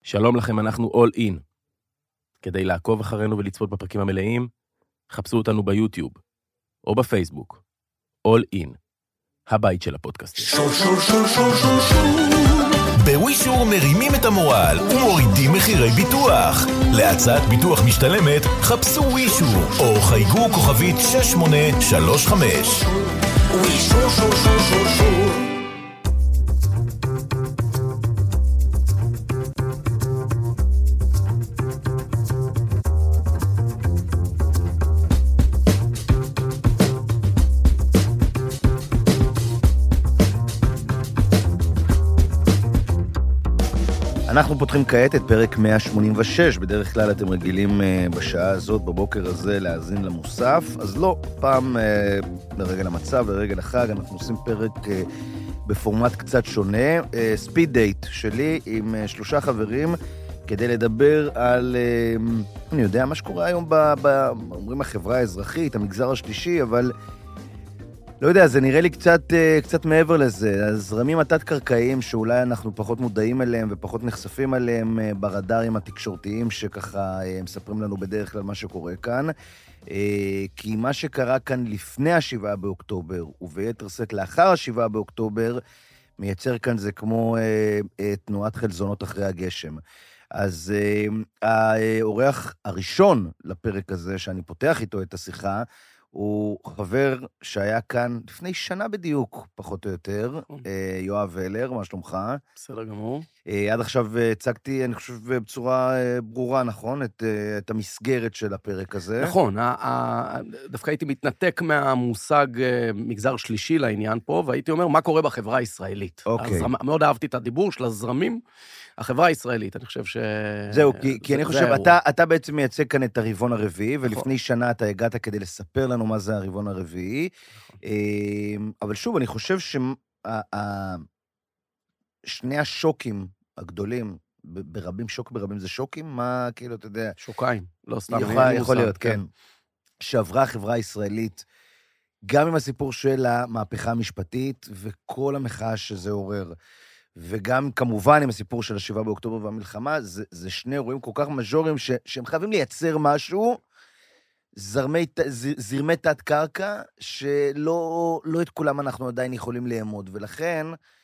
שלום לכם, אנחנו All In. כדי לעקוב אחרינו ולצפות בפרקים המלאים, חפשו אותנו ביוטיוב או בפייסבוק. All In, הבית של הפודקאסטים. בווישור מרימים את המורל ומורידים מחירי ביטוח. להצעת ביטוח משתלמת, חפשו ווישור או חייגו כוכבית 6835. ווישור שור שור שור שור. אנחנו פותחים כעת את פרק 186, בדרך כלל אתם רגילים בשעה הזאת, בבוקר הזה, להאזין למוסף, אז לא, פעם לרגל המצב, לרגל החג, אנחנו עושים פרק בפורמט קצת שונה, ספיד דייט שלי עם 3 חברים, כדי לדבר על, אני יודע, מה שקורה היום אומרים החברה האזרחית, המגזר השלישי, אבל לא יודע, זה נראה לי קצת מעבר לזה. הזרמים התת-קרקעיים שאולי אנחנו פחות מודעים אליהם ופחות נחשפים אליהם ברדארים התקשורתיים שככה מספרים לנו בדרך כלל מה שקורה כאן. כי מה שקרה כאן לפני ה7 באוקטובר וביתר שאת לאחר ה7 באוקטובר מייצר כאן זה כמו תנועת חלזונות אחרי הגשם. אז האורח הראשון לפרק הזה שאני פותח איתו את השיחה הוא חבר שהיה כאן לפני שנה בדיוק, פחות או יותר, יואב ולר, מה שלומך? בסדר גמור. עד עכשיו הצגתי, אני חושב, בצורה ברורה, נכון? את המסגרת של הפרק הזה. נכון, דווקא הייתי מתנתק מהמושג מגזר שלישי לעניין פה, והייתי אומר, מה קורה בחברה הישראלית? אוקיי. מאוד אהבתי את הדיבור של הזרמים, החברה הישראלית, אני חושב זהו, כי אני חושב, אתה בעצם מייצג כאן את הרבעון הרביעי, ולפני שנה אתה הגעת כדי לספר לנו מה זה הרבעון הרביעי, אבל שוב, אני חושב שני השוקים הגדולים, ברבים שוק, ברבים זה שוקים, מה כאילו, אתה יודע? שוקיים, לא סתם. יכול להיות, כן. שעברה החברה הישראלית, גם עם הסיפור של המהפכה המשפטית, וכל המחאה שזה עורר, וגם כמובן עם הסיפור של ה7 באוקטובר והמלחמה, זה שני אירועים כל כך מז'וריים שהם חייבים לייצר משהו, זרמי תת קרקע, שלא את כולם אנחנו עדיין יכולים לאמוד, ולכן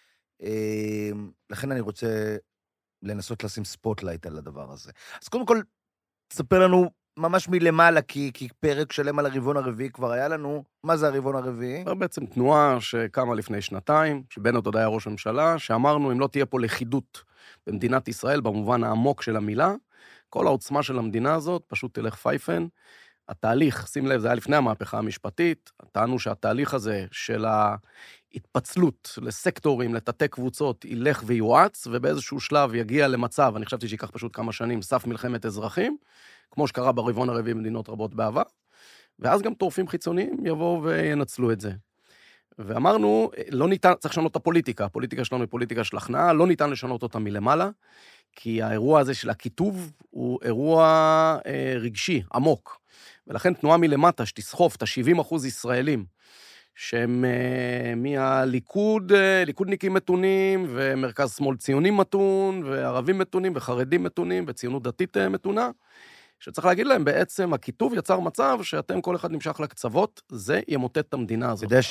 אני רוצה לנסות לשים ספוטלייט על הדבר הזה. אז קודם כל, תספר לנו ממש מלמעלה, כי פרק שלם על הרבעון הרביעי כבר היה לנו. מה זה הרבעון הרביעי? זה בעצם תנועה שקמה לפני 2 שבנט עוד היה ראש הממשלה, שאמרנו, אם לא תהיה פה לכידות במדינת ישראל, במובן העמוק של המילה, כל העוצמה של המדינה הזאת פשוט תלך פייפן. התהליך, שים לב, זה היה לפני המהפכה המשפטית, טענו שהתהליך הזה של ההתפצלות לסקטורים, לתתי קבוצות, ילך ויועץ, ובאיזשהו שלב יגיע למצב, אני חשבתי שיקח פשוט כמה שנים, סף מלחמת אזרחים, כמו שקרה ברבעון הרביעי במדינות רבות בעבר, ואז גם טורפים חיצוניים יבואו וינצלו את זה. ואמרנו, לא ניתן, צריך לשנות את הפוליטיקה, הפוליטיקה שלנו היא פוליטיקה של הכנעה, לא ניתן לשנות אותה מלמעלה, כי האירוע הזה של הכיתוב הוא אירוע רגשי, עמוק, ולכן תנועה מלמטה שתסחוף את ה-70% ישראלים, שהם מהליכוד, ליכודניקים מתונים, ומרכז שמאל ציונים מתון, וערבים מתונים, וחרדים מתונים, וציונות דתית מתונה, שצריך להגיד להם, בעצם הכיתוב יצר מצב שאתם כל אחד נמשך לקצוות, זה ימוטט את המדינה הזאת. אתה יודע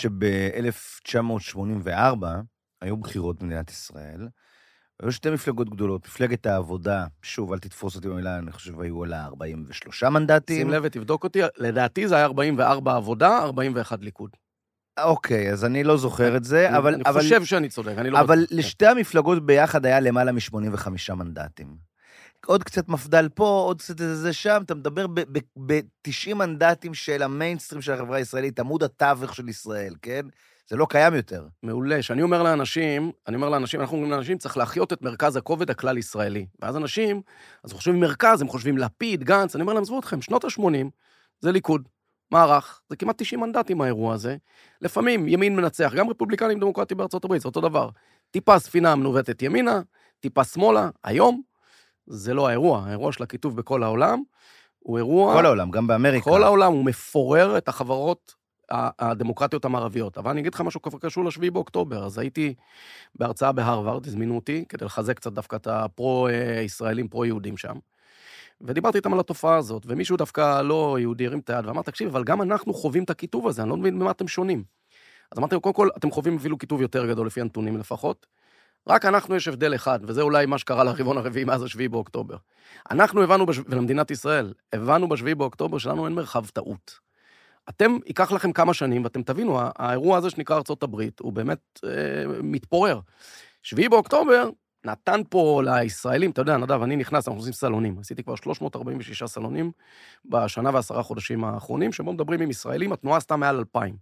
שב-1984 היו בחירות במדינת ישראל, היו 2 מפלגות גדולות, מפלגת העבודה, שוב, אל תתפוס אותי במילה, אני חושב, היו לה 43 מנדטים. שים לב ותבדוק אותי, לדעתי זה היה 44 עבודה, 41 ליכוד. אוקיי, אז אני לא זוכר את זה, אבל... אני חושב שאני צודק, אני לא... אבל לשתי המפלגות ביחד היה למעלה מ-85 מנדטים. עוד קצת מפדל פה, עוד קצת זה שם, אתה מדבר ב-90 מנדטים של המיינסטרים של החברה הישראלית, עמוד התווך של ישראל, כן? זה לא קיים יותר. מעולה, שאני אומר לאנשים, אנחנו אומרים לאנשים, צריך להחיות את מרכז הכובד הכלל ישראלי. ואז אנשים, אז הם חושבים מרכז, הם חושבים לפיד, גנץ, אני אומר להם, זבו אתכם, שנות ה-80, זה ליכוד, מערך, זה כמעט 90 מנדטים האירוע הזה. לפעמים ימין מנצח, גם רפובליקנים דמוקרטיים בארצות הברית, זה אותו דבר. טיפה ספינה מנווטת ימינה, טיפה שמאלה, היום, זה לא האירוע, האירוע של הכיתוב בכל העולם, הוא אירוע... כל העולם, גם באמריקה. כל העולם, הוא מפורר את החברות הדמוקרטיות המערביות. אבל אני אגיד לך משהו קשור ל7 באוקטובר, אז הייתי בהרצאה בהרווארד, הזמינו אותי כדי לחזק קצת דווקא את הפרו-ישראלים, פרו-יהודים שם. ודיברתי איתם על התופעה הזאת, ומישהו דווקא לא יהודי הרים את היד, ואמר, תקשיב, אבל גם אנחנו חווים את הכיתוב הזה, אני לא מבין במה אתם שונים. אז אמרתי, קודם כל, אתם חווים אפילו כיתוב יותר גדול לפי הנתונים לפחות, רק אנחנו יש הבדל אחד, וזה אולי מה שקרה לרבעון הרביעי מאז ה7 באוקטובר. אנחנו הבנו, ולמדינת ישראל, הבנו ב7 באוקטובר שלנו אין מרחב טעות. אתם, ייקח לכם כמה שנים, ואתם תבינו, האירוע הזה שנקרא ארצות הברית, הוא באמת מתפורר. 7 באוקטובר נתן פה לישראלים, אתה יודע, נדב, אני נכנס, אנחנו עושים סלונים, עשיתי כבר 346 סלונים בשנה ו10 חודשים האחרונים, שבו מדברים עם ישראלים, התנועה עשתה מעל 2,000.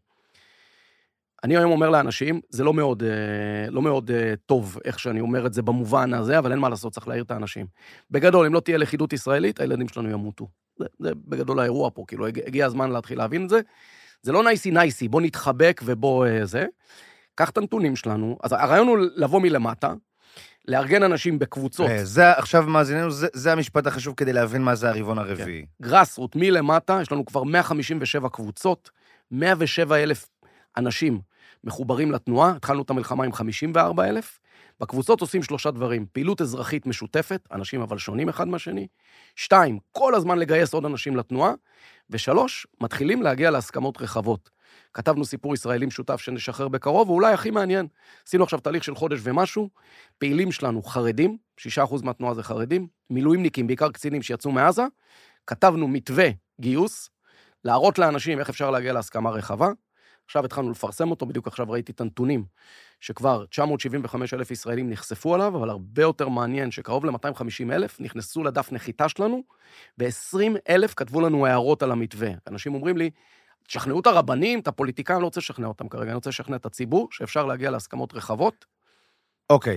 אני היום אומר לאנשים, זה לא מאוד טוב איך שאני אומר את זה במובן הזה, אבל אין מה לעשות, צריך להעיר את האנשים. בגדול, אם לא תהיה לכידות ישראלית, הילדים שלנו ימותו. זה בגדול האירוע פה, כאילו, הגיע הזמן להתחיל להבין את זה. זה לא נייסי, בוא נתחבק ובוא זה. קח את הנתונים שלנו. אז הרעיון הוא לבוא מלמטה, לארגן אנשים בקבוצות. עכשיו מאזיננו, זה המשפט החשוב כדי להבין מה זה הרבעון הרביעי. גרסרוט, מלמטה, יש לנו כבר 157 קבוצות, 107,000 אנשים מחוברים לתנועה, התחלנו את המלחמה עם 54,000, בקבוצות עושים 3 דברים, פעילות אזרחית משותפת, אנשים אבל שונים אחד מהשני, 2, כל הזמן לגייס עוד אנשים לתנועה, ו3, מתחילים להגיע להסכמות רחבות. כתבנו סיפור ישראלי משותף שנשחרר בקרוב, ואולי הכי מעניין, עשינו עכשיו תהליך של חודש ומשהו, פעילים שלנו חרדים, 6% מהתנועה זה חרדים, מילואימניקים, בעיקר קצינים שיצאו מעזה, כתבנו מתווה גיוס, להראות לאנשים איך אפשר להגיע להסכמה רחבה, עכשיו התחלנו לפרסם אותו, בדיוק עכשיו ראיתי את הנתונים, שכבר 975,000 ישראלים נחשפו עליו, אבל הרבה יותר מעניין שקרוב ל-250,000 נכנסו לדף נחיתה שלנו, ו20,000 כתבו לנו הערות על המתווה. אנשים אומרים לי, תשכנעו את הרבנים, את הפוליטיקאים, אני לא רוצה לשכנע אותם כרגע, אני רוצה לשכנע את הציבור, שאפשר להגיע להסכמות רחבות. אוקיי,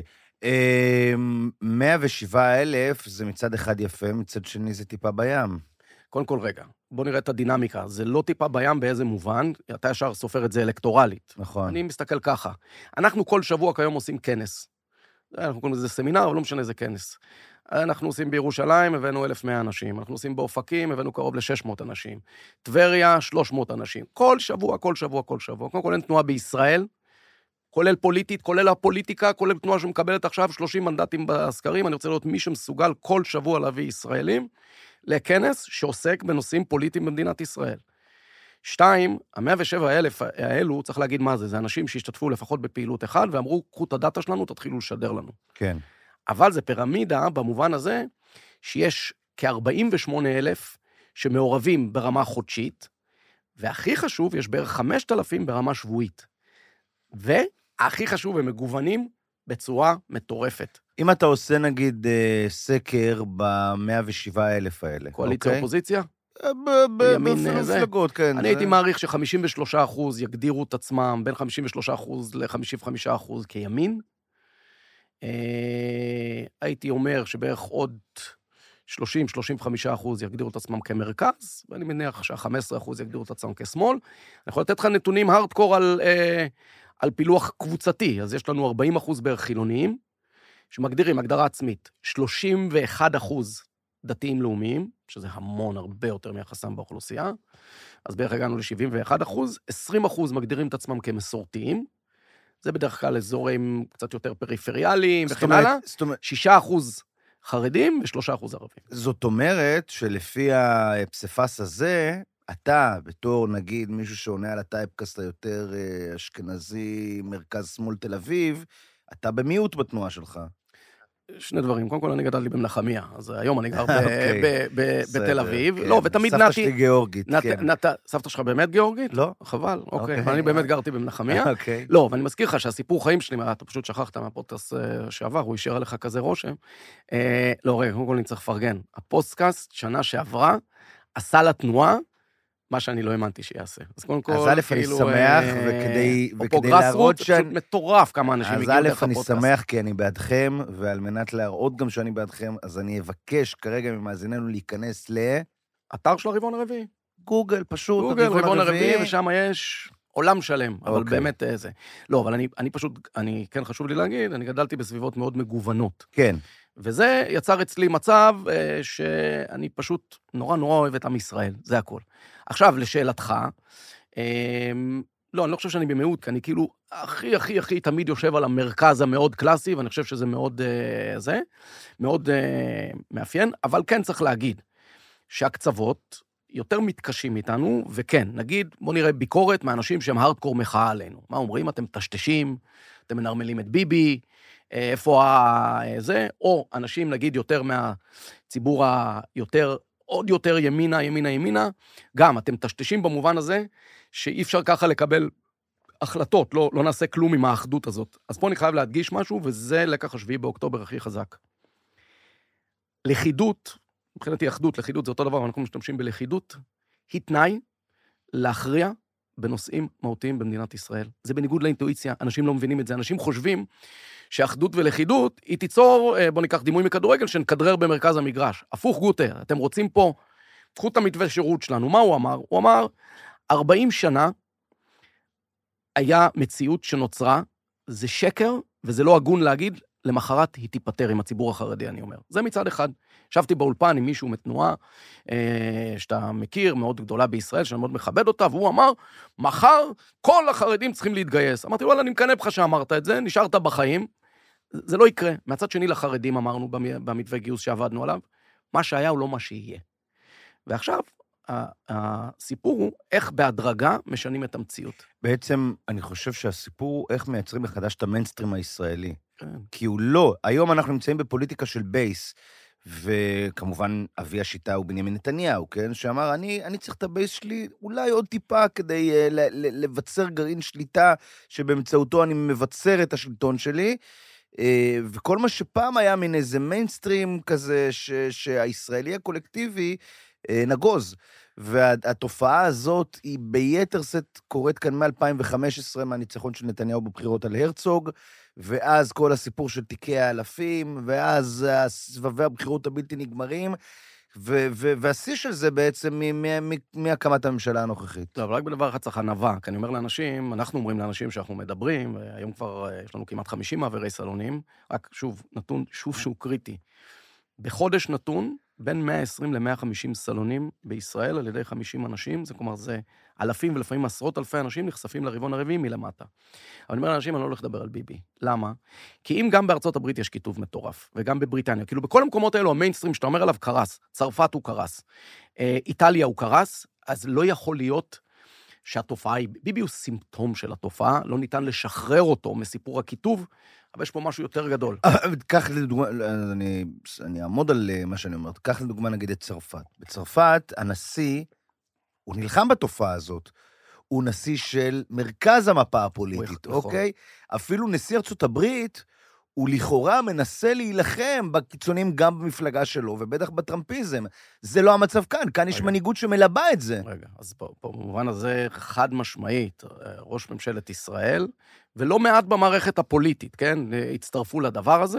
107,000 זה מצד אחד יפה, מצד שני זה טיפה בים. קודם כל רגע, בוא נראה את הדינמיקה, זה לא טיפה בים באיזה מובן, אתה ישר סופר את זה אלקטורלית. נכון. אני מסתכל ככה, אנחנו כל שבוע כיום עושים כנס, אנחנו קוראים לזה סמינר, אבל לא משנה איזה כנס. אנחנו עושים בירושלים, הבאנו 1,100 אנשים, אנחנו עושים באופקים, הבאנו קרוב ל-600 אנשים, טבריה, 300 אנשים, כל שבוע. קודם כל אין תנועה בישראל, כולל פוליטית, כולל הפוליטיקה, כולל תנועה שמקבלת עכשיו 30 מנדטים בסקרים, אני רוצה לראות מי שמסוגל כל שבוע להביא ישראלים, לכנס שעוסק בנושאים פוליטיים במדינת ישראל. 2, 107,000 האלו, צריך להגיד מה זה, זה אנשים שהשתתפו לפחות בפעילות אחד, ואמרו, קחו את הדאטה שלנו, תתחילו לשדר לנו. כן. אבל זה פירמידה במובן הזה, שיש כ-48,000 שמעורבים ברמה חודשית, והכי חשוב, יש בערך 5,000 ברמה שבועית. והכי חשוב, הם מגוונים בצורה מטורפת. אם אתה עושה נגיד סקר ב-107,000 האלה. קואליציה אופוזיציה? במפלגות, כן. אני הייתי מעריך ש-53% יגדירו את עצמם, בין 53% ל-55% כימין. הייתי אומר שבערך עוד 30-35% יגדירו את עצמם כמרכז, ואני מניח שה-15% יגדירו את עצמם כשמאל. אני יכול לתת לך נתונים הארדקור על פילוח קבוצתי, אז יש לנו 40% בערך חילוניים, שמגדירים הגדרה עצמית, 31% דתיים לאומיים, שזה המון, הרבה יותר מיחסם באוכלוסייה, אז בערך הגענו ל-71%, 20% מגדירים את עצמם כמסורתיים, זה בדרך כלל אזורים קצת יותר פריפריאליים וכן הלאה, 6% חרדים ו3% ערבים. זאת אומרת שלפי הפסיפס הזה, אתה בתור נגיד מישהו שעונה על הטייפקאסט היותר אשכנזי, מרכז שמאל תל אביב, אתה במיעוט בתנועה שלך. שני דברים, קודם כל אני גדלתי במנחמיה, אז היום אני גר בתל אביב, לא, ותמיד סבתא שלי גיאורגית, כן. סבתא שלך באמת גיאורגית? לא. חבל, אוקיי, ואני באמת גרתי במנחמיה. לא, ואני מזכיר לך שהסיפור חיים שלי, אתה פשוט שכחת מהפודקאסט שעבר, הוא השאיר עליך כזה רושם. לא, רגע, קודם כל אני צריך לפרגן. הפודקאסט שנה שעברה, עשה לתנועה, מה שאני לא האמנתי שיעשה. אז קודם כל, אז א', אני שמח, וכדי להראות שאני... פשוט מטורף כמה אנשים הגיעו דרך הפודקאסט. אז א', אני שמח כי אני בעדכם, ועל מנת להראות גם שאני בעדכם, אז אני אבקש כרגע ממאזיננו להיכנס אתר של הרבעון הרביעי. גוגל, פשוט. גוגל, רבעון הרביעי, ושם יש עולם שלם, אבל באמת זה. לא, אבל אני פשוט, כן חשוב לי להגיד, אני גדלתי בסביבות מאוד מגוונות. כן. וזה יצר אצלי מצב שאני פשוט נורא אוהב את עם ישראל, זה הכל. עכשיו, לשאלתך, לא, אני לא חושב שאני במיעוט, כי אני כאילו הכי תמיד יושב על המרכז המאוד קלאסי, ואני חושב שזה מאוד מאוד מאפיין, אבל כן צריך להגיד שהקצוות יותר מתקשים איתנו, וכן, נגיד, בוא נראה ביקורת מאנשים שהם הארדקור מחאה עלינו. מה אומרים? אתם טשטשים, אתם מנרמלים את ביבי, איפה זה, או אנשים, נגיד, יותר מהציבור היותר, עוד יותר ימינה, גם אתם טשטשים במובן הזה, שאי אפשר ככה לקבל החלטות, לא נעשה כלום עם האחדות הזאת. אז פה אני חייב להדגיש משהו, וזה לקח 7 באוקטובר הכי חזק. לכידות, מבחינתי אחדות, לכידות זה אותו דבר, אנחנו משתמשים בלכידות, היא תנאי להכריע בנושאים מהותיים במדינת ישראל. זה בניגוד לאינטואיציה, אנשים לא מבינים את זה, אנשים חושבים שאחדות ולכידות, היא תיצור, בוא ניקח דימוי מכדורגל, שנכדרר במרכז המגרש. הפוך גוטר, אתם רוצים פה, קחו את המתווה שירות שלנו, מה הוא אמר? הוא אמר, 40 שנה היה מציאות שנוצרה, זה שקר, וזה לא הגון להגיד, למחרת היא תיפטר עם הציבור החרדי, אני אומר. זה מצד אחד. ישבתי באולפן עם מישהו מתנועה, שאתה מכיר, מאוד גדולה בישראל, שאני מאוד מכבד אותה, והוא אמר, מחר כל החרדים צריכים להתגייס. אמרתי, וואלה, אני מקנא בך שאמרת את זה, נשארת בחיים, זה לא יקרה. מהצד שני לחרדים אמרנו במתווה גיוס שעבדנו עליו, מה שהיה הוא לא מה שיהיה. ועכשיו, הסיפור הוא איך בהדרגה משנים את המציאות. בעצם אני חושב שהסיפור הוא איך מייצרים מחדש את המיינסטרים הישראלי. כי הוא לא, היום אנחנו נמצאים בפוליטיקה של בייס, וכמובן אבי השיטה הוא בנימין נתניהו, כן? שאמר, אני צריך את הבייס שלי אולי עוד טיפה כדי לבצר גרעין שליטה, שבאמצעותו אני מבצר את השלטון שלי, וכל מה שפעם היה מן איזה מיינסטרים כזה, שהישראלי הקולקטיבי נגוז. והתופעה הזאת היא ביתר סט קורית כאן מ-2015, מהניצחון של נתניהו בבחירות על הרצוג, ואז כל הסיפור של תיקי האלפים, ואז סבבי הבחירות הבלתי נגמרים, והשיא של זה בעצם מהקמת הממשלה הנוכחית. טוב, רק בדבר אחד צריך ענווה, כי אני אומר לאנשים, אנחנו אומרים לאנשים שאנחנו מדברים, והיום כבר יש לנו כמעט 50 מעברי סלונים, רק שוב, נתון שוב שהוא קריטי. בחודש נתון, בין 120 ל-150 סלונים בישראל, על ידי 50 אנשים, זה כלומר, זה אלפים ולפעמים עשרות אלפי אנשים נחשפים לרבעון הרביעי מלמטה. אבל אני אומר לאנשים, אני לא הולך לדבר על ביבי. למה? כי אם גם בארצות הברית יש כיתוב מטורף, וגם בבריטניה, כאילו בכל המקומות האלו, המיינסטרים שאתה אומר עליו קרס, צרפת הוא קרס, איטליה הוא קרס, אז לא יכול להיות שהתופעה היא, ביבי הוא סימפטום של התופעה, לא ניתן לשחרר אותו מסיפור הכיתוב, אבל יש פה משהו יותר גדול. כך לדוגמה, אני אעמוד על מה שאני אומר, כך לדוגמה נגיד את צרפת. בצרפת, הנשיא, הוא נלחם בתופעה הזאת, הוא נשיא של מרכז המפה הפוליטית, אוקיי? אפילו נשיא ארצות הברית, הוא לכאורה מנסה להילחם בקיצונים גם במפלגה שלו, ובטח בטראמפיזם. זה לא המצב כאן, כאן יש מנהיגות שמלבה את זה. רגע, אז פה במובן הזה חד משמעית, ראש ממשלת ישראל, ולא מעט במערכת הפוליטית, כן? הצטרפו לדבר הזה,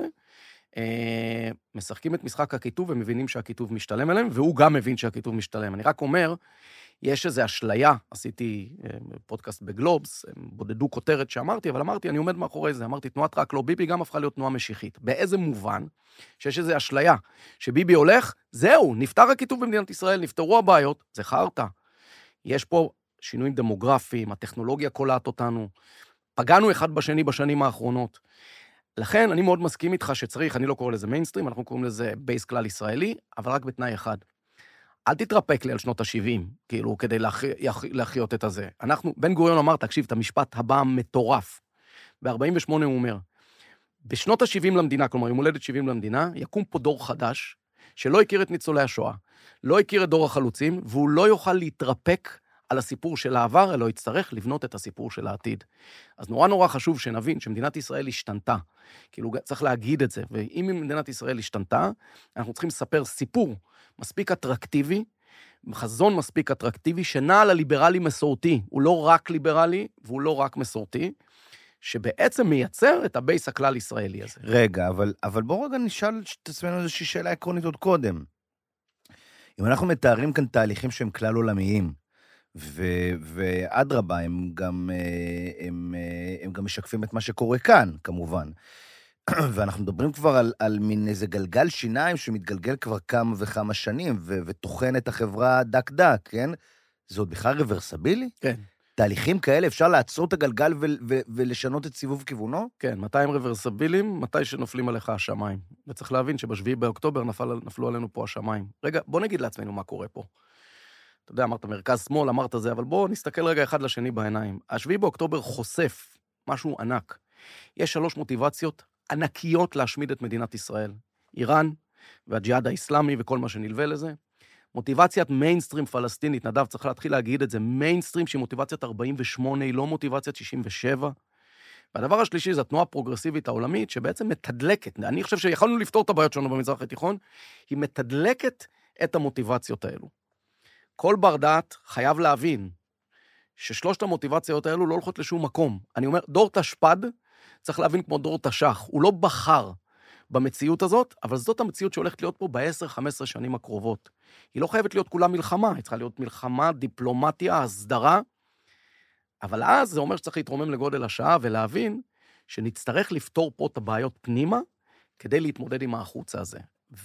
משחקים את משחק הכיתוב, ומבינים שהכיתוב משתלם אליהם, והוא גם מבין שהכיתוב משתלם. אני רק אומר, יש איזו אשליה, עשיתי פודקאסט בגלובס, הם בודדו כותרת שאמרתי, אבל אמרתי, אני עומד מאחורי זה, אמרתי, תנועת רק לא ביבי גם הפכה להיות תנועה משיחית. באיזה מובן? שיש איזו אשליה, שביבי הולך, זהו, נפתר הכיתוב במדינת ישראל, נפתרו הבעיות, זה חרטה. יש פה שינויים דמוגרפיים, הטכנולוגיה קולעת אותנו, פגענו אחד בשני בשנים האחרונות. לכן אני מאוד מסכים איתך שצריך, אני לא קורא לזה מיינסטרים, אנחנו קוראים לזה בייס כלל ישראלי, אבל רק בתנאי אחד. אל תתרפק לי על שנות ה-70, כאילו, כדי להחיות את הזה. בן גוריון אמר, תקשיב, את המשפט הבא מטורף. ב-48 הוא אומר, בשנות ה-70 למדינה, כלומר, יום הולדת 70 למדינה, יקום פה דור חדש, שלא הכיר את ניצולי השואה, לא הכיר את דור החלוצים, והוא לא יוכל להתרפק על הסיפור של העבר, אלא יצטרך לבנות את הסיפור של העתיד. אז נורא חשוב שנבין שמדינת ישראל השתנתה. כאילו, צריך להגיד את זה, ואם מדינת ישראל השתנתה, אנחנו צריכים לספר סיפור מספיק אטרקטיבי, חזון מספיק אטרקטיבי, שנע על הליברלי מסורתי. הוא לא רק ליברלי, והוא לא רק מסורתי, שבעצם מייצר את הבייס הכלל ישראלי הזה. רגע, אבל בואו רגע נשאל את עצמנו איזושהי שאלה עקרונית עוד קודם. אם אנחנו מתארים כאן תהליכים שהם כלל עולמיים, ואדרבה, הם גם משקפים את מה שקורה כאן, כמובן. ואנחנו מדברים כבר על מין איזה גלגל שיניים שמתגלגל כבר כמה וכמה שנים, ותוכן את החברה דק, כן? זה עוד בכלל רוורסבילי? כן. תהליכים כאלה אפשר לעצור את הגלגל ולשנות את סיבוב כיוונו? כן, 200 רוורסבילים, מתי שנופלים עליך השמיים. וצריך להבין שבשביעי באוקטובר נפלו עלינו פה השמיים. רגע, בוא נגיד לעצמנו מה קורה פה. אתה יודע, אמרת מרכז שמאל, אמרת זה, אבל בוא נסתכל רגע אחד לשני בעיניים. השביעי באוקטובר חושף משהו ענק. יש 3 מוטיבציות ענקיות להשמיד את מדינת ישראל. איראן והג'יהאד האסלאמי וכל מה שנלווה לזה. מוטיבציית מיינסטרים פלסטינית, נדב, צריך להתחיל להגיד את זה, מיינסטרים שהיא מוטיבציית 48, היא לא מוטיבציית 67. והדבר השלישי זה התנועה הפרוגרסיבית העולמית, שבעצם מתדלקת, אני חושב שיכולנו לפתור את הבעיות שלנו במזרח התיכון, היא מתדלקת את המוטיבציות האלו. כל בר דעת חייב להבין ששלושת המוטיבציות האלו לא הולכות לשום מקום. אני אומר, דור תשפד צריך להבין כמו דור תשח, הוא לא בחר במציאות הזאת, אבל זאת המציאות שהולכת להיות פה ב-10-15 שנים הקרובות. היא לא חייבת להיות כולה מלחמה, היא צריכה להיות מלחמה, דיפלומטיה, הסדרה, אבל אז זה אומר שצריך להתרומם לגודל השעה ולהבין שנצטרך לפתור פה את הבעיות פנימה, כדי להתמודד עם החוצה הזה.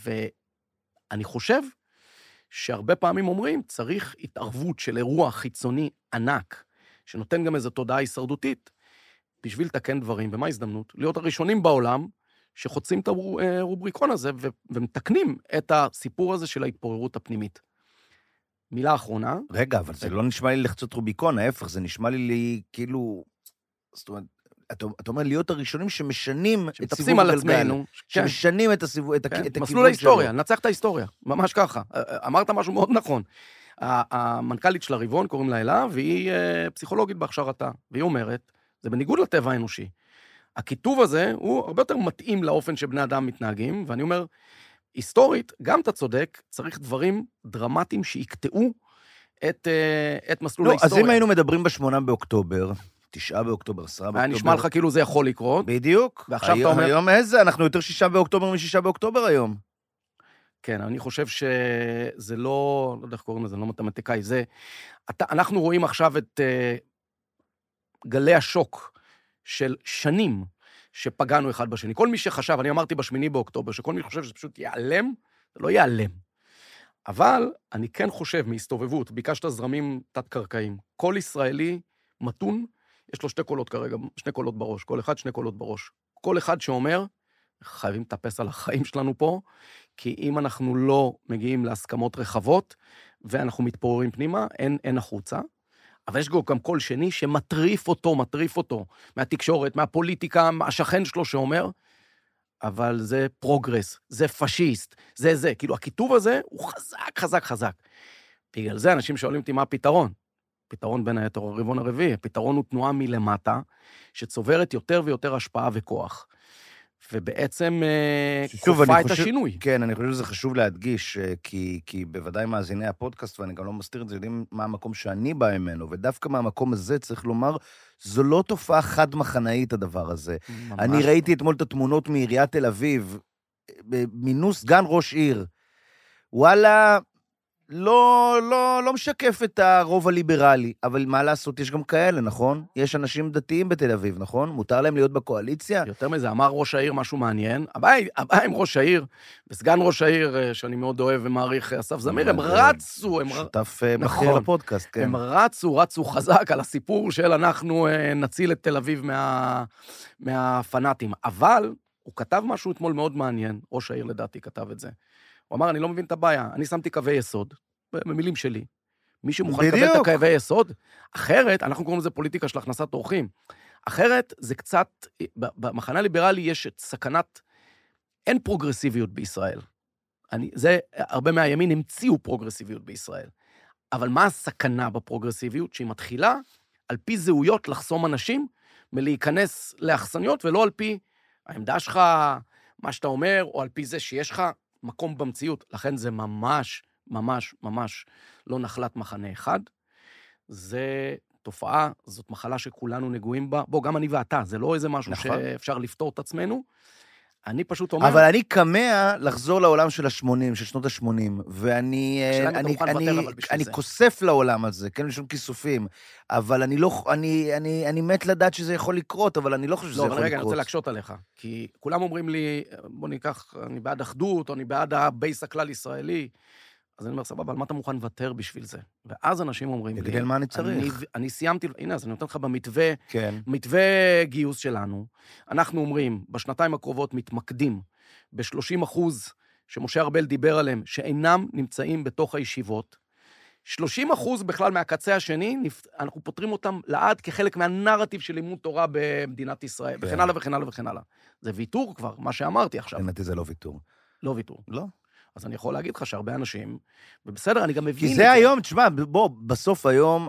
ואני חושב שהרבה פעמים אומרים, צריך התערבות של אירוע חיצוני ענק, שנותן גם איזו תודעה הישרדותית, בשביל לתקן דברים. ומה ההזדמנות? להיות הראשונים בעולם, שחוצים את הרובריקון הזה, ומתקנים את הסיפור הזה של ההתפוררות הפנימית. מילה אחרונה. רגע, אבל זה לא נשמע לי לחצות רוביקון, ההפך, זה נשמע לי כאילו, זאת אומרת, אתה אומר להיות הראשונים שמשנים את סיבוב הגלגל, שמשנים את הכיוון שלו. מסלול ההיסטוריה, נצח את ההיסטוריה, ממש ככה. אמרת משהו מאוד נכון. המנכ"לית של הרבעון, קוראים לה אלה, והיא פסיכולוגית בהכשרתה, והיא אומרת, זה בניגוד לטבע האנושי. הכיתוב הזה הוא הרבה יותר מתאים לאופן שבני אדם מתנהגים, ואני אומר, היסטורית, גם אתה צודק, צריך דברים דרמטיים שיקטעו את מסלול ההיסטוריה. אז אם היינו מדברים ב8 באוקטובר, 9 באוקטובר, 10 באוקטובר... היה נשמע לך כאילו זה יכול לקרות. בדיוק. ועכשיו אתה אומר... היום איזה? אנחנו יותר 6 באוקטובר מ6 באוקטובר היום. כן, אני חושב שזה לא יודע איך קוראים לזה, לא מתמטיקאי, זה... אנחנו רואים עכשיו את גלי השוק של שנים שפגענו אחד בשני. כל מי שחשב, אני אמרתי ב8 באוקטובר, שכל מי חושב שזה פשוט ייעלם, זה לא ייעלם. אבל אני כן חושב מהסתובבות, ביקשת זרמים תת-קרקעיים. כל ישראלי מתון, יש לו 2 קולות כרגע, 2 קולות בראש, כל אחד 2 קולות בראש. כל אחד שאומר, חייבים לטפס על החיים שלנו פה, כי אם אנחנו לא מגיעים להסכמות רחבות, ואנחנו מתפוררים פנימה, אין החוצה. אבל יש גם קול שני שמטריף אותו, מהתקשורת, מהפוליטיקה, השכן שלו שאומר, אבל זה פרוגרס, זה פשיסט, זה. כאילו, הכיתוב הזה הוא חזק. בגלל זה אנשים שואלים אותי מה הפתרון. פתרון בין היתר הרבעון הרביעי, הפתרון הוא תנועה מלמטה, שצוברת יותר ויותר השפעה וכוח. ובעצם כופה את השינוי. כן, אני חושב שזה חשוב להדגיש, כי בוודאי מאזיני הפודקאסט, ואני גם לא מסתיר את זה, יודעים מה המקום שאני בא ממנו, ודווקא מהמקום הזה צריך לומר, זו לא תופעה חד-מחנאית הדבר הזה. אני ראיתי אתמול את התמונות מעיריית תל אביב, מינוס סגן ראש עיר. וואלה, לא משקף את הרוב הליברלי, אבל מה לעשות, יש גם כאלה, נכון? יש אנשים דתיים בתל אביב, נכון? מותר להם להיות בקואליציה? יותר מזה, אמר ראש העיר משהו מעניין, הבעיה עם ראש העיר, וסגן ראש העיר, שאני מאוד אוהב ומעריך, אסף זמיר, הם רצו, שותף בכיר לפודקאסט, כן. הם רצו חזק על הסיפור של אנחנו נציל את תל אביב מהפנאטים, אבל הוא כתב משהו אתמול מאוד מעניין, ראש העיר לדעתי כתב את זה. הוא אמר, אני לא מבין את הבעיה, אני שמתי קווי יסוד, במילים שלי. מי שמוכן לקבל את הקווי יסוד, אחרת, אנחנו קוראים לזה פוליטיקה של הכנסת אורחים, אחרת זה קצת, במחנה הליברלי יש סכנת, אין פרוגרסיביות בישראל. זה, הרבה מהימין המציאו פרוגרסיביות בישראל. אבל מה הסכנה בפרוגרסיביות? שהיא מתחילה על פי זהויות לחסום אנשים, מלהיכנס לאכסניות, ולא על פי העמדה שלך, מה שאתה אומר, או על פי זה שיש לך מקום במציאות. לכן זה ממש לא נחלת מחנה אחד. זה תופעה, זאת מחלה שכולנו נגועים בה. בוא, גם אני ואתה, זה לא איזה משהו שאפשר לפתור את עצמנו. אני פשוט אומר... אבל אני קמא לחזור לעולם של ה-80, של שנות ה-80, ואני כוסף לעולם הזה, כן, משום כיסופים, אבל אני מת לדעת שזה יכול לקרות, אבל אני לא חושב שזה יכול לקרות. לא, אבל רגע, אני רוצה להקשות עליך, כי כולם אומרים לי, בוא ניקח, אני בעד אחדות, או אני בעד הבייס הכלל ישראלי, אז אני אומר, סבבה, על מה אתה מוכן לוותר בשביל זה? ואז אנשים אומרים לי... בגלל מה אני צריך? אני סיימתי, הנה, אז אני נותן לך במתווה, כן. מתווה גיוס שלנו. אנחנו אומרים, בשנתיים הקרובות מתמקדים ב-30% שמשה ארבל דיבר עליהם, שאינם נמצאים בתוך הישיבות. 30% בכלל מהקצה השני, אנחנו פותרים אותם לעד כחלק מהנרטיב של לימוד תורה במדינת ישראל, וכן הלאה וכן הלאה וכן הלאה. זה ויתור כבר, מה שאמרתי עכשיו. מבחינתי זה לא ויתור. לא ויתור. לא. אז אני יכול להגיד לך שהרבה אנשים, ובסדר, אני גם מבין כי זה היום, תשמע, בוא, בסוף היום,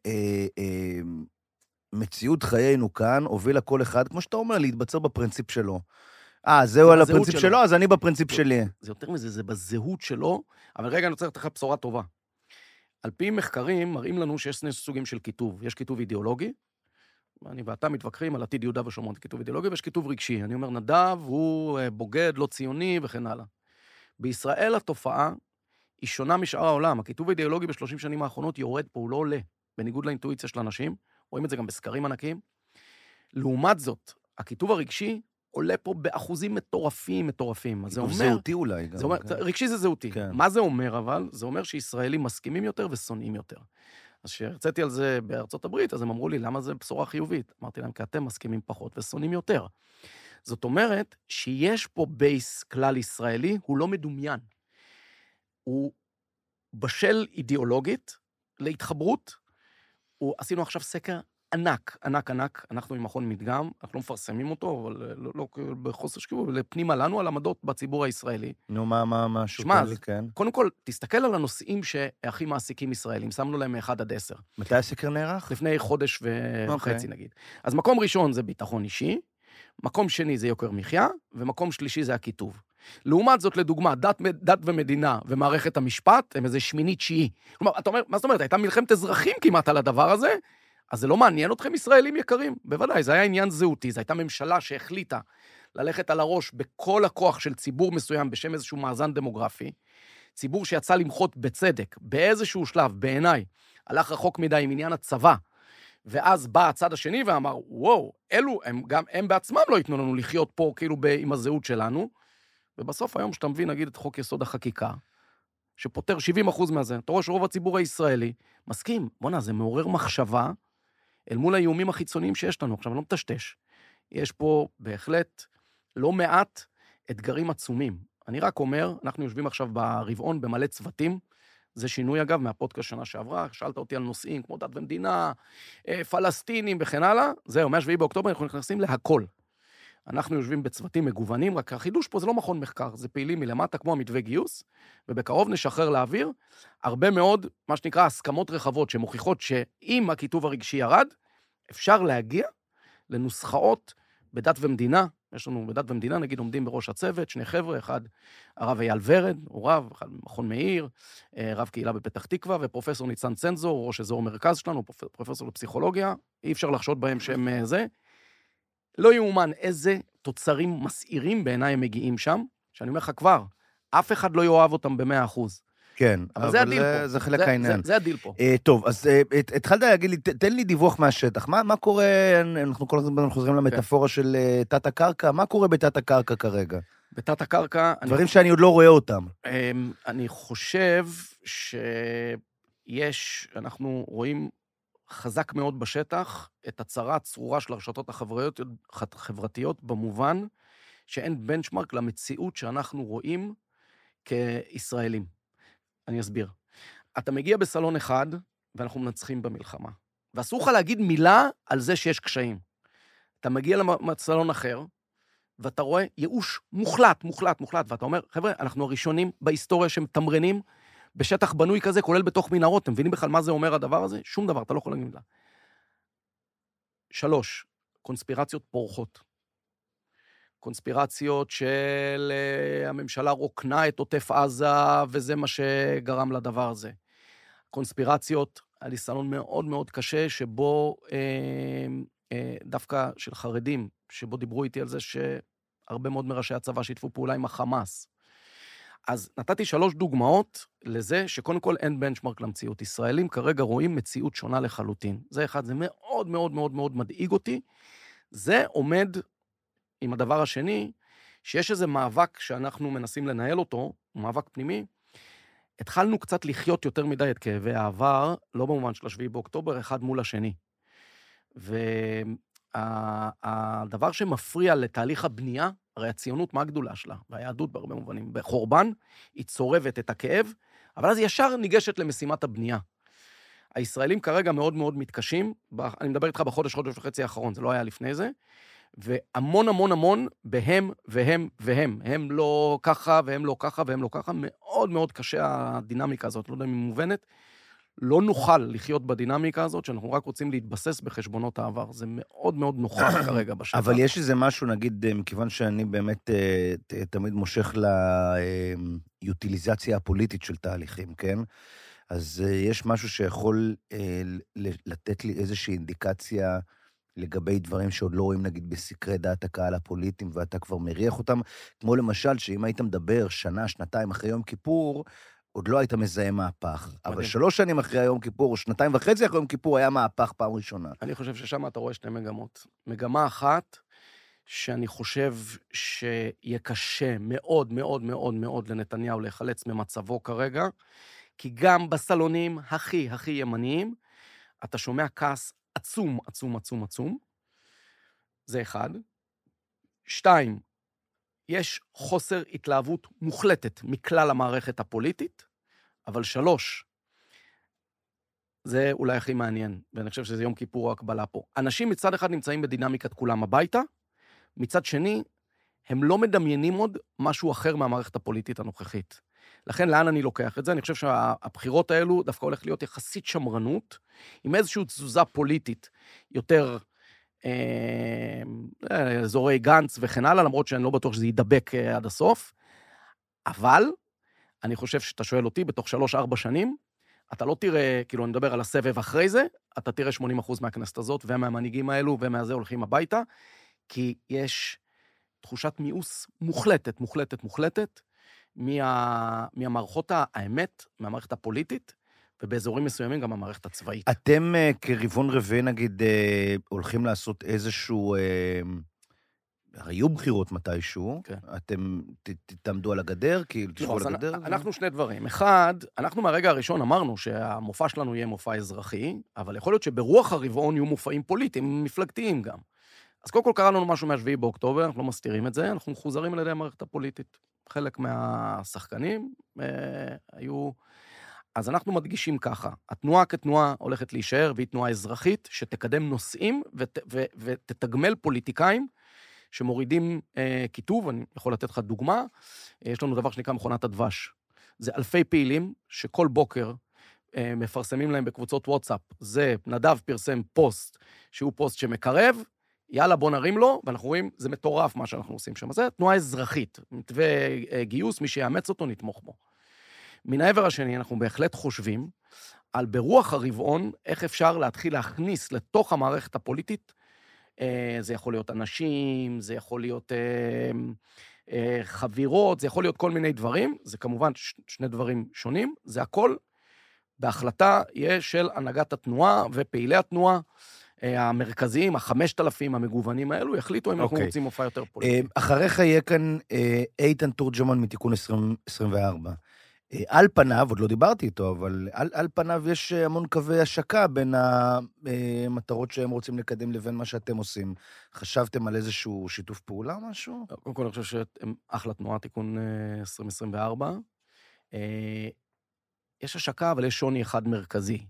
מציאות חיינו כאן, הובילה כל אחד, כמו שאתה אומר, להתבצר בפרינציפ שלו. זהו על הפרינציפ שלו, אז אני בפרינציפ שלי. זה יותר מזה, זה בזהות שלו, אבל רגע, אני רוצה לתת לך בשורה טובה. על פי מחקרים, מראים לנו שיש שני סוגים של כיתוב. יש כיתוב אידיאולוגי, אני ואתה מתווכחים על עתיד יהודה ושומרון, כיתוב אידיאולוגי, ויש כיתוב רגשי. אני אומר, נדב הוא בוגד, לא ציוני וכן הלאה. בישראל התופעה היא שונה משאר העולם. הכיתוב האידיאולוגי ב30 שנים האחרונות יורד פה, הוא לא עולה, בניגוד לאינטואיציה של אנשים. רואים את זה גם בסקרים ענקיים. לעומת זאת, הכיתוב הרגשי עולה פה באחוזים מטורפים. אז זה אומר... זהותי אולי גם. רגשי זה זהותי. כן. מה זה אומר אבל? זה אומר שישראלים מסכימים יותר ושונאים יותר. אז כשהרציתי על זה בארצות הברית, אז הם אמרו לי, למה זה בשורה חיובית? אמרתי להם, כי אתם מסכימים פחות ושונאים יותר. זאת אומרת שיש פה בייס כלל ישראלי, הוא לא מדומיין. הוא בשל אידיאולוגית להתחברות. עשינו עכשיו סקר ענק, אנחנו עם מכון מדגם, אנחנו לא מפרסמים אותו, אבל לא בחוסר שקיפות, לפנימה לנו על עמדות בציבור הישראלי. נו, מה שותן לי, כן. קודם כל, תסתכל על הנושאים שהכי מעסיקים ישראלים, שמנו להם מ-1 עד 10. מתי הסקר נערך? לפני חודש וחצי נגיד. אז מקום ראשון זה ביטחון אישי, מקום שני זה יוקר מחיה, ומקום שלישי זה הכיתוב. לעומת זאת, לדוגמה, דת ומדינה ומערכת המשפט, הם איזה 8-9. כלומר, אתה אומר, מה זאת אומרת? הייתה מלחמת אזרחים כמעט על הדבר הזה, אז זה לא מעניין אתכם ישראלים יקרים? בוודאי, זה היה עניין זהותי, זו הייתה ממשלה שהחליטה ללכת על הראש בכל הכוח של ציבור מסוים בשם איזשהו מאזן דמוגרפי, ציבור שיצא למחות בצדק, באיזשהו שלב, בעיניי, הלך רחוק מדי עם עניין הצבא, ואז בא הצד השני ואמר, וואו, אלו, הם בעצמם לא ייתנו לנו לחיות פה כאילו עם הזהות שלנו, ובסוף היום שאתה מבין, נגיד את חוק יסוד החקיקה, שפותר 70% מהזה, אתה רואה שרוב הציבור הישראלי מסכים, בונה, זה מעורר מחשבה אל מול האיומים החיצוניים שיש לנו. עכשיו, אני לא מטשטש. יש פה בהחלט לא מעט אתגרים עצומים. אני רק אומר, אנחנו יושבים עכשיו ברבעון במלא צוותים, זה שינוי אגב מהפודקאסט שנה שעברה, שאלת אותי על נושאים כמו דת ומדינה, פלסטינים וכן הלאה, זהו, מה-7 באוקטובר אנחנו נכנסים להכל. אנחנו יושבים בצוותים מגוונים, רק החידוש פה זה לא מכון מחקר, זה פעילים מלמטה כמו המתווה גיוס, ובקרוב נשחרר לאוויר הרבה מאוד, מה שנקרא, הסכמות רחבות שמוכיחות שאם הכיתוב הרגשי ירד, אפשר להגיע לנוסחאות בדת ומדינה. יש לנו בדת ומדינה, נגיד עומדים בראש הצוות, 2 חבר'ה, אחד הרב אייל ורד, הוא רב, אחד מכון מאיר, רב קהילה בפתח תקווה, ופרופסור ניצן צנזור, ראש אזור מרכז שלנו, פרופסור לפסיכולוגיה, אי אפשר לחשוד בהם שהם זה. לא יאומן איזה תוצרים מסעירים בעיניי הם מגיעים שם, שאני אומר לך כבר, אף אחד לא יאהב אותם ב100%. כן, אבל זה חלק העניין. זה הדיל פה. טוב, אז התחלת להגיד לי, תן לי דיווח מהשטח. מה קורה, אנחנו כל הזמן חוזרים למטאפורה של תת הקרקע, מה קורה בתת הקרקע כרגע? בתת הקרקע... דברים שאני עוד לא רואה אותם. אני חושב אנחנו רואים חזק מאוד בשטח את הצרה הצרורה של הרשתות החברתיות במובן שאין בנצ'מרק למציאות שאנחנו רואים כישראלים. אני אסביר. אתה מגיע בסלון אחד, ואנחנו מנצחים במלחמה. ואסור לך להגיד מילה על זה שיש קשיים. אתה מגיע לסלון אחר, ואתה רואה ייאוש מוחלט, ואתה אומר, חבר'ה, אנחנו הראשונים בהיסטוריה שמתמרנים בשטח בנוי כזה, כולל בתוך מנהרות. אתם מבינים בכלל מה זה אומר הדבר הזה? שום דבר, אתה לא יכול להגיד מילה. 3, קונספירציות פורחות. קונספירציות של הממשלה רוקנה את עוטף עזה, וזה מה שגרם לדבר הזה. קונספירציות, היה לי סלון מאוד מאוד קשה, שבו דווקא של חרדים, שבו דיברו איתי על זה שהרבה מאוד מראשי הצבא שיתפו פעולה עם החמאס. אז נתתי 3 דוגמאות לזה שקודם כל אין בנצ'מרק למציאות. ישראלים כרגע רואים מציאות שונה לחלוטין. זה אחד, זה מאוד מאוד מאוד מאוד מדאיג אותי. זה עומד עם הדבר השני, שיש איזה מאבק שאנחנו מנסים לנהל אותו, מאבק פנימי, התחלנו קצת לחיות יותר מדי את כאבי העבר, לא במובן של 7 באוקטובר, אחד מול השני. והדבר שמפריע לתהליך הבנייה, הרי הציונות, מה הגדולה שלה? והיהדות בהרבה מובנים, בחורבן, היא צורבת את הכאב, אבל אז ישר ניגשת למשימת הבנייה. הישראלים כרגע מאוד מאוד מתקשים, אני מדבר איתך חודש וחצי האחרון, זה לא היה לפני זה, והמון המון המון בהם והם והם. הם לא ככה והם לא ככה והם לא ככה. מאוד מאוד קשה הדינמיקה הזאת, לא יודע אם היא מובנת. לא נוכל לחיות בדינמיקה הזאת, שאנחנו רק רוצים להתבסס בחשבונות העבר. זה מאוד מאוד נוכל כרגע בשטח. אבל יש איזה משהו, נגיד, מכיוון שאני באמת תמיד מושך ליוטיליזציה הפוליטית של תהליכים, כן? אז יש משהו שיכול לתת לי איזושהי אינדיקציה לגבי דברים שעוד לא רואים, נגיד, בסקרי דעת הקהל הפוליטיים, ואתה כבר מריח אותם, כמו למשל, שאם היית מדבר שנה, שנתיים אחרי יום כיפור, עוד לא היית מזהה מהפך. אבל 3 שנים אחרי יום כיפור, או 2.5 אחרי יום כיפור, היה מהפך פעם ראשונה. אני חושב ששם אתה רואה 2 מגמות. מגמה אחת, שאני חושב שיהיה קשה מאוד מאוד מאוד מאוד לנתניהו להיחלץ ממצבו כרגע, כי גם בסלונים הכי הכי ימניים, אתה שומע כעס עצום, עצום, עצום, עצום. זה 1. 2, יש חוסר התלהבות מוחלטת מכלל המערכת הפוליטית, אבל 3, זה אולי הכי מעניין, ואני חושב שזה יום כיפור הקבלה פה. אנשים מצד אחד נמצאים בדינמיקת כולם הביתה, מצד שני, הם לא מדמיינים עוד משהו אחר מהמערכת הפוליטית הנוכחית. לכן, לאן אני לוקח את זה? אני חושב שהבחירות האלו דווקא הולך להיות יחסית שמרנות, עם איזושהי תזוזה פוליטית יותר אזורי גנץ וכן הלאה, למרות שאני לא בטוח שזה ידבק עד הסוף, אבל אני חושב שאתה שואל אותי, בתוך 3-4 שנים, אתה לא תראה, כאילו אני מדבר על הסבב אחרי זה, אתה תראה 80% מהכנסת הזאת, ומהמנהיגים האלו, ומהזה הולכים הביתה, כי יש תחושת מיאוס מוחלטת, מוחלטת, מוחלטת, מהמערכות האמת, מהמערכת הפוליטית, ובאזורים מסוימים גם המערכת הצבאית. אתם כריבון רביעי, נגיד, הולכים לעשות איזשהו, הרי יהיו בחירות מתישהו, כן. אתם תעמדו על הגדר, כאילו תשבו על הגדר? אנחנו 2 דברים. 1, אנחנו מהרגע הראשון אמרנו שהמופע שלנו יהיה מופע אזרחי, אבל יכול להיות שברוח הרבעון יהיו מופעים פוליטיים, מפלגתיים גם. אז קודם כל קרה לנו משהו מה7 באוקטובר, אנחנו לא מסתירים את זה, אנחנו מחוזרים על ידי המערכת הפוליטית. חלק מהשחקנים היו... אז אנחנו מדגישים ככה, התנועה כתנועה הולכת להישאר, והיא תנועה אזרחית, שתקדם נושאים ותתגמל פוליטיקאים, שמורידים כיתוב, אני יכול לתת לך דוגמה, יש לנו דבר שנקרא מכונת הדבש. זה אלפי פעילים, שכל בוקר מפרסמים להם בקבוצות וואטסאפ, זה נדב פרסם פוסט, שהוא פוסט שמקרב, יאללה בוא נרים לו, ואנחנו רואים, זה מטורף מה שאנחנו עושים שם. זה תנועה אזרחית, מתווה גיוס, מי שיאמץ אותו נתמוך בו. מן העבר השני, אנחנו בהחלט חושבים על ברוח הרבעון, איך אפשר להתחיל להכניס לתוך המערכת הפוליטית, זה יכול להיות אנשים, זה יכול להיות חבירות, זה יכול להיות כל מיני דברים, זה כמובן 2 דברים שונים, זה הכל בהחלטה יש של הנהגת התנועה ופעילי התנועה, המרכזיים, 5,000 המגוונים האלו, יחליטו אם אנחנו רוצים מופע יותר פוליטי. אחריך יהיה כאן איתן תורג'מן מתיקון 24. על פניו, עוד לא דיברתי איתו, אבל על פניו יש המון קווי השקה בין המטרות שהם רוצים לקדם לבין מה שאתם עושים. חשבתם על איזשהו שיתוף פעולה או משהו? קודם כל, אני חושב שהם אחלה תנועה, תיקון 2024. יש השקה, אבל יש שוני אחד מרכזי.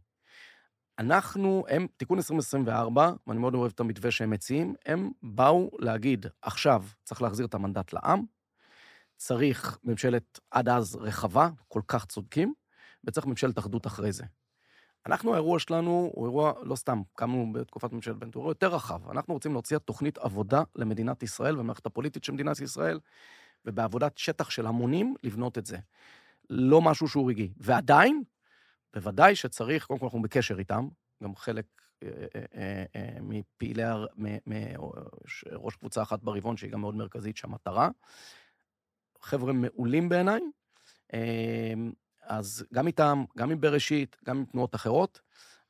תיקון 2024, ואני מאוד אוהב את המתווה שהם מציעים, הם באו להגיד, עכשיו צריך להחזיר את המנדט לעם, צריך ממשלת עד אז רחבה, כל כך צודקים, וצריך ממשלת אחדות אחרי זה. האירוע שלנו הוא אירוע, לא סתם, קמנו בתקופת ממשלת בנט, הוא אירוע יותר רחב. אנחנו רוצים להוציא תוכנית עבודה למדינת ישראל, ומערכת הפוליטית של מדינת ישראל, ובעבודת שטח של המונים לבנות את זה. לא משהו שהוא רגעי. ועדיין, בוודאי שצריך, קודם כל אנחנו בקשר איתם, גם חלק מפעילי, ראש קבוצה אחת ברבעון, שהיא גם מאוד מרכזית, שהמטרה, חבר'ה מעולים בעיניי, אז גם איתם, גם עם בראשית, גם עם תנועות אחרות,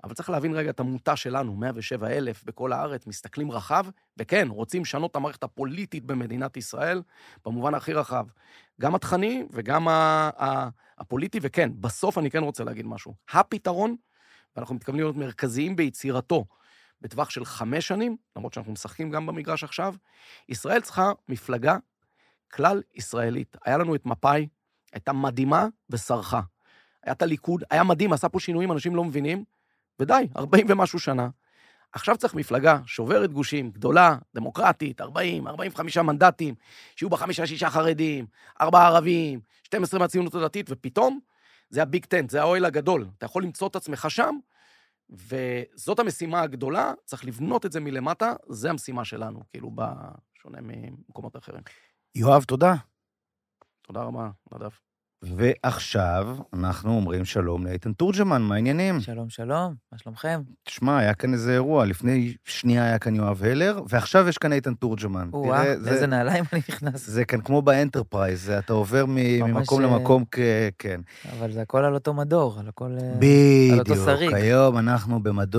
אבל צריך להבין רגע את המוטה שלנו, 107,000 בכל הארץ, מסתכלים רחב, וכן, רוצים לשנות את המערכת הפוליטית במדינת ישראל, במובן הכי רחב. גם התכני וגם הפוליטי, וכן, בסוף אני כן רוצה להגיד משהו. הפתרון, ואנחנו מתכוונים להיות מרכזיים ביצירתו, בטווח של 5 שנים, למרות שאנחנו משחקים גם במגרש עכשיו, ישראל צריכה מפלגה כלל ישראלית. היה לנו את מפאי, הייתה מדהימה ושרחה. היה את הליכוד, היה מדהים, עשה פה שינויים, אנשים לא מבינים, ודי, 40 ומשהו שנה. עכשיו צריך מפלגה שוברת גושים, גדולה, דמוקרטית, 40, 45 מנדטים, שיהיו בה 5-6 חרדים, 4 ערבים, 12 מהציונות הדתית, ופתאום זה הביג טנט, זה האוהל הגדול. אתה יכול למצוא את עצמך שם, וזאת המשימה הגדולה, צריך לבנות את זה מלמטה, זה המשימה שלנו, כאילו בשונה ממקומות אחרים. יואב, תודה. תודה רבה, נדב. ועכשיו אנחנו אומרים שלום לאיתן תורג'מן, מה העניינים? שלום, שלום, מה שלומכם? תשמע, היה כאן איזה אירוע, לפני שנייה היה כאן יואב הלר, ועכשיו יש כאן איתן תורג'מן. וואו, איזה נעליים אני נכנס. זה כאן כמו באנטרפרייז, אתה עובר ממקום למקום, כן. אבל זה הכל על אותו מדור, על הכל... על אותו שריג. בדיוק, היום אנחנו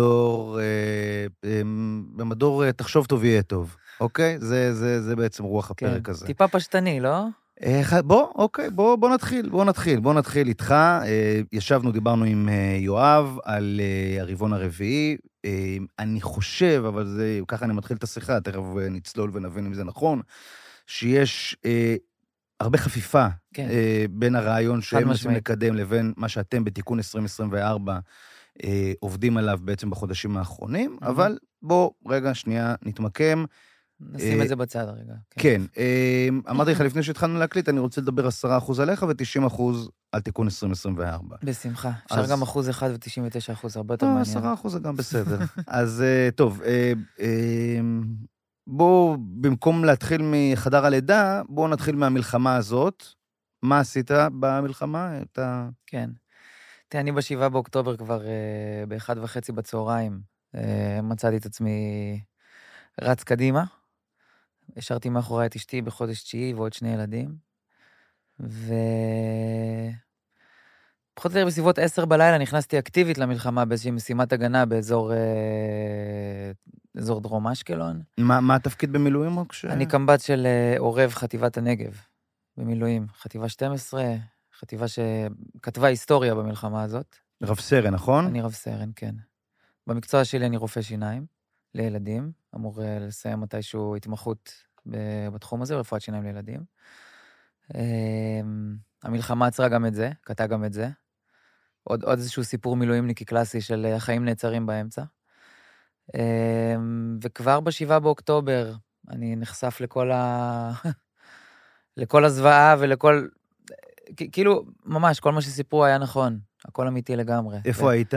במדור תחשוב טוב יהיה טוב, אוקיי? זה בעצם רוח הפרק הזה. טיפה פשטני, לא? בוא נתחיל איתך. ישבנו, דיברנו עם יואב על הרבעון הרביעי. אני חושב, אבל זה, ככה אני מתחיל את השיחה, תכף נצלול ונבין אם זה נכון, שיש הרבה חפיפה בין הרעיון שהם מנסים לקדם לבין מה שאתם בתיקון 2024 עובדים עליו בעצם בחודשים האחרונים, אבל בוא רגע שנייה נתמקם. נשים את זה בצד הרגע. כן, אמרתי לך לפני שהתחלנו להקליט, אני רוצה לדבר 10% עליך ו90% על תיקון 2024. בשמחה. אפשר גם 1% ו99%, הרבה יותר מעניין. 10% זה גם בסדר. אז טוב, בואו, במקום להתחיל מחדר הלידה, בואו נתחיל מהמלחמה הזאת. מה עשית במלחמה? כן. תראה, אני ב7 באוקטובר כבר ב1:30 בצהריים, מצאתי את עצמי רץ קדימה. השארתי מאחורי את אשתי בחודש 9 ועוד 2 ילדים. פחות או יותר בסביבות 10 בלילה נכנסתי אקטיבית למלחמה באיזושהי משימת הגנה באזור דרום אשקלון. מה התפקיד במילואים? אני קמב"ץ של עורב חטיבת הנגב במילואים. חטיבה 12, חטיבה שכתבה היסטוריה במלחמה הזאת. רב סרן, נכון? אני רב סרן, כן. במקצוע שלי אני רופא שיניים לילדים. אמור לסיים מתישהו התמחות בתחום הזה, רפואת שיניים לילדים. המלחמה עצרה גם את זה, קטעה גם את זה. עוד איזשהו סיפור מילואימניקי קלאסי של החיים נעצרים באמצע. וכבר ב7 באוקטובר אני נחשף לכל הזוועה ולכל... כאילו, ממש, כל מה שסיפרו היה נכון. הכל אמיתי לגמרי. איפה היית?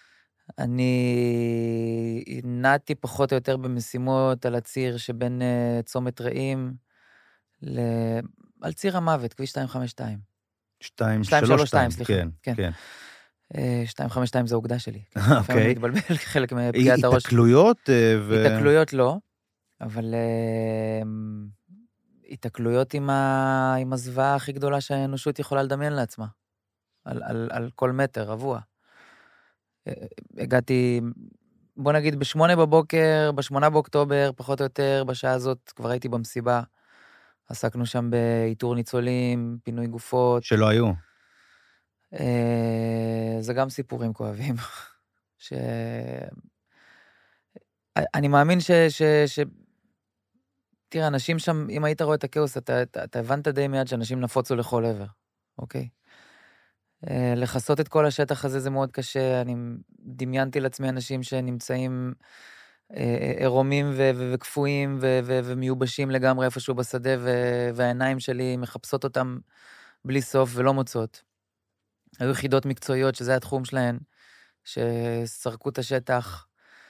אני נעתי פחות או יותר במשימות על הציר שבין צומת רעים על ציר המוות, כביש 252. 232, סליחה. כן. 252 זה העוגדה שלי. אוקיי. אני מתבלבל חלק מפגיעת הראש. התקלויות? התקלויות לא, אבל התקלויות עם הזוועה הכי גדולה שהאנושות יכולה לדמיין לעצמה. על כל מטר, רבוע. הגעתי, בוא נגיד, ב8 בבוקר, ב8 באוקטובר, פחות או יותר, בשעה הזאת כבר הייתי במסיבה. עסקנו שם באיתור ניצולים, פינוי גופות. שלא היו. זה גם סיפורים כואבים. אני מאמין תראה, אנשים שם, אם היית רואה את הכאוס, אתה הבנת די מיד שאנשים נפוצו לכל עבר, אוקיי? לחסות את כל השטח הזה זה מאוד קשה, אני דמיינתי לעצמי אנשים שנמצאים עירומים וכפויים ומיובשים לגמרי איפשהו בשדה, והעיניים שלי מחפשות אותם בלי סוף ולא מוצאות. היו יחידות מקצועיות שזה התחום שלהן, שסרקו את השטח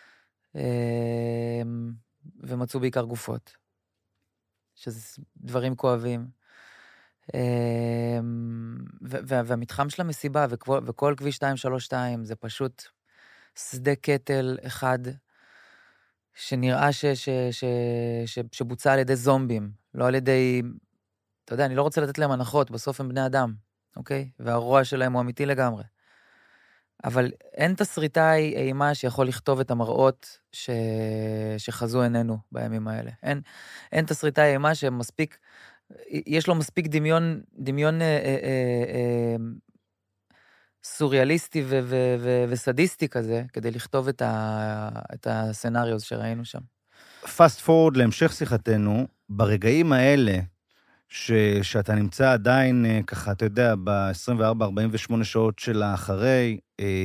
ומצאו בעיקר גופות, שזה דברים כואבים. והמתחם של המסיבה וכל כביש 232 זה פשוט שדה קטל אחד שנראה שבוצע על ידי זומבים, לא על ידי, אתה יודע, אני לא רוצה לתת להם הנחות, בסוף הם בני אדם, אוקיי? והרוע שלהם הוא אמיתי לגמרי. אבל אין תסריטאי אימה שיכול לכתוב את המראות שחזו עינינו בימים האלה. אין תסריטאי אימה שמספיק, יש לו מספיק דמיון סוריאליסטי וסדיסטי כזה, כדי לכתוב את הסצנריוז שראינו שם. פאסט פורד להמשך שיחתנו, ברגעים האלה, שאתה נמצא עדיין, ככה, אתה יודע, ב-24-48 שעות של האחרי,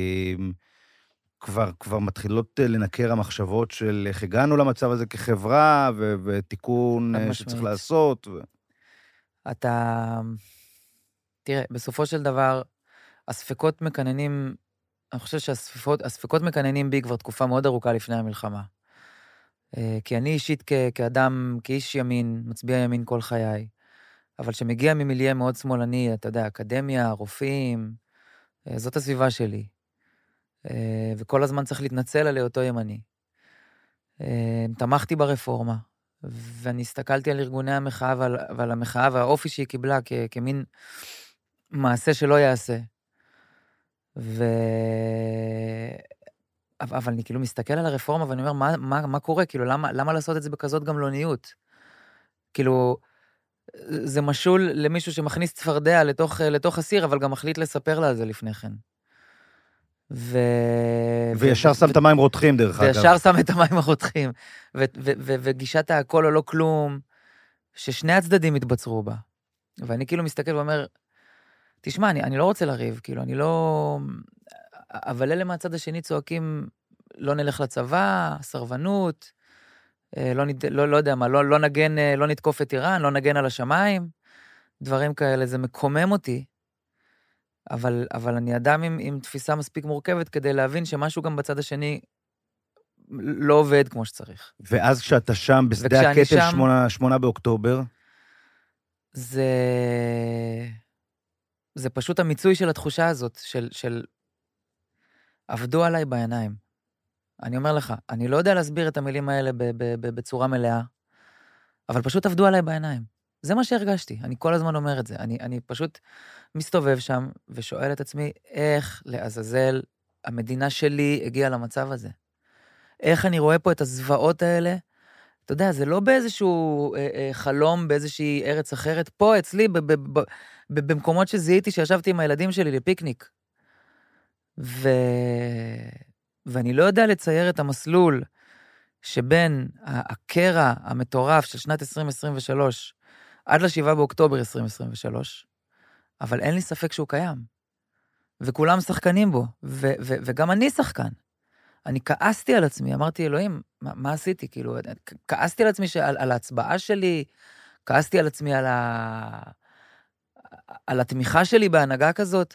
כבר מתחילות לנקר המחשבות של איך הגענו למצב הזה כחברה, ותיקון שצריך לעשות. תראה, בסופו של דבר, הספקות מקננים, אני חושב שהספקות מקננים בי כבר תקופה מאוד ארוכה לפני המלחמה. כי אני אישית כאדם, כאיש ימין, מצביע ימין כל חיי, אבל שמגיע ממיליה מאוד שמאלני, אתה יודע, אקדמיה, רופאים, זאת הסביבה שלי. וכל הזמן צריך להתנצל על אותו ימני. תמכתי ברפורמה, ואני הסתכלתי על ארגוני המחאה ועל המחאה והאופי שהיא קיבלה כמין מעשה שלא יעשה. אבל אני כאילו מסתכל על הרפורמה ואני אומר, מה קורה? כאילו, למה לעשות את זה בכזאת גמלוניות? כאילו, זה משול למישהו שמכניס צפרדע לתוך הסיר, אבל גם מחליט לספר לה על זה לפני כן. וישר שם את המים רותחים, דרך אגב. וישר שם את המים הרותחים. וגישת הכל או לא כלום, ששני הצדדים התבצרו בה. ואני כאילו מסתכל ואומר, תשמע, אני לא רוצה לריב, כאילו, אני לא... אבל אלה מהצד השני צועקים, לא נלך לצבא, סרבנות, לא יודע מה, לא נגן, לא נתקוף את איראן, לא נגן על השמיים, דברים כאלה, זה מקומם אותי, אבל אני אדם עם תפיסה מספיק מורכבת, כדי להבין שמשהו גם בצד השני לא עובד כמו שצריך. ואז כשאתה שם, בשדה הקטל 8 באוקטובר, זה פשוט המיצוי של התחושה הזאת, של עבדו עליי בעיניים. אני אומר לך, אני לא יודע להסביר את המילים האלה בצורה מלאה, אבל פשוט עבדו עליי בעיניים. זה מה שהרגשתי, אני כל הזמן אומר את זה. אני פשוט מסתובב שם ושואל את עצמי, איך לעזאזל המדינה שלי הגיעה למצב הזה? איך אני רואה פה את הזוועות האלה? אתה יודע, זה לא באיזשהו חלום, באיזושהי ארץ אחרת, פה אצלי, במקומות שזיהיתי שישבתי עם הילדים שלי לפיקניק. ואני לא יודע לצייר את המסלול שבין הקרע המטורף של שנת 2023 עד ל7 באוקטובר 2023, אבל אין לי ספק שהוא קיים. וכולם שחקנים בו, וגם אני שחקן. אני כעסתי על עצמי, אמרתי, אלוהים, מה עשיתי? כאילו, כעסתי על עצמי על ההצבעה שלי, כעסתי על עצמי על התמיכה שלי בהנהגה כזאת,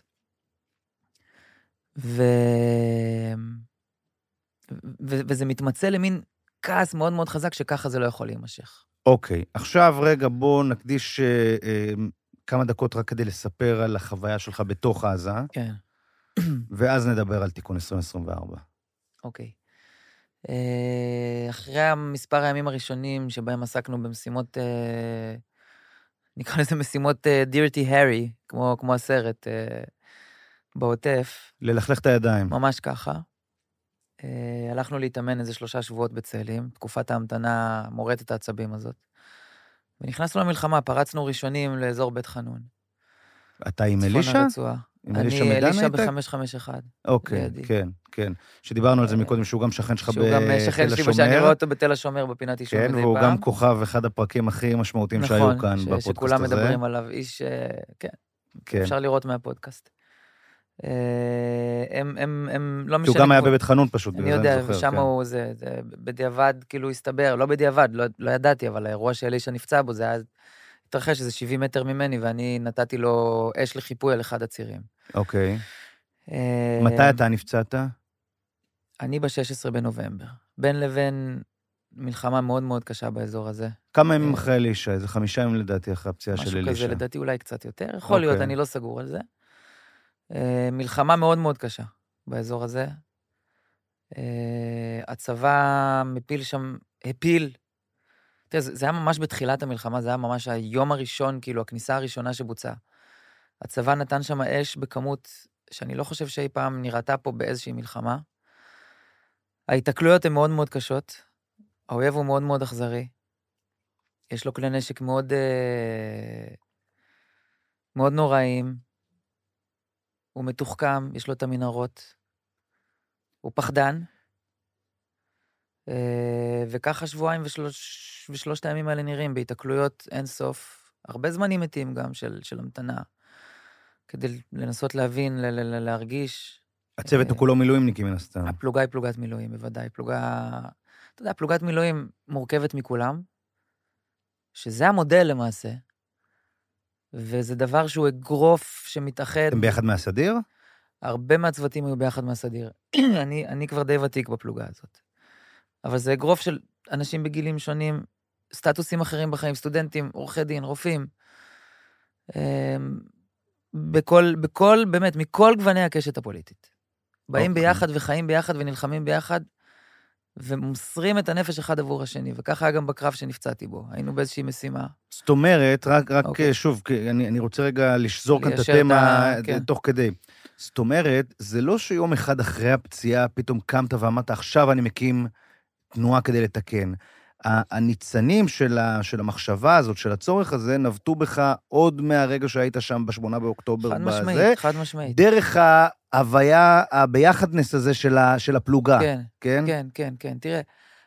וזה מתמצא למין כעס מאוד מאוד חזק, שככה זה לא יכול להימשך. אוקיי, עכשיו רגע בוא נקדיש כמה דקות רק כדי לספר על החוויה שלך בתוך עזה, כן. ואז נדבר על תיקון 2024. אוקיי. אחרי מספר הימים הראשונים שבהם עסקנו במשימות, נקרא לזה משימות דירטי הרי, כמו הסרט בעוטף. ללכלך את הידיים. ממש ככה. הלכנו להתאמן איזה 3 שבועות בצאלים, תקופת ההמתנה מורטת העצבים הזאת. ונכנסנו למלחמה, פרצנו ראשונים לאזור בית חנון. אתה עם אלישה? אני אלישה ב-551. אוקיי, כן, כן. שדיברנו על זה מקודם, שהוא גם שכן שלך בתל השומר. שהוא גם שכן שלי, שאני רואה אותו בתל השומר בפינת אישון מדי פעם. פעם. כן, והוא גם כוכב אחד הפרקים הכי משמעותיים שהיו כאן בפודקאסט הזה. שכולם מדברים עליו, איש, כן, אפשר לראות מהפודקאסט. הם לא משנה. שהוא גם היה בבית חנון פשוט. אני יודע, ושם הוא, זה בדיעבד, כאילו הסתבר, לא בדיעבד, לא ידעתי, אבל האירוע שאלישה נפצע בו, זה היה התרחש איזה 70 מטר ממני, ואני נתתי לו אש לחיפוי על אחד הצירים. אוקיי. מתי אתה נפצעת? אני ב-16 בנובמבר. בין לבין מלחמה מאוד מאוד קשה באזור הזה. כמה ימים אחרי אלישה? איזה 5 ימים לדעתי אחרי הפציעה של אלישה. משהו כזה, לדעתי אולי קצת יותר. יכול להיות, אני לא סגור על זה. מלחמה מאוד מאוד קשה באזור הזה. הצבא מפיל שם, הפיל. תראה, זה היה ממש בתחילת המלחמה, זה היה ממש היום הראשון, כאילו הכניסה הראשונה שבוצעה. הצבא נתן שם אש בכמות שאני לא חושב שאי פעם נראתה פה באיזושהי מלחמה. ההתקלויות הן מאוד מאוד קשות, האויב הוא מאוד מאוד אכזרי, יש לו כלי נשק מאוד, מאוד נוראים, הוא מתוחכם, יש לו את המנהרות, הוא פחדן, וככה שבועיים ושלושת הימים האלה נראים, בהתקלויות אין סוף, הרבה זמנים מתים גם של המתנה, כדי לנסות להבין, להרגיש. הצוות הוא כולו מילואימניקים מן הסתם. הפלוגה היא פלוגת מילואים, בוודאי. אתה יודע, פלוגת מילואים מורכבת מכולם, שזה המודל למעשה, וזה דבר שהוא אגרוף שמתאחד. אתם ביחד מהסדיר? הרבה מהצוותים היו ביחד מהסדיר. אני כבר די ותיק בפלוגה הזאת. אבל זה אגרוף של אנשים בגילים שונים, סטטוסים אחרים בחיים, סטודנטים, עורכי דין, רופאים. באמת, מכל גווני הקשת הפוליטית. באים ביחד וחיים ביחד ונלחמים ביחד, ומוסרים את הנפש אחד עבור השני, וככה היה גם בקרב שנפצעתי בו. היינו באיזושהי משימה. זאת אומרת, רק שוב, אני רוצה רגע לשזור כאן את התמה תוך כדי. זאת אומרת, זה לא שיום אחד אחרי הפציעה פתאום קמת ואמרת, עכשיו אני מקים תנועה כדי לתקן. הניצנים של המחשבה הזאת, של הצורך הזה, נבטו בך עוד מהרגע שהיית שם ב8 באוקטובר. חד משמעית. דרך ההוויה, הביחדנס הזה של הפלוגה. כן. תראה,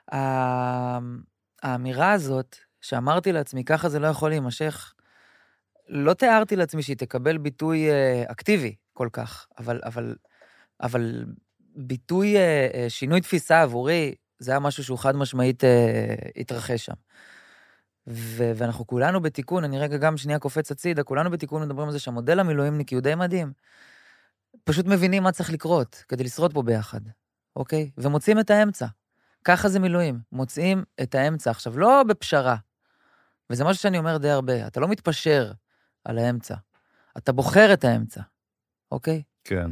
האמירה הזאת, שאמרתי לעצמי, ככה זה לא יכול להימשך, לא תיארתי לעצמי שהיא תקבל ביטוי אקטיבי כל כך, אבל ביטוי שינוי תפיסה עבורי, זה היה משהו שהוא חד משמעית התרחש שם. ואנחנו כולנו בתיקון, אני רגע גם שנייה קופץ הצידה, כולנו בתיקון מדברים על זה שהמודל המילואימניקי הוא די מדהים. פשוט מבינים מה צריך לקרות כדי לשרוד פה ביחד, אוקיי? ומוצאים את האמצע. ככה זה מילואים, מוצאים את האמצע. עכשיו, לא בפשרה, וזה משהו שאני אומר די הרבה, אתה לא מתפשר על האמצע, אתה בוחר את האמצע, אוקיי? כן.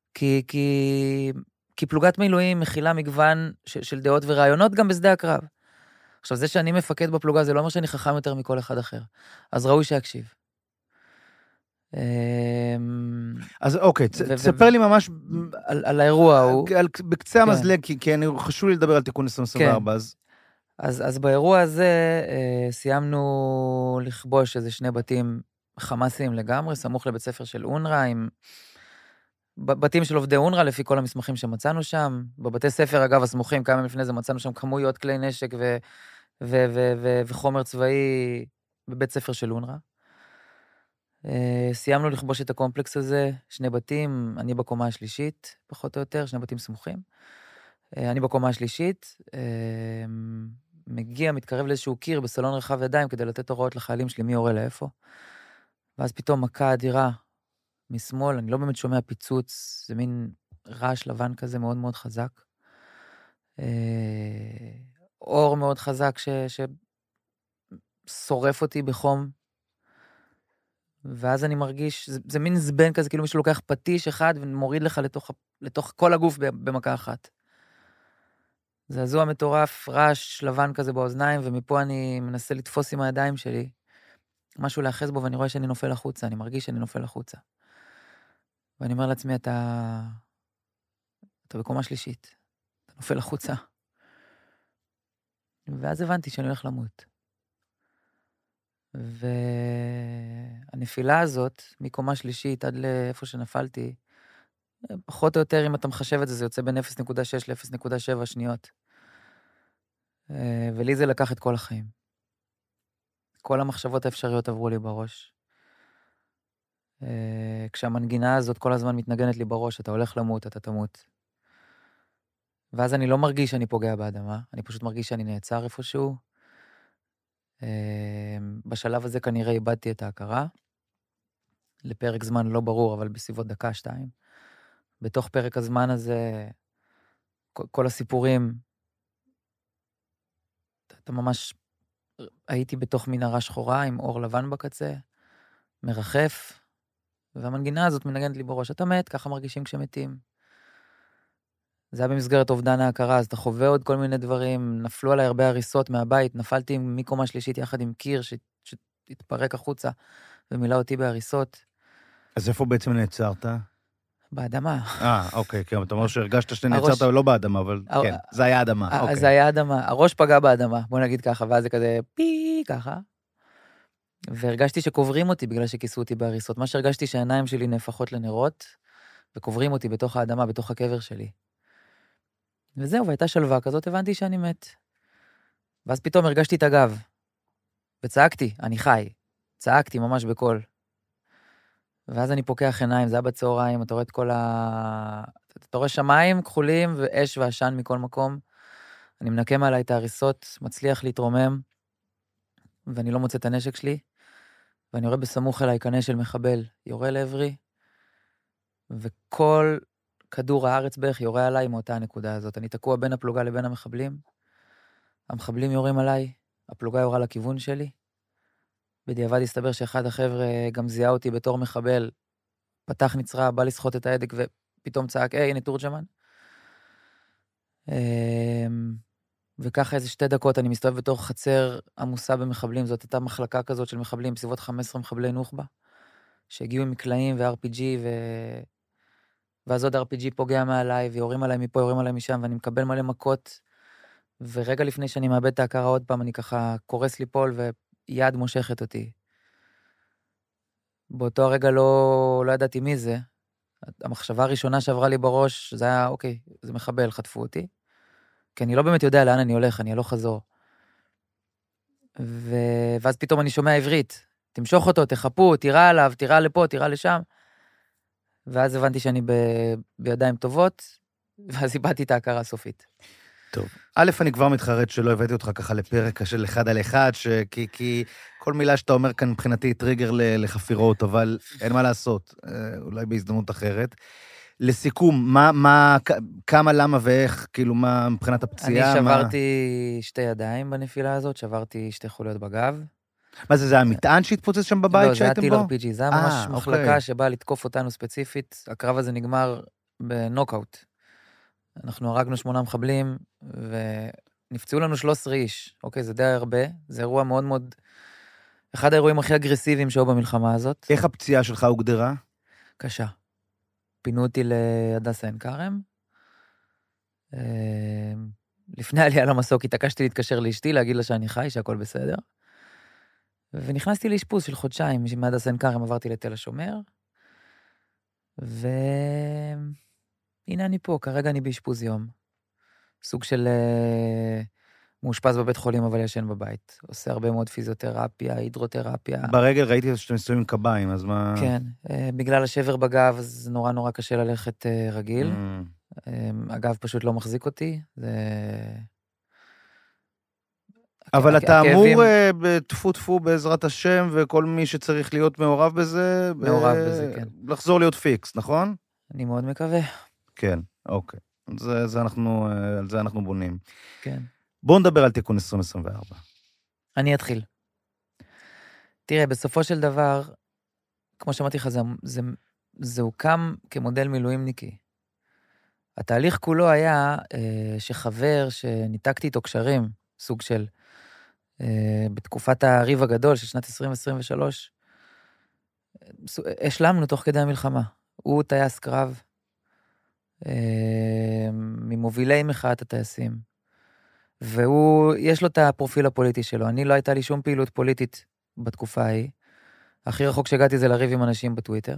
כי פלוגת מילואים מכילה מגוון של דעות ורעיונות גם בשדה הקרב. עכשיו, זה שאני מפקד בפלוגה, זה לא אומר שאני חכם יותר מכל אחד אחר. אז ראוי שיקשיב. אז אוקיי, תספר לי ממש על האירוע ההוא. בקצה המזלג, כי חשוב לי לדבר על תיקון 2024. אז באירוע הזה סיימנו לכבוש איזה 2 בתים חמאסיים לגמרי, סמוך לבית ספר של אונר"א, עם בתים של עובדי אונר"א, לפי כל המסמכים שמצאנו שם. בבתי ספר, אגב, הסמוכים, כמה לפני זה מצאנו שם כמויות כלי נשק וחומר צבאי בבית ספר של אונר"א. סיימנו לכבוש את הקומפלקס הזה, 2 בתים, אני בקומה השלישית, פחות או יותר, 2 בתים סמוכים. אני בקומה השלישית, מגיע, מתקרב לאיזשהו קיר בסלון רחב ידיים, כדי לתת הוראות לחיילים שלי מי יורה לאיפה. ואז פתאום מכה אדירה משמאל, אני לא באמת שומע פיצוץ, זה מין רעש לבן כזה מאוד מאוד חזק. אור מאוד חזק ששורף אותי בחום. ואז אני מרגיש, זה מין זבן כזה, כאילו מישהו לוקח פטיש אחד ומוריד לך לתוך כל הגוף במכה אחת. זעזוע מטורף, רעש לבן כזה באוזניים, ומפה אני מנסה לתפוס עם הידיים שלי, משהו לאחז בו, ואני רואה שאני נופל החוצה, אני מרגיש שאני נופל החוצה. ואני אומר לעצמי, אתה בקומה שלישית, אתה נופל החוצה. ואז הבנתי שאני הולך למות. והנפילה הזאת, מקומה שלישית עד לאיפה שנפלתי, פחות או יותר, אם אתה מחשב את זה, זה יוצא בין 0.6 ל-0.7 שניות. ולי זה לקח את כל החיים. כל המחשבות האפשריות עברו לי בראש. כשהמנגינה הזאת כל הזמן מתנגנת לי בראש, אתה הולך למות, אתה תמות. ואז אני לא מרגיש שאני פוגע באדמה, אני פשוט מרגיש שאני נעצר איפשהו. בשלב הזה כנראה איבדתי את ההכרה, לפרק זמן לא ברור, אבל בסביבות 1-2 דקות. בתוך פרק הזמן הזה, כל הסיפורים, אתה ממש, הייתי בתוך מנהרה שחורה עם אור לבן בקצה, מרחף, והמנגינה הזאת מנגנת לי בראש, אתה מת, ככה מרגישים כשמתים. זה היה במסגרת אובדן ההכרה, אז אתה חווה עוד כל מיני דברים, נפלו עליי הרבה הריסות מהבית, נפלתי מקומה שלישית יחד עם קיר שהתפרק החוצה, ומילא אותי בהריסות. אז איפה בעצם נעצרת? באדמה. אוקיי, כן, אתה אומר שהרגשת שנעצרת לא באדמה, אבל כן, זה היה אדמה. אוקיי. זה היה אדמה, הראש פגע באדמה, בוא נגיד ככה, ואז זה כזה פי, ככה. והרגשתי שקוברים אותי בגלל שכיסו אותי בהריסות. מה שהרגשתי שהעיניים שלי נהפכות לנרות, וקוברים אותי בתוך האדמה, בתוך הקבר שלי. וזהו, והייתה שלווה כזאת, הבנתי שאני מת. ואז פתאום הרגשתי את הגב, וצעקתי, אני חי. צעקתי ממש בקול. ואז אני פוקח עיניים, זה היה בצהריים, אתה רואה את כל אתה רואה שמיים כחולים ואש ועשן מכל מקום. אני מנקם עליי את ההריסות, מצליח להתרומם, ואני לא מוצא את הנשק שלי, ואני רואה בסמוך אליי קנה של מחבל, יורה לעברי, וכל כדור הארץ בערך יורה עליי מאותה הנקודה הזאת. אני תקוע בין הפלוגה לבין המחבלים, המחבלים יורים עליי, הפלוגה יורה לכיוון שלי, בדיעבד הסתבר שאחד החבר'ה גם זיהה אותי בתור מחבל, פתח נצרה, בא לסחוט את ההדק, ופתאום צעק, הנה תורג'מן. וככה איזה 2 דקות אני מסתובב בתור חצר עמוסה במחבלים, זאת הייתה מחלקה כזאת של מחבלים, בסביבות 15 מחבלי נוח'בה, שהגיעו עם מקלעים ו-RPG, ואז עוד RPG פוגע מעליי, ויורים עליי מפה, יורים עליי משם, ואני מקבל מלא מכות, ורגע לפני שאני מאבד את ההכרה עוד פעם, אני ככה קורס ליפול, ויד מושכת אותי. באותו הרגע לא ידעתי מי זה. המחשבה הראשונה שעברה לי בראש, זה היה, אוקיי, זה מחבל, חטפו אותי. כי אני לא באמת יודע לאן אני הולך, אני הלוך חזור. ואז פתאום אני שומע עברית, תמשוך אותו, תחפו, תירה עליו, תירה לפה, תירה לשם. ואז הבנתי שאני בידיים טובות, ואז איבדתי את ההכרה הסופית. טוב. א', אני כבר מתחרט שלא הבאתי אותך ככה לפרק של 1 על 1, כי כל מילה שאתה אומר כאן מבחינתי היא טריגר לחפירות, אבל אין מה לעשות, אולי בהזדמנות אחרת. לסיכום, כמה, למה ואיך, כאילו, מה מבחינת הפציעה? אני שברתי 2 ידיים בנפילה הזאת, שברתי 2 חוליות בגב. מה זה המטען שהתפוצץ שם בבית שהייתם בו? לא, זה היה טיל RPG, זה היה ממש מחלקה שבאה לתקוף אותנו ספציפית, הקרב הזה נגמר בנוקאוט. אנחנו הרגנו 8 מחבלים, ונפצעו לנו 13 איש. אוקיי, זה די הרבה, זה אירוע מאוד מאוד, אחד האירועים הכי אגרסיביים שהיו במלחמה הזאת. איך הפציעה שלך הוגדרה? קשה. פינו אותי להדסה עין כרם. לפני העלייה למסוק, התעקשתי להתקשר לאשתי, להגיד לה שאני חי, שהכל בסדר. ונכנסתי לאשפוז של 1 חודשיים, מהדסה עין כרם עברתי לתל השומר, הנה אני פה, כרגע אני באשפוז יום. סוג של מאושפז בבית חולים, אבל ישן בבית. עושה הרבה מאוד פיזיותרפיה, הידרותרפיה. ברגל ראיתי שאתם מסתובבים עם קביים, אז מה? כן, בגלל השבר בגב, אז נורא קשה ללכת רגיל. הגב פשוט לא מחזיק אותי. אבל אתה אמור בטפו בעזרת השם, וכל מי שצריך להיות מעורב בזה, כן. לחזור להיות פיקס, נכון? אני מאוד מקווה. כן, אוקיי. על זה אנחנו בונים. כן. בואו נדבר על תיקון 2024. אני אתחיל. תראה, בסופו של דבר, כמו שאמרתי לך, זה הוקם כמודל מילואימניקי. התהליך כולו היה שחבר שניתקתי איתו קשרים, סוג של, בתקופת הריב הגדול של שנת 2023, השלמנו תוך כדי המלחמה. הוא טייס קרב, ממובילי מחאת הטייסים, יש לו את הפרופיל הפוליטי שלו. אני לא הייתה לי שום פעילות פוליטית בתקופה ההיא. הכי רחוק שהגעתי זה לריב עם אנשים בטוויטר.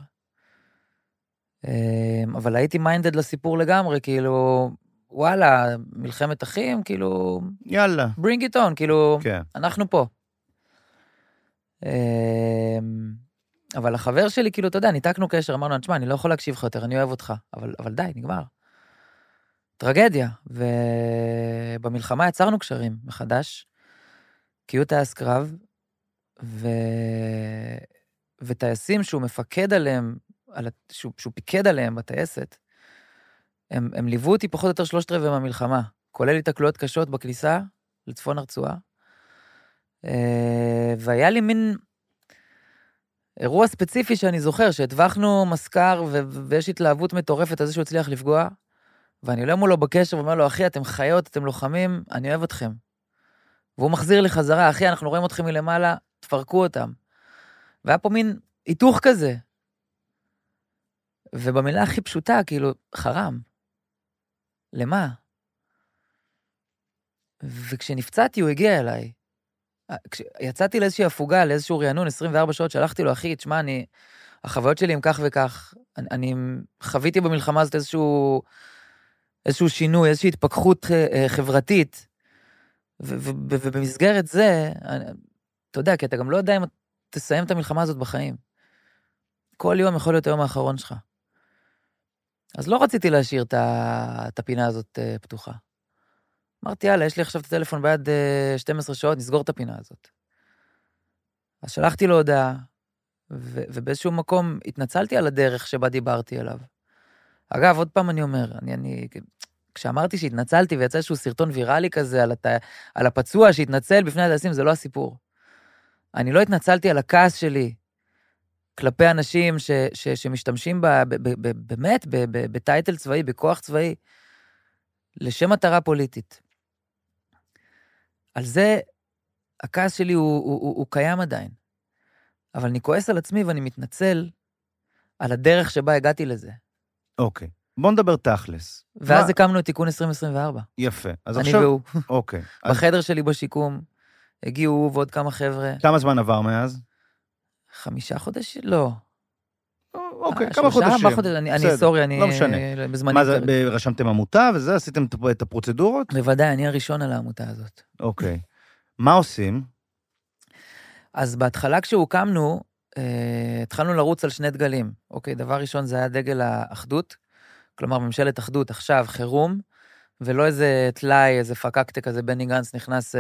אבל הייתי מיינדד לסיפור לגמרי, כאילו, וואלה, מלחמת אחים, כאילו, יאללה. bring it on, כאילו, כן. אנחנו פה. אבל החבר שלי, כאילו, אתה יודע, ניתקנו קשר, אמרנו, תשמע, אני לא יכול להקשיב לך יותר, אני אוהב אותך, אבל די, נגמר. טרגדיה, ובמלחמה יצרנו קשרים מחדש, כי הוא טייס קרב, וטייסים שהוא מפקד עליהם, שהוא פיקד עליהם בטייסת, הם ליוו אותי פחות או יותר 3/4 מהמלחמה, כולל התקלויות קשות בכניסה לצפון הרצועה, והיה לי מין אירוע ספציפי שאני זוכר, שהטווחנו מסקר ויש התלהבות מטורפת על זה שהוא הצליח לפגוע, ואני עולה מולו בקשר ואומר לו, אחי, אתם חיות, אתם לוחמים, אני אוהב אתכם. והוא מחזיר לי חזרה, אחי, אנחנו רואים אתכם מלמעלה, תפרקו אותם. והיה פה מין היתוך כזה. ובמילה הכי פשוטה, כאילו, חרם. למה? וכשנפצעתי, הוא הגיע אליי. יצאתי לאיזושהי הפוגה, לאיזשהו רענון, 24 שעות, שלחתי לו, אחי, תשמע, החוויות שלי הם כך וכך. אני חוויתי במלחמה הזאת איזשהו שינוי, איזושהי התפכחות חברתית, ובמסגרת זה, אתה יודע, כי אתה גם לא יודע אם תסיים את המלחמה הזאת בחיים. כל יום יכול להיות היום האחרון שלך. אז לא רציתי להשאיר את הפינה הזאת פתוחה. אמרתי, יאללה, יש לי עכשיו את הטלפון ביד 12 שעות, נסגור את הפינה הזאת. אז שלחתי לו הודעה, ובאיזשהו מקום התנצלתי על הדרך שבה דיברתי אליו. אגב, עוד פעם אני אומר, כשאמרתי שהתנצלתי ויצא איזשהו סרטון ויראלי כזה על הפצוע שהתנצל בפני הטייסים, זה לא הסיפור. אני לא התנצלתי על הכעס שלי כלפי אנשים שמשתמשים באמת בטייטל צבאי, בכוח צבאי, לשם מטרה פוליטית. על זה הכעס שלי הוא קיים עדיין. אבל אני כועס על עצמי ואני מתנצל על הדרך שבה הגעתי לזה. אוקיי. בוא נדבר תכלס. ואז הקמנו את תיקון 2024. יפה. אז אני עכשיו... והוא. אוקיי. בחדר שלי בשיקום, הגיעו הוא ועוד כמה חבר'ה. כמה זמן עבר מאז? 5 חודשים? לא. אוקיי, כמה חודשים. אני סורי, אני... לא משנה. מה זה, רשמתם עמותה וזה? עשיתם את הפרוצדורות? בוודאי, אני הראשון על העמותה הזאת. אוקיי. מה עושים? אז בהתחלה כשהוקמנו, התחלנו לרוץ על 2 דגלים. אוקיי, דבר ראשון זה היה דגל האחדות, כלומר ממשלת אחדות, עכשיו חירום, ולא איזה תלאי, איזה פקקטה כזה, בני גנץ נכנס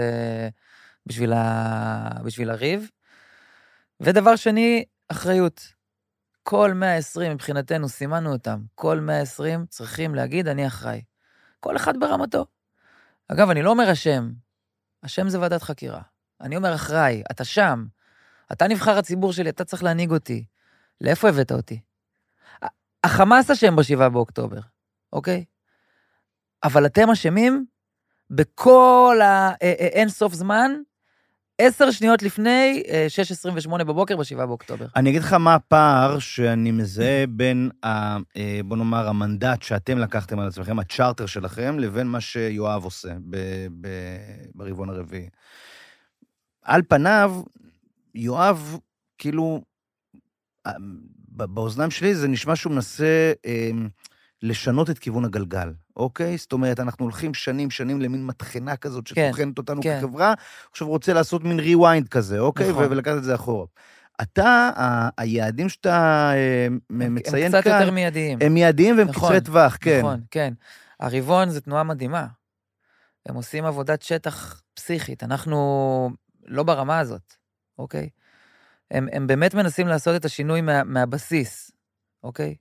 בשביל הריב. ודבר שני, אחריות. כל 120 מבחינתנו, סימנו אותם, כל 120 צריכים להגיד, אני אחראי. כל אחד ברמתו. אגב, אני לא אומר השם. השם זה ועדת חקירה. אני אומר אחראי, אתה שם. אתה נבחר הציבור שלי, אתה צריך להנהיג אותי. לאיפה הבאת אותי? החמאס אשם ב7 באוקטובר, אוקיי? אבל אתם אשמים בכל אין סוף זמן, 10 שניות לפני 6:28 בבוקר ב7 באוקטובר. אני אגיד לך מה הפער שאני מזהה בין, בוא נאמר, המנדט שאתם לקחתם על עצמכם, הצ'ארטר שלכם, לבין מה שיואב עושה ברבעון הרביעי. על פניו, יואב, כאילו, באוזניים שלי זה נשמע שהוא מנסה לשנות את כיוון הגלגל, אוקיי? זאת אומרת, אנחנו הולכים שנים למין מתחנה כזאת שתוכנת אותנו כחברה, עכשיו רוצה לעשות מין ריוויינד כזה, אוקיי? ולקחת את זה אחורה. אתה, היעדים שאתה מציין כאן, הם קצת יותר מיידיים. הם מיידיים והם קצרי טווח, כן. נכון, כן. הרבעון זה תנועה מדהימה. הם עושים עבודת שטח פסיכית. אנחנו לא ברמה הזאת, אוקיי? הם באמת מנסים לעשות את השינוי מהבסיס, אוקיי?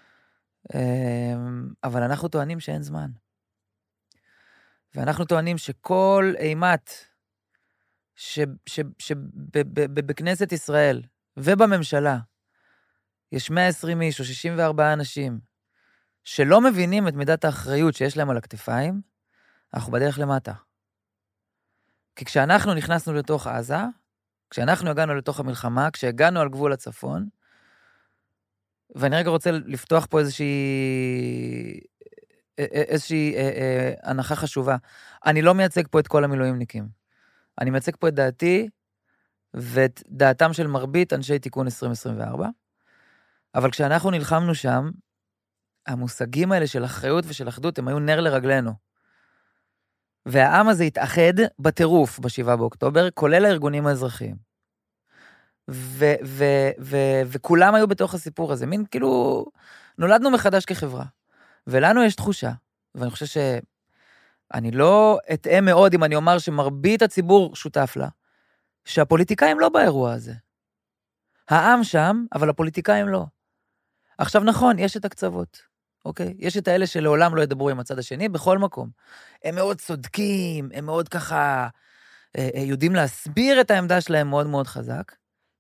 אבל אנחנו טוענים שאין זמן. ואנחנו טוענים שכל אימת שבכנסת ישראל ובממשלה יש 120 איש או 64 אנשים שלא מבינים את מידת האחריות שיש להם על הכתפיים, אנחנו בדרך למטה. כי כשאנחנו נכנסנו לתוך עזה, כשאנחנו הגענו לתוך המלחמה, כשהגענו על גבול הצפון, ואני רגע רוצה לפתוח פה איזושהי הנחה חשובה. אני לא מייצג פה את כל המילואימניקים. אני מייצג פה את דעתי, ואת דעתם של מרבית אנשי תיקון 2024, אבל כשאנחנו נלחמנו שם, המושגים האלה של אחריות ושל אחדות, הם היו נר לרגלינו. והעם הזה התאחד בטירוף ב7 באוקטובר, כולל הארגונים האזרחיים. וכולם היו בתוך הסיפור הזה, מין כאילו, נולדנו מחדש כחברה. ולנו יש תחושה, ואני חושב שאני לא אתאם מאוד אם אני אומר שמרבית הציבור שותף לה, שהפוליטיקאים לא באירוע הזה. העם שם, אבל הפוליטיקאים לא. עכשיו נכון, יש את הקצוות, אוקיי? יש את האלה שלעולם לא ידברו עם הצד השני, בכל מקום. הם מאוד צודקים, הם מאוד ככה, יודעים להסביר את העמדה שלהם מאוד מאוד חזק,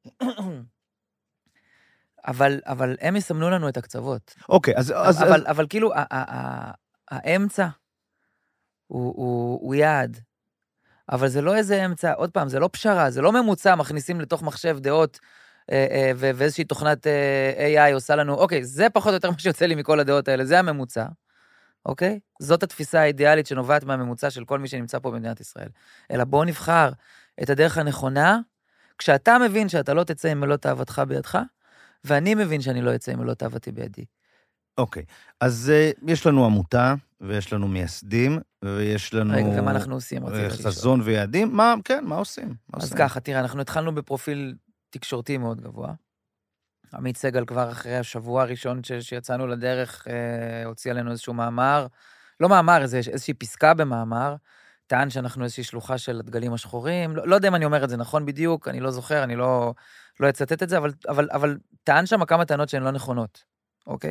אבל הם יסמנו לנו את הקצוות. אוקיי, אבל כאילו, האמצע הוא יעד. אבל זה לא איזה אמצע, עוד פעם, זה לא פשרה, זה לא ממוצע, מכניסים לתוך מחשב דעות ואיזושהי תוכנת AI עושה לנו, אוקיי, זה פחות או יותר מה שיוצא לי מכל הדעות האלה, זה הממוצע, אוקיי? זאת התפיסה האידיאלית שנובעת מהממוצע של כל מי שנמצא פה במדינת ישראל. אלא בוא נבחר את הדרך הנכונה, כשאתה מבין שאתה לא תצא עם מלוא תאוותך בידך, ואני מבין שאני לא אצא עם מלוא תאוותי בידי. אוקיי, אז יש לנו עמותה, ויש לנו מייסדים, ויש לנו... רגע, ומה אנחנו עושים? חזון ויעדים, מה עושים? אז ככה, תראה, אנחנו התחלנו בפרופיל תקשורתי מאוד גבוה. עמית סגל כבר אחרי השבוע הראשון שיצאנו לדרך, הוציא עלינו איזשהו מאמר, לא מאמר, איזושהי פסקה במאמר, טען שאנחנו איזושהי שלוחה של הדגלים השחורים, לא יודע אם אני אומר את זה נכון בדיוק, אני לא זוכר, אני לא אצטט את זה, אבל טען שם כמה טענות שהן לא נכונות, אוקיי?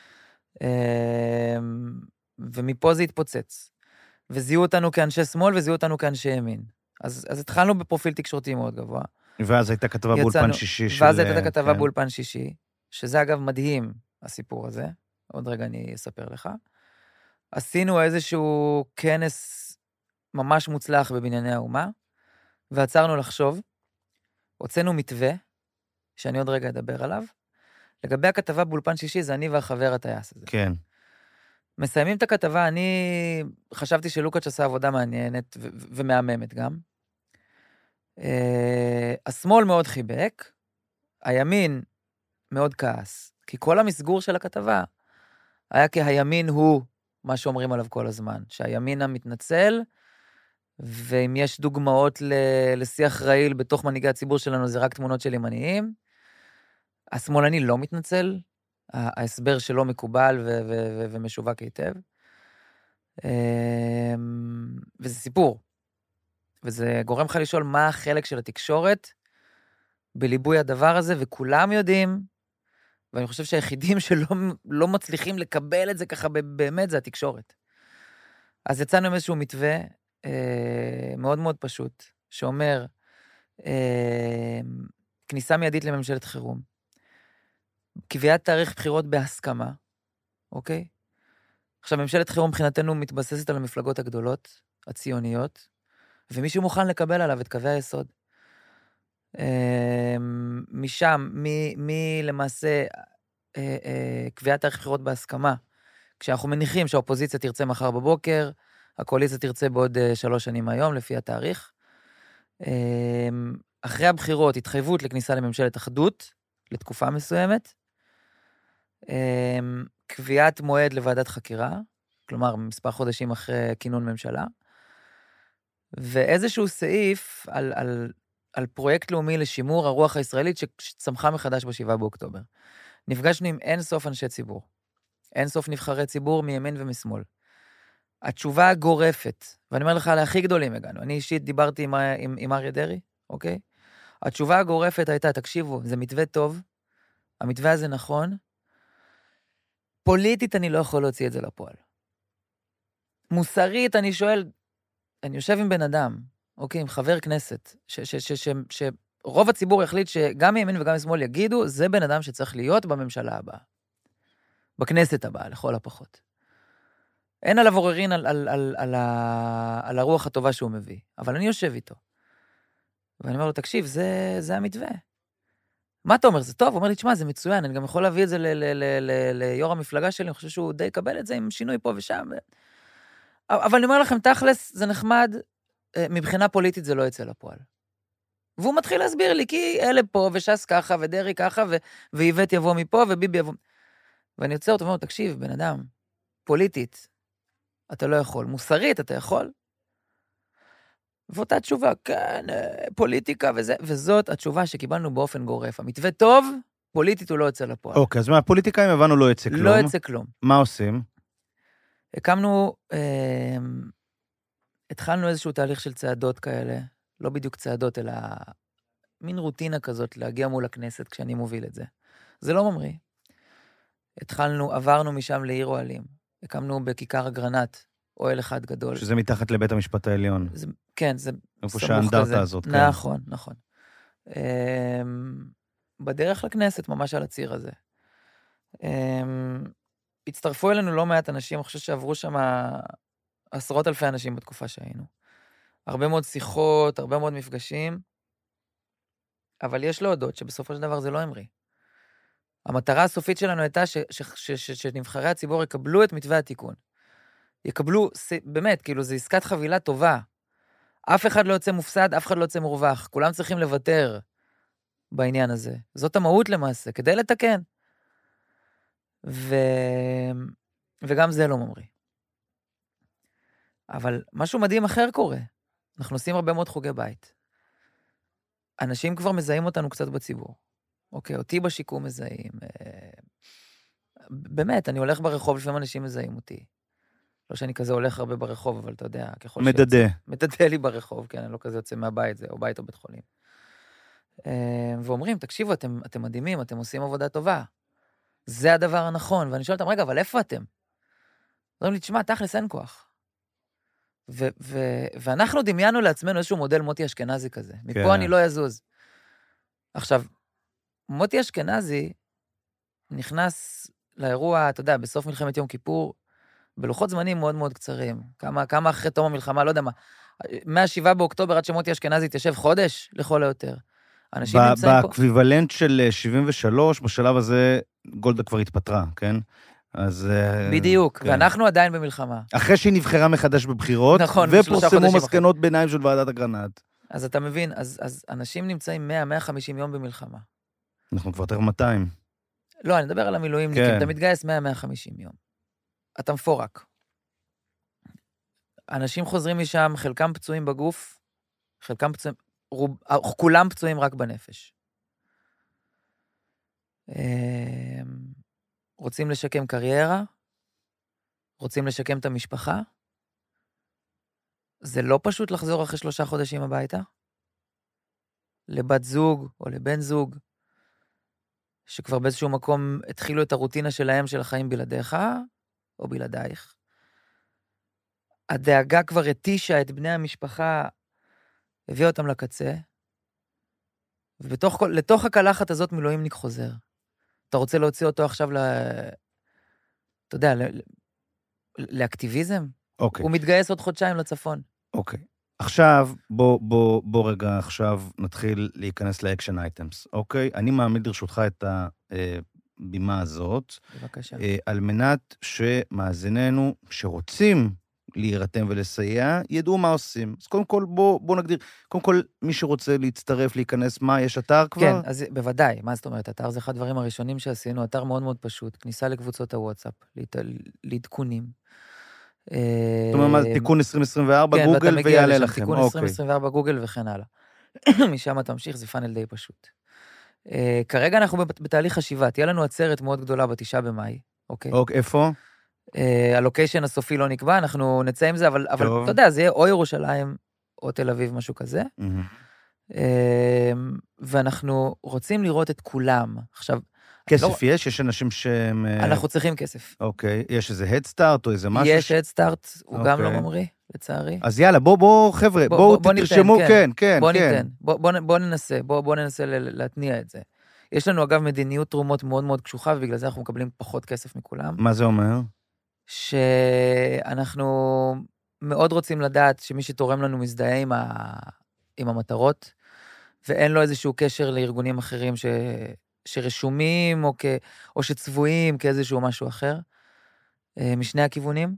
ומפה זה התפוצץ. וזיהו אותנו כאנשי שמאל, וזיהו אותנו כאנשי ימין. אז התחלנו בפרופיל תקשורתי מאוד גבוה. ואז הייתה כתבה באולפן שישי של... ואז הייתה כתבה באולפן שישי, שזה אגב מדהים, הסיפור הזה. עוד רגע אני אספר לך. עשינו איזשהו כנס ממש מוצלח בבנייני האומה, ועצרנו לחשוב, הוצאנו מתווה, שאני עוד רגע אדבר עליו, לגבי הכתבה באולפן שישי, זה אני והחבר הטייס הזה. כן. מסיימים את הכתבה, אני חשבתי שלוקאץ' עשה עבודה מעניינת ומהממת גם. השמאל מאוד חיבק, הימין מאוד כעס, כי כל המסגור של הכתבה היה כי הימין הוא מה שאומרים עליו כל הזמן, שהימין המתנצל, ואם יש דוגמאות לשיח רעיל בתוך מנהיגי הציבור שלנו, זה רק תמונות של ימניים. השמאלני לא מתנצל, ההסבר שלו מקובל ומשווק היטב. וזה סיפור. וזה גורם לך לשאול מה החלק של התקשורת בליבוי הדבר הזה, וכולם יודעים, ואני חושב שהיחידים שלא מצליחים לקבל את זה ככה באמת, זה התקשורת. אז יצאנו עם איזשהו מתווה מאוד מאוד פשוט, שאומר, כניסה מיידית לממשלת חירום, קביעת תאריך בחירות בהסכמה, אוקיי? עכשיו, ממשלת חירום מבחינתנו מתבססת על המפלגות הגדולות, הציוניות, ומישהו מוכן לקבל עליו את קווי היסוד. משם, למעשה, קביעת תאריך בחירות בהסכמה, כשאנחנו מניחים שהאופוזיציה תרצה מחר בבוקר, הקואליציה תרצה בעוד 3 שנים היום, לפי התאריך. אחרי הבחירות, התחייבות לכניסה לממשלת אחדות, לתקופה מסוימת, קביעת מועד לוועדת חקירה, כלומר, מספר חודשים אחרי כינון ממשלה, ואיזשהו סעיף על פרויקט לאומי לשימור הרוח הישראלית שצמחה מחדש ב7 באוקטובר. נפגשנו עם אין סוף אנשי ציבור, אין סוף נבחרי ציבור מימין ומשמאל. התשובה הגורפת, ואני אומר לך, להכי גדולים הגענו, אני אישית דיברתי עם אריה דרעי, אוקיי? התשובה הגורפת הייתה, תקשיבו, זה מתווה טוב, המתווה הזה נכון, פוליטית אני לא יכול להוציא את זה לפועל. מוסרית אני שואל, אני יושב עם בן אדם, אוקיי, עם חבר כנסת, שרוב הציבור יחליט שגם מימין וגם משמאל יגידו, זה בן אדם שצריך להיות בממשלה הבאה. בכנסת הבאה, לכל הפחות. אין עליו עוררין על הרוח הטובה שהוא מביא, אבל אני יושב איתו. ואני אומר לו, תקשיב, זה המתווה. מה אתה אומר? זה טוב? הוא אומר לי, תשמע, זה מצוין, אני גם יכול להביא את זה ליו"ר המפלגה שלי, אני חושב שהוא די יקבל את זה עם שינוי פה ושם. אבל אני אומר לכם, תכלס, זה נחמד, מבחינה פוליטית זה לא יצא לפועל. והוא מתחיל להסביר לי, כי אלה פה, ושס ככה, ודרי ככה, ואיבט יבוא מפה, וביבי יבוא. ואני יוצא אותו ואומר, תקשיב, בן אדם, פוליטית, אתה לא יכול, מוסרית אתה יכול. ואותה תשובה, כן, פוליטיקה וזה, וזאת התשובה שקיבלנו באופן גורף. המתווה טוב, פוליטית הוא לא יוצא לפועל. אוקיי, אז מהפוליטיקאים הבנו לא יצא כלום. לא יצא כלום. מה עושים? הקמנו, התחלנו איזשהו תהליך של צעדות כאלה, לא בדיוק צעדות, אלא מין רוטינה כזאת להגיע מול הכנסת כשאני מוביל את זה. זה לא ממריא. עברנו משם לעיר אוהלים. הקמנו בכיכר אגרנט, אוהל אחד גדול. שזה מתחת לבית המשפט העליון. כן, זה איפה שהאנדרטה הזאת, כן. נכון, נכון. בדרך לכנסת, ממש על הציר הזה. הצטרפו אלינו לא מעט אנשים, אני חושב שעברו שם עשרות אלפי אנשים בתקופה שהיינו. הרבה מאוד שיחות, הרבה מאוד מפגשים. אבל יש להודות שבסופו של דבר זה לא המריא. המטרה הסופית שלנו הייתה שנבחרי הציבור יקבלו את מתווה התיקון. יקבלו, באמת, כאילו, זו עסקת חבילה טובה. אף אחד לא יוצא מופסד, אף אחד לא יוצא מורווח. כולם צריכים לוותר בעניין הזה. זאת המהות למעשה, כדי לתקן. וגם זה לא ממריא. אבל משהו מדהים אחר קורה. אנחנו עושים הרבה מאוד חוגי בית. אנשים כבר מזהים אותנו קצת בציבור. אוקיי, אותי בשיקום מזהים. באמת, אני הולך ברחוב, לפעמים אנשים מזהים אותי. לא שאני כזה הולך הרבה ברחוב, אבל אתה יודע, ככל מדדה. מדדה לי ברחוב, כן, אני לא כזה יוצא מהבית, זה או בית או בית חולים. ואומרים, תקשיבו, אתם מדהימים, אתם עושים עבודה טובה. זה הדבר הנכון. ואני שואל אותם, רגע, אבל איפה אתם? אומרים לי, תשמע, תכלס אין כוח. ואנחנו דמיינו לעצמנו איזשהו מודל מוטי אשכנזי כזה. מפה אני לא יזוז. עכשיו, מוטי אשכנזי נכנס לאירוע, אתה יודע, בסוף מלחמת יום כיפור, בלוחות זמנים מאוד מאוד קצרים. כמה אחרי תום המלחמה, לא יודע מה. מה-7 באוקטובר עד שמוטי אשכנזי התיישב חודש לכל היותר. אנשים נמצאים פה. באקוויוולנט של 73, בשלב הזה גולדה כבר התפטרה, כן? אז... בדיוק, כן. ואנחנו עדיין במלחמה. אחרי שהיא נבחרה מחדש בבחירות, נכון, ופורסמו מסקנות ביניים של ועדת אגרנט. אז אתה מבין, אז אנשים נמצאים 100-150 יום במלחמה. אנחנו כבר יותר 200. לא, אני מדבר על המילואימניקים, כן. אתה מתגייס 100-150 יום. אתה מפורק. אנשים חוזרים משם, חלקם פצועים בגוף, חלקם פצועים, כולם פצועים רק בנפש. רוצים לשקם קריירה, רוצים לשקם את המשפחה, זה לא פשוט לחזור אחרי 3 חודשים הביתה, לבת זוג או לבן זוג, שכבר באיזשהו מקום התחילו את הרוטינה שלהם של החיים בלעדיך, או בלעדייך. הדאגה כבר התישה את בני המשפחה, הביאה אותם לקצה, ולתוך הקלחת הזאת מילואימניק חוזר. אתה רוצה להוציא אותו עכשיו אתה יודע, לאקטיביזם? אוקיי. הוא מתגייס עוד חודשיים לצפון. אוקיי. עכשיו, בוא רגע עכשיו נתחיל להיכנס לאקשן אייטמס, אוקיי? אני מעמיד לרשותך את הבימה הזאת. בבקשה. על מנת שמאזיננו שרוצים להירתם ולסייע, ידעו מה עושים. אז קודם כל, בוא נגדיר, קודם כל, מי שרוצה להצטרף, להיכנס, מה, יש אתר כבר? כן, אז בוודאי, מה זאת אומרת? אתר זה אחד הדברים הראשונים שעשינו, אתר מאוד מאוד פשוט, כניסה לקבוצות הוואטסאפ, לעדכונים. זאת אומרת, תיקון 2024 גוגל ויעלה לכם. תיקון 2024 גוגל וכן הלאה. משם אתה ממשיך, זה פאנל די פשוט. כרגע אנחנו בתהליך חשיבה, תהיה לנו עצרת מאוד גדולה ב9 במאי, אוקיי? איפה? הלוקיישן הסופי לא נקבע, אנחנו נצא עם זה, אבל אתה יודע, זה יהיה או ירושלים, או תל אביב, משהו כזה. ואנחנו רוצים לראות את כולם. עכשיו... כסף יש? יש אנשים שהם... אנחנו צריכים כסף. אוקיי. יש איזה הדסטארט או איזה משהו? יש הדסטארט, הוא גם לא ממריא, לצערי. אז יאללה, בוא, חבר'ה, בואו תרשמו, כן. בוא ננסה להתניע את זה. יש לנו אגב מדיניות תרומות מאוד מאוד קשוחה, ובגלל זה אנחנו מקבלים פחות כסף מכולם. מה זה אומר? שאנחנו מאוד רוצים לדעת שמי שתורם לנו מזדהה עם המטרות, ואין לו איזשהו קשר לארגונים אחרים שרשומים או שצבועים כאיזשהו משהו אחר, משני הכיוונים,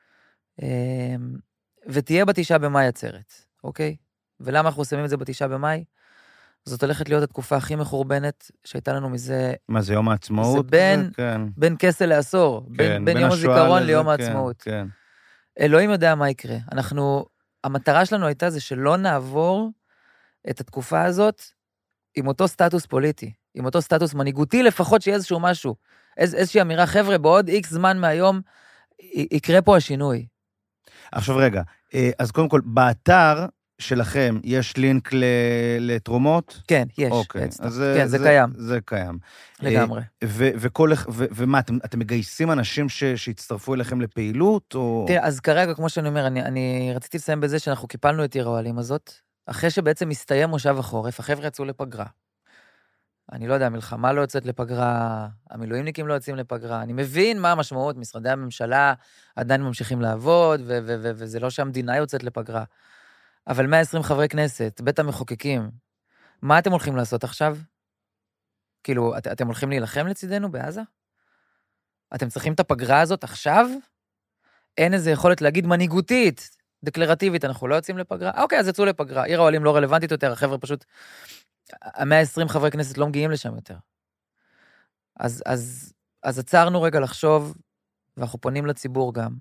ותהיה ב9 במאי עצרת, אוקיי? ולמה אנחנו שמים את זה ב9 במאי? זאת הולכת להיות התקופה הכי מחורבנת שהייתה לנו מזה... מה זה, יום העצמאות? זה בין כסל לעשור, בין יום הזיכרון ליום העצמאות. אלוהים יודע מה יקרה. המטרה שלנו הייתה זה שלא נעבור את התקופה הזאת עם אותו סטטוס פוליטי, עם אותו סטטוס מנהיגותי, לפחות שיהיה איזשהו משהו, איזושהי אמירה, חבר'ה, בעוד איקס זמן מהיום יקרה פה השינוי. עכשיו רגע, אז קודם כל, באתר שלכם יש לינק לתרומות? כן, יש. אוקיי, אז כן, זה קיים. זה קיים. לגמרי. ומה, אתם מגייסים אנשים שיצטרפו אליכם לפעילות? תראה, אז כרגע, כמו שאני אומר, אני רציתי לסיים בזה שאנחנו קיפלנו את עיר האוהלים הזאת, אחרי שבעצם מסתיים מושב החורף, החבר'ה יצאו לפגרה. אני לא יודע, המלחמה לא יוצאת לפגרה, המילואימניקים לא יוצאים לפגרה, אני מבין מה המשמעות, משרדי הממשלה עדיין ממשיכים לעבוד, וזה לא שהמדינה יוצאת לפגרה. אבל 120 חברי כנסת, בית המחוקקים, מה אתם הולכים לעשות עכשיו? כאילו, אתם הולכים להילחם לצידנו בעזה? אתם צריכים את הפגרה הזאת עכשיו? אין איזה יכולת להגיד מנהיגותית, דקלרטיבית, אנחנו לא יוצאים לפגרה? אוקיי, אז יצאו לפגרה. עיר האוהלים לא רלוונטית יותר, החבר'ה פשוט, 120 חברי כנסת לא מגיעים לשם יותר. אז עצרנו רגע לחשוב, ואנחנו פונים לציבור גם,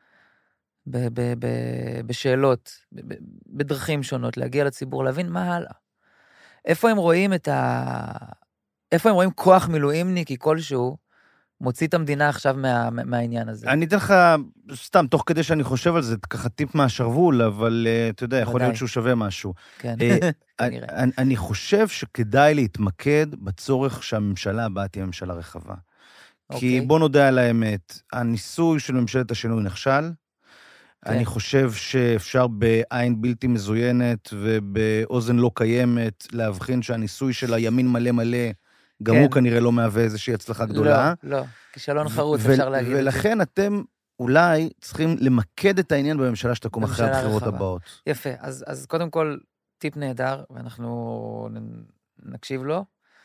בשאלות, בדרכים שונות, להגיע לציבור, להבין מה הלאה. איפה הם רואים איפה הם רואים כוח מילואימניקי כלשהו, מוציא את המדינה עכשיו מהעניין הזה? אני אתן לך, סתם, תוך כדי שאני חושב על זה, ככה טיפ מהשרוול, אבל אתה יודע, יכול להיות שהוא שווה משהו. כן, כנראה. אני חושב שכדאי להתמקד בצורך שהממשלה הבאה תהיה ממשלה רחבה. כי בוא נודע על האמת, הניסוי של ממשלת השינוי נכשל, אני חושב שאפשר בעין בלתי מזוינת ובאוזן לא קיימת להבחין שהניסוי של הימין מלא מלא, גם הוא כנראה לא מהווה איזושהי הצלחה גדולה. לא, כישלון חרוץ אפשר להגיד את זה. ולכן אתם אולי צריכים למקד את העניין בממשלה שתקום אחרי הבחירות הבאות. יפה, אז קודם כל טיפ נהדר, ואנחנו נקשיב לו.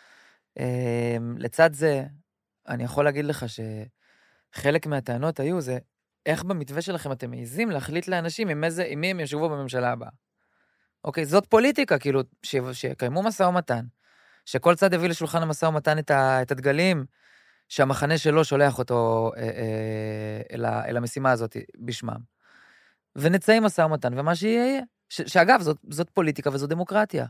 לצד זה, אני יכול להגיד לך שחלק מהטענות היו זה, איך במתווה שלכם אתם מעיזים להחליט לאנשים עם מי הם ישובו בממשלה הבאה. אוקיי, זאת פוליטיקה, כאילו, שקיימו משא ומתן, שכל צד הביא לשולחן המשא ומתן את הדגלים, שהמחנה שלו שולח אותו אל המשימה הזאת בשמם. ונצא עם משא ומתן, ומה שיהיה, שאגב, זאת פוליטיקה וזאת דמוקרטיה.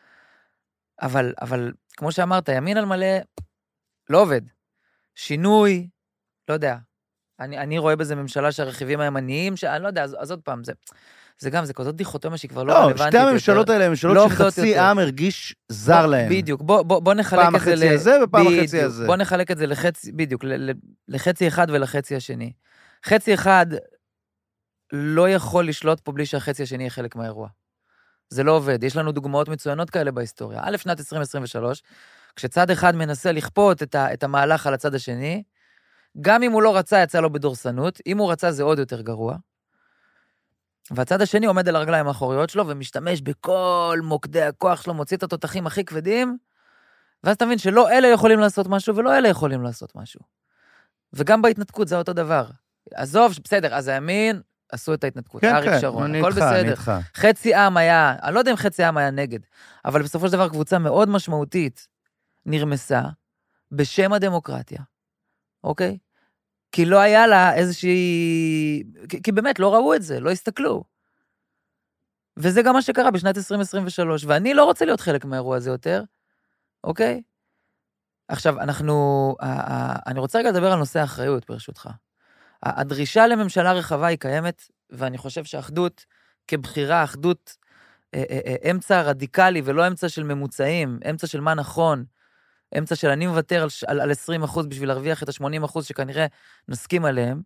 אבל כמו שאמרת, ימין על מלא לא עובד. שינוי, לא יודע, אני רואה בזה ממשלה שהרכיבים הימניים, אני לא יודע, אז עוד פעם, זה גם, זה כזאת דיכוטומיה שהיא כבר לא רלוונטית. לא, שתי הממשלות האלה, ממשלות שחצי עם הרגיש זר להם. בדיוק, בוא נחלק את זה פעם החצי הזה ופעם החצי הזה. בוא נחלק את זה לחצי, בדיוק, לחצי אחד ולחצי השני. חצי אחד לא יכול לשלוט פה בלי שהחצי השני יהיה חלק מהאירוע. זה לא עובד, יש לנו דוגמאות מצוינות כאלה בהיסטוריה. שנת 2023, כשצד אחד מנסה לכפות את המהלך על הצד השני, גם אם הוא לא רצה, יצא לו בדורסנות, אם הוא רצה זה עוד יותר גרוע, והצד השני עומד על הרגליים האחוריות שלו, ומשתמש בכל מוקדי הכוח שלו, מוציא את התותחים הכי כבדים, ואז אתה מבין שלא אלה יכולים לעשות משהו, ולא אלה יכולים לעשות משהו. וגם בהתנתקות זה אותו דבר. עזוב, בסדר, אז הימין עשו את ההתנתקות, אריק שרון, הכל בסדר. חצי עם היה, אני לא יודע אם חצי עם היה נגד, אבל בסופו של דבר קבוצה מאוד משמעותית נרמסה, בשם הדמוקרטיה. אוקיי? כי לא היה לה איזושהי... כי באמת לא ראו את זה, לא הסתכלו. וזה גם מה שקרה בשנת 2023, ואני לא רוצה להיות חלק מהאירוע הזה יותר, אוקיי? עכשיו, אני רוצה רגע לדבר על נושא האחריות, ברשותך. הדרישה לממשלה רחבה היא קיימת, ואני חושב שאחדות כבחירה, אחדות אמצע רדיקלי, ולא אמצע של ממוצעים, אמצע של מה נכון, אמצע של אני מוותר על 20% בשביל להרוויח את ה-80% שכנראה נסכים עליהם,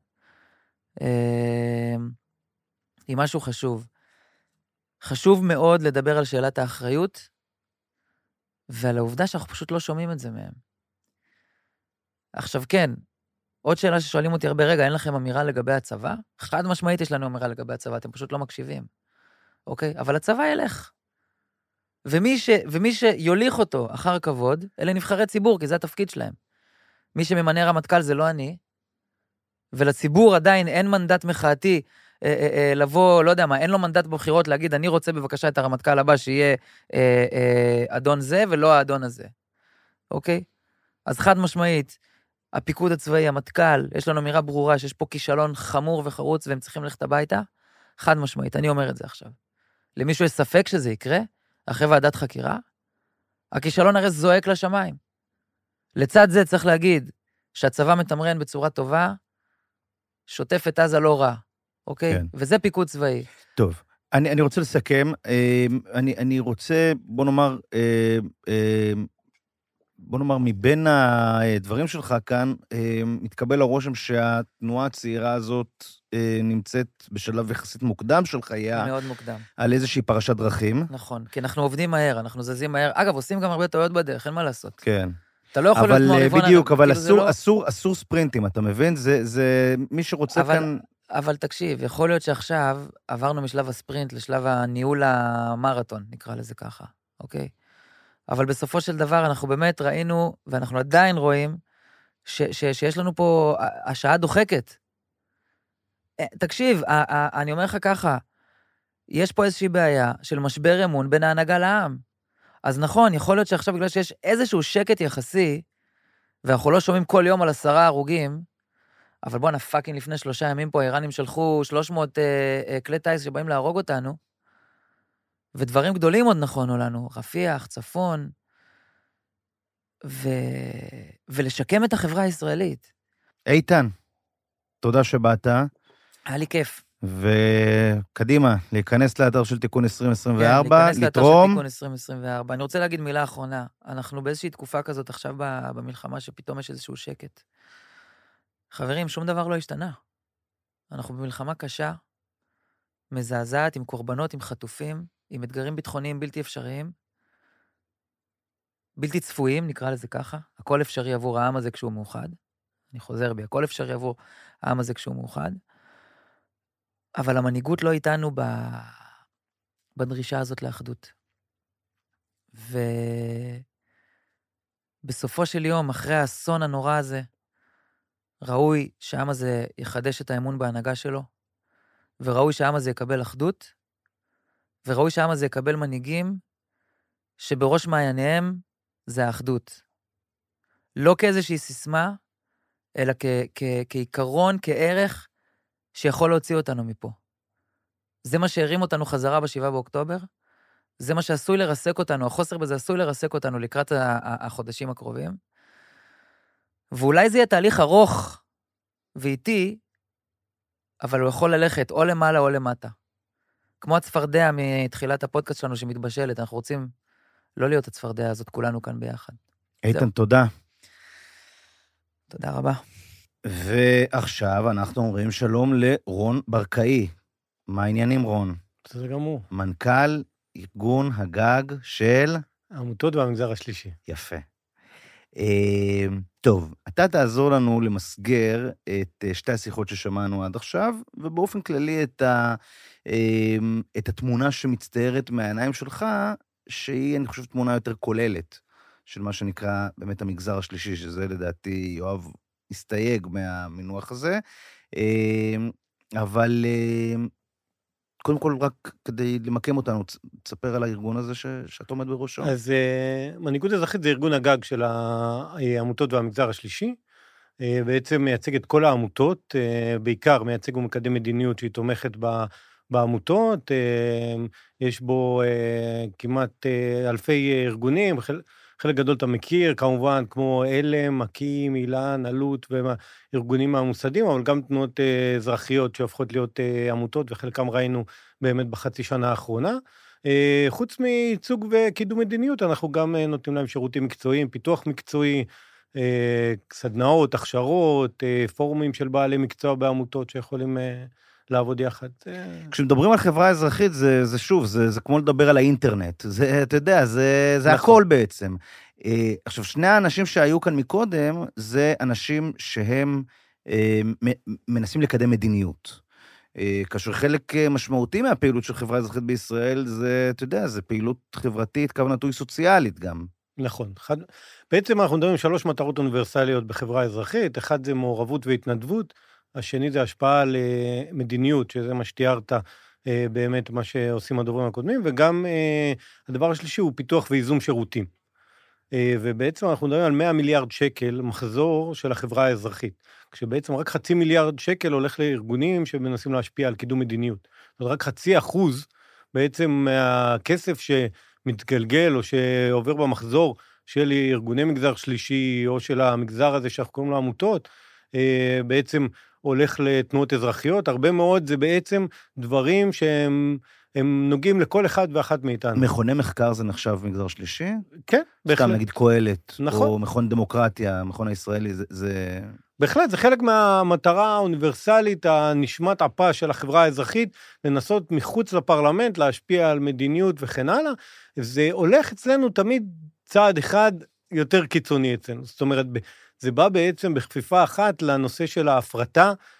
היא משהו חשוב. חשוב מאוד לדבר על שאלת האחריות, ועל העובדה שאנחנו פשוט לא שומעים את זה מהם. עכשיו כן, עוד שאלה ששואלים אותי הרבה, רגע, אין לכם אמירה לגבי הצבא? חד משמעית יש לנו אמירה לגבי הצבא, אתם פשוט לא מקשיבים. אוקיי? אבל הצבא ילך. ומי שיוליך אותו אחר כבוד, אלה נבחרי ציבור, כי זה התפקיד שלהם. מי שממנה רמטכ"ל זה לא אני, ולציבור עדיין אין מנדט מחאתי לבוא, לא יודע מה, אין לו מנדט בבחירות להגיד, אני רוצה בבקשה את הרמטכ"ל הבא שיהיה אדון זה ולא האדון הזה. אוקיי? אז חד משמעית, הפיקוד הצבאי, המטכ"ל, יש לנו אמירה ברורה שיש פה כישלון חמור וחרוץ והם צריכים ללכת הביתה, חד משמעית, אני אומר את זה עכשיו. למישהו יש ספק שזה יקרה? אחרי ועדת חקירה, הכישלון הרי זועק לשמיים. לצד זה צריך להגיד שהצבא מתמרן בצורה טובה, שוטף את עזה לא רע, אוקיי? כן. וזה פיקוד צבאי. טוב, אני רוצה לסכם, אני רוצה, בוא נאמר, מבין הדברים שלך כאן, מתקבל הרושם שהתנועה הצעירה הזאת נמצאת בשלב יחסית מוקדם של חייה. מאוד מוקדם. על איזושהי פרשת דרכים. נכון, כי אנחנו עובדים מהר, אנחנו זזים מהר. אגב, עושים גם הרבה טעויות בדרך, אין מה לעשות. כן. אתה לא יכול להיות כמו הרבעון. בדיוק, אבל אסור ספרינטים, אתה מבין? זה מי שרוצה כאן... אבל תקשיב, יכול להיות שעכשיו עברנו משלב הספרינט לשלב הניהול המרתון, נקרא לזה ככה, אוקיי? אבל בסופו של דבר אנחנו באמת ראינו, ואנחנו עדיין רואים, שיש לנו פה, השעה דוחקת. תקשיב, אני אומר לך ככה, יש פה איזושהי בעיה של משבר אמון בין ההנהגה לעם. אז נכון, יכול להיות שעכשיו בגלל שיש איזשהו שקט יחסי, ואנחנו לא שומעים כל יום על 10 הרוגים, אבל בוא נפאקינג לפני 3 ימים פה, האיראנים שלחו 300 כלי טייס שבאים להרוג אותנו, ודברים גדולים עוד נכונו לנו, רפיח, צפון, ולשקם את החברה הישראלית. איתן, תודה שבאת. היה לי כיף. וקדימה, להיכנס לאתר של תיקון 2024, לתרום. להיכנס לאתר של תיקון 2024. אני רוצה להגיד מילה אחרונה. אנחנו באיזושהי תקופה כזאת עכשיו במלחמה, שפתאום יש איזשהו שקט. חברים, שום דבר לא השתנה. אנחנו במלחמה קשה, מזעזעת, עם קורבנות, עם חטופים, עם אתגרים ביטחוניים בלתי אפשריים, בלתי צפויים, נקרא לזה ככה. הכל אפשרי עבור העם הזה כשהוא מאוחד. אני חוזר בי, הכל אפשרי עבור העם הזה כשהוא מאוחד. אבל המנהיגות לא איתנו בדרישה הזאת לאחדות. ובסופו של יום, אחרי האסון הנורא הזה, ראוי שהעם הזה יחדש את האמון בהנהגה שלו, וראוי שהעם הזה יקבל אחדות, וראוי שהעם הזה יקבל מנהיגים שבראש מעייניהם זה האחדות. לא כאיזושהי סיסמה, אלא כעיקרון, כערך שיכול להוציא אותנו מפה. זה מה שהרים אותנו חזרה ב7 באוקטובר, זה מה שעשוי לרסק אותנו, החוסר בזה עשוי לרסק אותנו לקראת החודשים הקרובים, ואולי זה יהיה תהליך ארוך ואיטי, אבל הוא יכול ללכת או למעלה או למטה. כמו הצפרדע מתחילת הפודקאסט שלנו שמתבשלת, אנחנו רוצים לא להיות הצפרדע הזאת, כולנו כאן ביחד. איתן, תודה. תודה רבה. ועכשיו אנחנו אומרים שלום לרון ברקאי. מה העניינים, רון? זה גמור. מנכ"ל ארגון הגג של... העמותות והמגזר השלישי. יפה. טוב, אתה תעזור לנו למסגר את 2 השיחות ששמענו עד עכשיו, ובאופן כללי את התמונה שמצטיירת מהעיניים שלך, שהיא, אני חושב, תמונה יותר כוללת, של מה שנקרא באמת המגזר השלישי, שזה לדעתי יואב הסתייג מהמינוח הזה, אבל קודם כל רק כדי למקם אותנו, תספר על הארגון הזה שאת עומד בראשו. אז מנהיגות אזרחית זה ארגון הגג של העמותות והמגזר השלישי, בעצם מייצג את כל העמותות, בעיקר מייצג ומקדם מדיניות שהיא תומכת בעמותות, יש בו כמעט אלפי ארגונים, חלק גדול אתה מכיר, כמובן, כמו אלם, מקים, אילן, עלות, וארגונים המוסדים, אבל גם תנועות אזרחיות שהופכות להיות עמותות, וחלקם ראינו באמת בחצי שנה האחרונה. חוץ מייצוג וקידום מדיניות, אנחנו גם נותנים להם שירותים מקצועיים, פיתוח מקצועי, סדנאות, הכשרות, פורומים של בעלי מקצוע בעמותות שיכולים לעבוד יחד. כשמדברים על חברה אזרחית, זה שוב, זה כמו לדבר על האינטרנט. זה, אתה יודע, זה הכל בעצם. עכשיו, 2 האנשים שהיו כאן מקודם, זה אנשים שהם מנסים לקדם מדיניות. כאשר חלק משמעותי מהפעילות של חברה אזרחית בישראל, זה, אתה יודע, זה פעילות חברתית, קו נטוי סוציאלית גם. נכון. בעצם אנחנו מדברים 3 מטרות אוניברסליות בחברה האזרחית, אחד זה מעורבות והתנדבות, השני זה השפעה על מדיניות, שזה מה שתיארת באמת מה שעושים הדוברים הקודמים, וגם הדבר השלישי הוא פיתוח ואיזום שירותים. ובעצם אנחנו מדברים על 100 מיליארד שקל מחזור של החברה האזרחית, כשבעצם רק 0.5 מיליארד שקל הולך לארגונים שמנסים להשפיע על קידום מדיניות. זאת אומרת, רק 0.5% בעצם מהכסף שמתגלגל או שעובר במחזור של ארגוני מגזר שלישי, או של המגזר הזה שאנחנו קוראים לו עמותות, בעצם הולך לתנועות אזרחיות, הרבה מאוד זה בעצם דברים שהם נוגעים לכל אחד ואחת מאיתנו. מכוני מחקר זה נחשב מגזר שלישי? כן, בהחלט. סתם נגיד קהלת, נכון. או מכון דמוקרטיה, מכון הישראלי, זה... בהחלט, זה חלק מהמטרה האוניברסלית, הנשמת אפה של החברה האזרחית, לנסות מחוץ לפרלמנט, להשפיע על מדיניות וכן הלאה, זה הולך אצלנו תמיד צעד אחד יותר קיצוני אצלנו, זאת אומרת, זה בא בעצם בכפיפה אחת לנושא של ההפרטה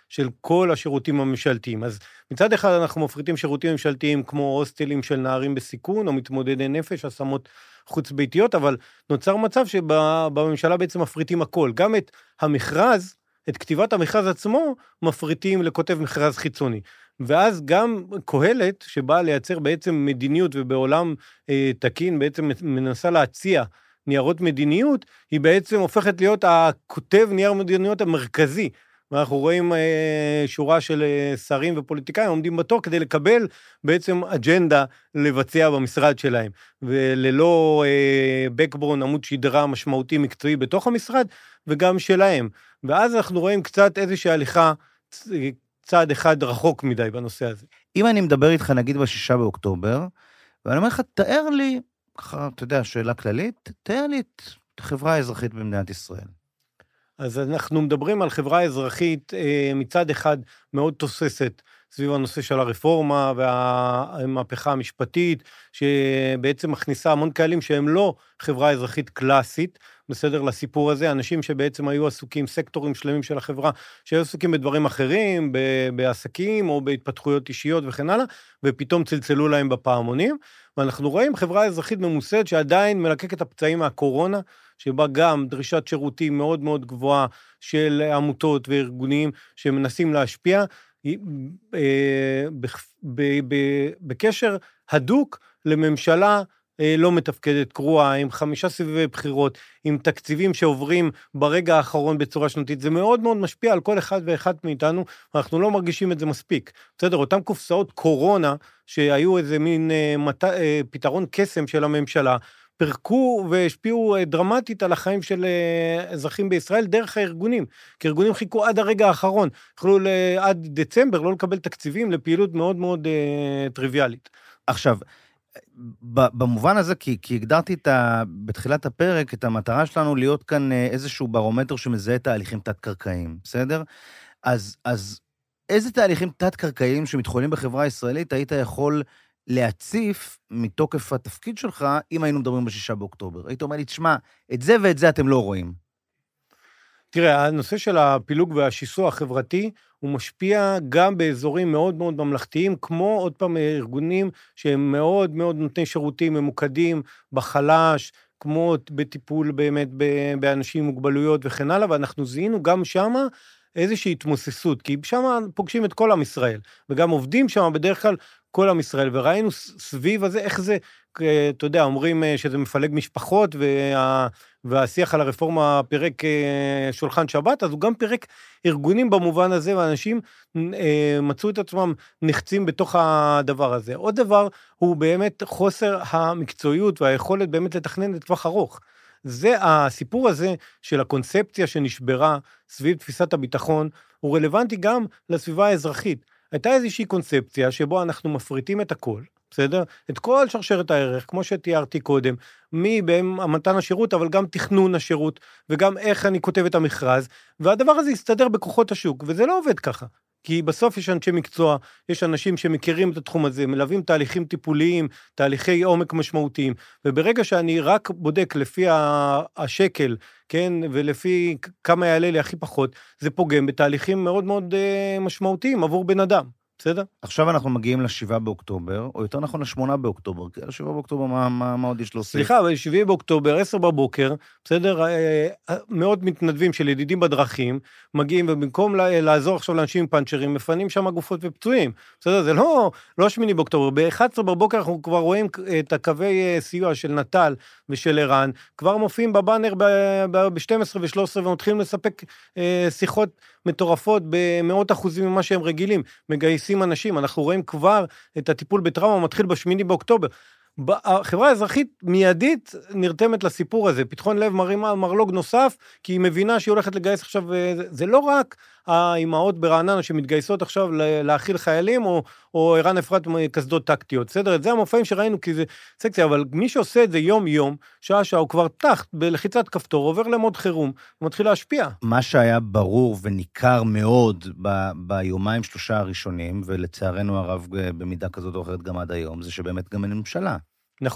של כל השירותים הממשלתיים. אז מצד אחד אנחנו מפריטים שירותים ממשלתיים כמו הוסטלים של נערים בסיכון, או מתמודדי נפש, השמות חוץ ביתיות, אבל נוצר מצב שבממשלה בעצם מפריטים הכל. גם את המכרז, את כתיבת המכרז עצמו, מפריטים לכותב מכרז חיצוני. ואז גם קהלת, שבאה לייצר בעצם מדיניות, ובעולם תקין בעצם מנסה להציע ניירות מדיניות, היא בעצם הופכת להיות הכותב נייר מדיניות המרכזי. ואנחנו רואים שורה של שרים ופוליטיקאים עומדים בתור כדי לקבל בעצם אג'נדה לבצע במשרד שלהם. וללא בקברון, עמוד שדרה משמעותי מקצועי בתוך המשרד, וגם שלהם. ואז אנחנו רואים קצת איזושהי הליכה צעד אחד רחוק מדי בנושא הזה. אם אני מדבר איתך נגיד ב6 באוקטובר, ואני אומר לך, תאר לי, ככה, אתה יודע, שאלה כללית, תאר לי את החברה האזרחית במדינת ישראל. אז אנחנו מדברים על חברה אזרחית מצד אחד מאוד תוססת סביב הנושא של הרפורמה והמהפכה המשפטית, שבעצם מכניסה המון קהלים שהם לא חברה אזרחית קלאסית, בסדר לסיפור הזה, אנשים שבעצם היו עסוקים, סקטורים שלמים של החברה, שהיו עסוקים בדברים אחרים, בעסקים או בהתפתחויות אישיות וכן הלאה, ופתאום צלצלו להם בפעמונים, ואנחנו רואים חברה אזרחית ממוסדת שעדיין מלקק את הפצעים מהקורונה, שבה גם דרישת שירותים מאוד מאוד גבוהה של עמותות וארגונים שמנסים להשפיע, בקשר הדוק לממשלה לא מתפקדת קרואה, עם 5 סבבי בחירות, עם תקציבים שעוברים ברגע האחרון בצורה שנתית, זה מאוד מאוד משפיע על כל אחד ואחד מאיתנו, אנחנו לא מרגישים את זה מספיק. בסדר, אותם קופסאות קורונה, שהיו איזה מין פתרון קסם של הממשלה, פרקו והשפיעו דרמטית על החיים של אזרחים בישראל דרך הארגונים, כי ארגונים חיכו עד הרגע האחרון, יכלו עד דצמבר לא לקבל תקציבים לפעילות מאוד מאוד טריוויאלית. עכשיו, במובן הזה, כי הגדרתי בתחילת הפרק את המטרה שלנו להיות כאן איזשהו ברומטר שמזהה תהליכים תת-קרקעיים, בסדר? אז איזה תהליכים תת-קרקעיים שמתחוללים בחברה הישראלית היית יכול להציף מתוקף התפקיד שלך, אם היינו מדברים ב6 באוקטובר? היית אומר לי, תשמע, את זה ואת זה אתם לא רואים. תראה, הנושא של הפילוג והשיסוע החברתי, הוא משפיע גם באזורים מאוד מאוד ממלכתיים, כמו עוד פעם ארגונים שהם מאוד מאוד נותני שירותים ממוקדים בחלש, כמו בטיפול באמת באנשים עם מוגבלויות וכן הלאה, ואנחנו זיהינו גם שמה איזושהי התמוססות, כי שמה פוגשים את כל עם ישראל, וגם עובדים שמה בדרך כלל כל עם ישראל, וראינו סביב הזה איך זה, אתה יודע, אומרים שזה מפלג משפחות, והשיח על הרפורמה פירק שולחן שבת, אז הוא גם פירק ארגונים במובן הזה, ואנשים מצאו את עצמם נחצים בתוך הדבר הזה. עוד דבר הוא באמת חוסר המקצועיות והיכולת באמת לתכנן לטווח ארוך. זה הסיפור הזה של הקונספציה שנשברה סביב תפיסת הביטחון, הוא רלוונטי גם לסביבה האזרחית. הייתה איזושהי קונספציה שבו אנחנו מפריטים את הכל, בסדר? את כל שרשרת הערך, כמו שתיארתי קודם, מתן השירות, אבל גם תכנון השירות, וגם איך אני כותב את המכרז, והדבר הזה יסתדר בכוחות השוק, וזה לא עובד ככה. כי בסוף יש אנשי מקצוע, יש אנשים שמכירים את התחום הזה, מלווים תהליכים טיפוליים, תהליכי עומק משמעותיים, וברגע שאני רק בודק לפי השקל, כן, ולפי כמה יעלה לי הכי פחות, זה פוגם בתהליכים מאוד מאוד משמעותיים עבור בן אדם. בסדר? עכשיו אנחנו מגיעים ל7 באוקטובר, או יותר נכון ל8 באוקטובר, כי ל7 באוקטובר מה עוד יש להוסיף? סליחה, ב7 באוקטובר, 10 בבוקר, בסדר, מאות מתנדבים של ידידים בדרכים, מגיעים, ובמקום לעזור עכשיו לאנשים עם פנצ'רים, מפנים שם גופות ופצועים, בסדר, זה לא 8 באוקטובר, ב11 בבוקר אנחנו כבר רואים את הקווי סיוע של נטל ושל ערן, כבר מופיעים בבאנר ב-12 ו-13, ומתחילים לספק שיחות מטורפות במאות אחוזים ממה שהם רגילים, מגייסים אנשים, אנחנו רואים כבר את הטיפול בטראומה מתחיל ב8 באוקטובר. החברה האזרחית מיידית נרתמת לסיפור הזה, פתחון לב מרימה מרלוג נוסף, כי היא מבינה שהיא הולכת לגייס עכשיו, זה לא רק האימהות ברעננה שמתגייסות עכשיו להאכיל חיילים, או ערן אפרת כסדות טקטיות, בסדר? את זה המופעים שראינו כי זה סקציה, אבל מי שעושה את זה יום-יום, שעה-שעה, הוא כבר תחת בלחיצת כפתור, עובר למוד חירום, ומתחיל להשפיע. מה שהיה ברור וניכר מאוד ביומיים 3 הראשונים, ולצערנו הרב במידה כזאת או אחרת גם עד היום, זה שבאמת גם אין ממשלה. נכון.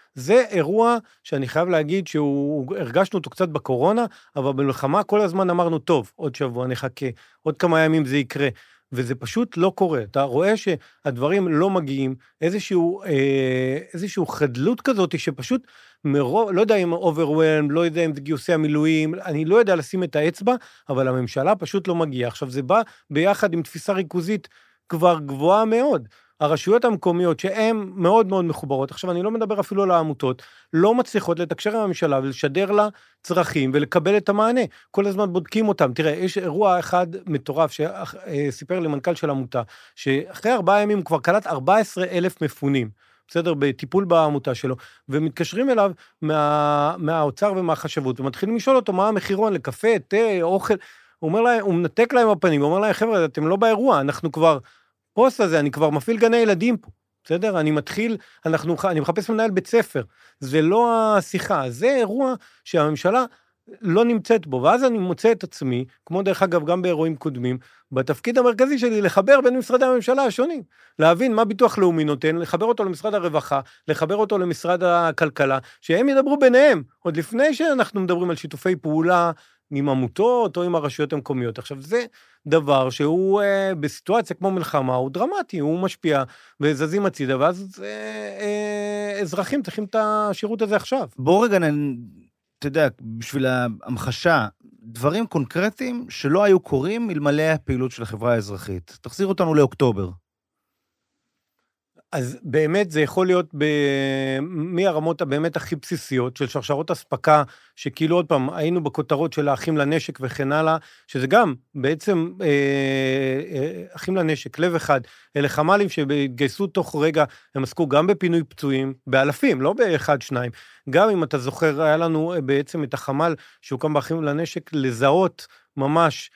זה אירוע שאני חייב להגיד הרגשנו אותו קצת בקורונה, אבל במלחמה כל הזמן אמרנו, טוב, עוד שבוע נחכה, עוד כמה ימים זה יקרה, וזה פשוט לא קורה. אתה רואה שהדברים לא מגיעים, איזשהו חדלות כזאת, שפשוט מרוב, לא יודע אם overwhelm, לא יודע אם זה גיוסי המילואים, אני לא יודע לשים את האצבע, אבל הממשלה פשוט לא מגיעה. עכשיו זה בא ביחד עם תפיסה ריכוזית כבר גבוהה מאוד. הרשויות המקומיות שהן מאוד מאוד מחוברות, עכשיו אני לא מדבר אפילו על העמותות, לא מצליחות לתקשר עם הממשלה ולשדר לה צרכים ולקבל את המענה. כל הזמן בודקים אותם. תראה, יש אירוע אחד מטורף שסיפר לי מנכ"ל של עמותה, שאחרי 4 ימים הוא כבר קלט 14,000 מפונים, בסדר, בטיפול בעמותה שלו, ומתקשרים אליו מהאוצר ומהחשבות, ומתחילים לשאול אותו מה המחירון לקפה, תה, אוכל, הוא מנתק להם הפנים, הוא אומר להם, חבר'ה, אתם לא באירוע, אנחנו כבר פוסט הזה, אני כבר מפעיל גני ילדים פה, בסדר? אני מחפש מנהל בית ספר, זה לא השיחה, זה אירוע שהממשלה לא נמצאת בו, ואז אני מוצא את עצמי, כמו דרך אגב גם באירועים קודמים, בתפקיד המרכזי שלי לחבר בין משרדי הממשלה השונים, להבין מה ביטוח לאומי נותן, לחבר אותו למשרד הרווחה, לחבר אותו למשרד הכלכלה, שהם ידברו ביניהם, עוד לפני שאנחנו מדברים על שיתופי פעולה, עם עמותות או עם הרשויות המקומיות. עכשיו, זה דבר שהוא בסיטואציה כמו מלחמה, הוא דרמטי, הוא משפיע וזזים הצידה, ואז אזרחים צריכים את השירות הזה עכשיו. בואו רגע, אתה יודע, בשביל ההמחשה, דברים קונקרטיים שלא היו קורים אלמלא הפעילות של החברה האזרחית. תחזיר אותנו לאוקטובר. אז באמת זה יכול להיות מהרמות הבאמת הכי בסיסיות של שרשרות הספקה, שכאילו עוד פעם היינו בכותרות של האחים לנשק וכן הלאה, שזה גם בעצם אחים לנשק, לב אחד, אלה חמלים שבגייסו תוך רגע, הם עסקו גם בפינוי פצועים, באלפים, לא באחד, שניים, גם אם אתה זוכר, היה לנו בעצם את החמל שהוקם באחים לנשק, לזהות ממש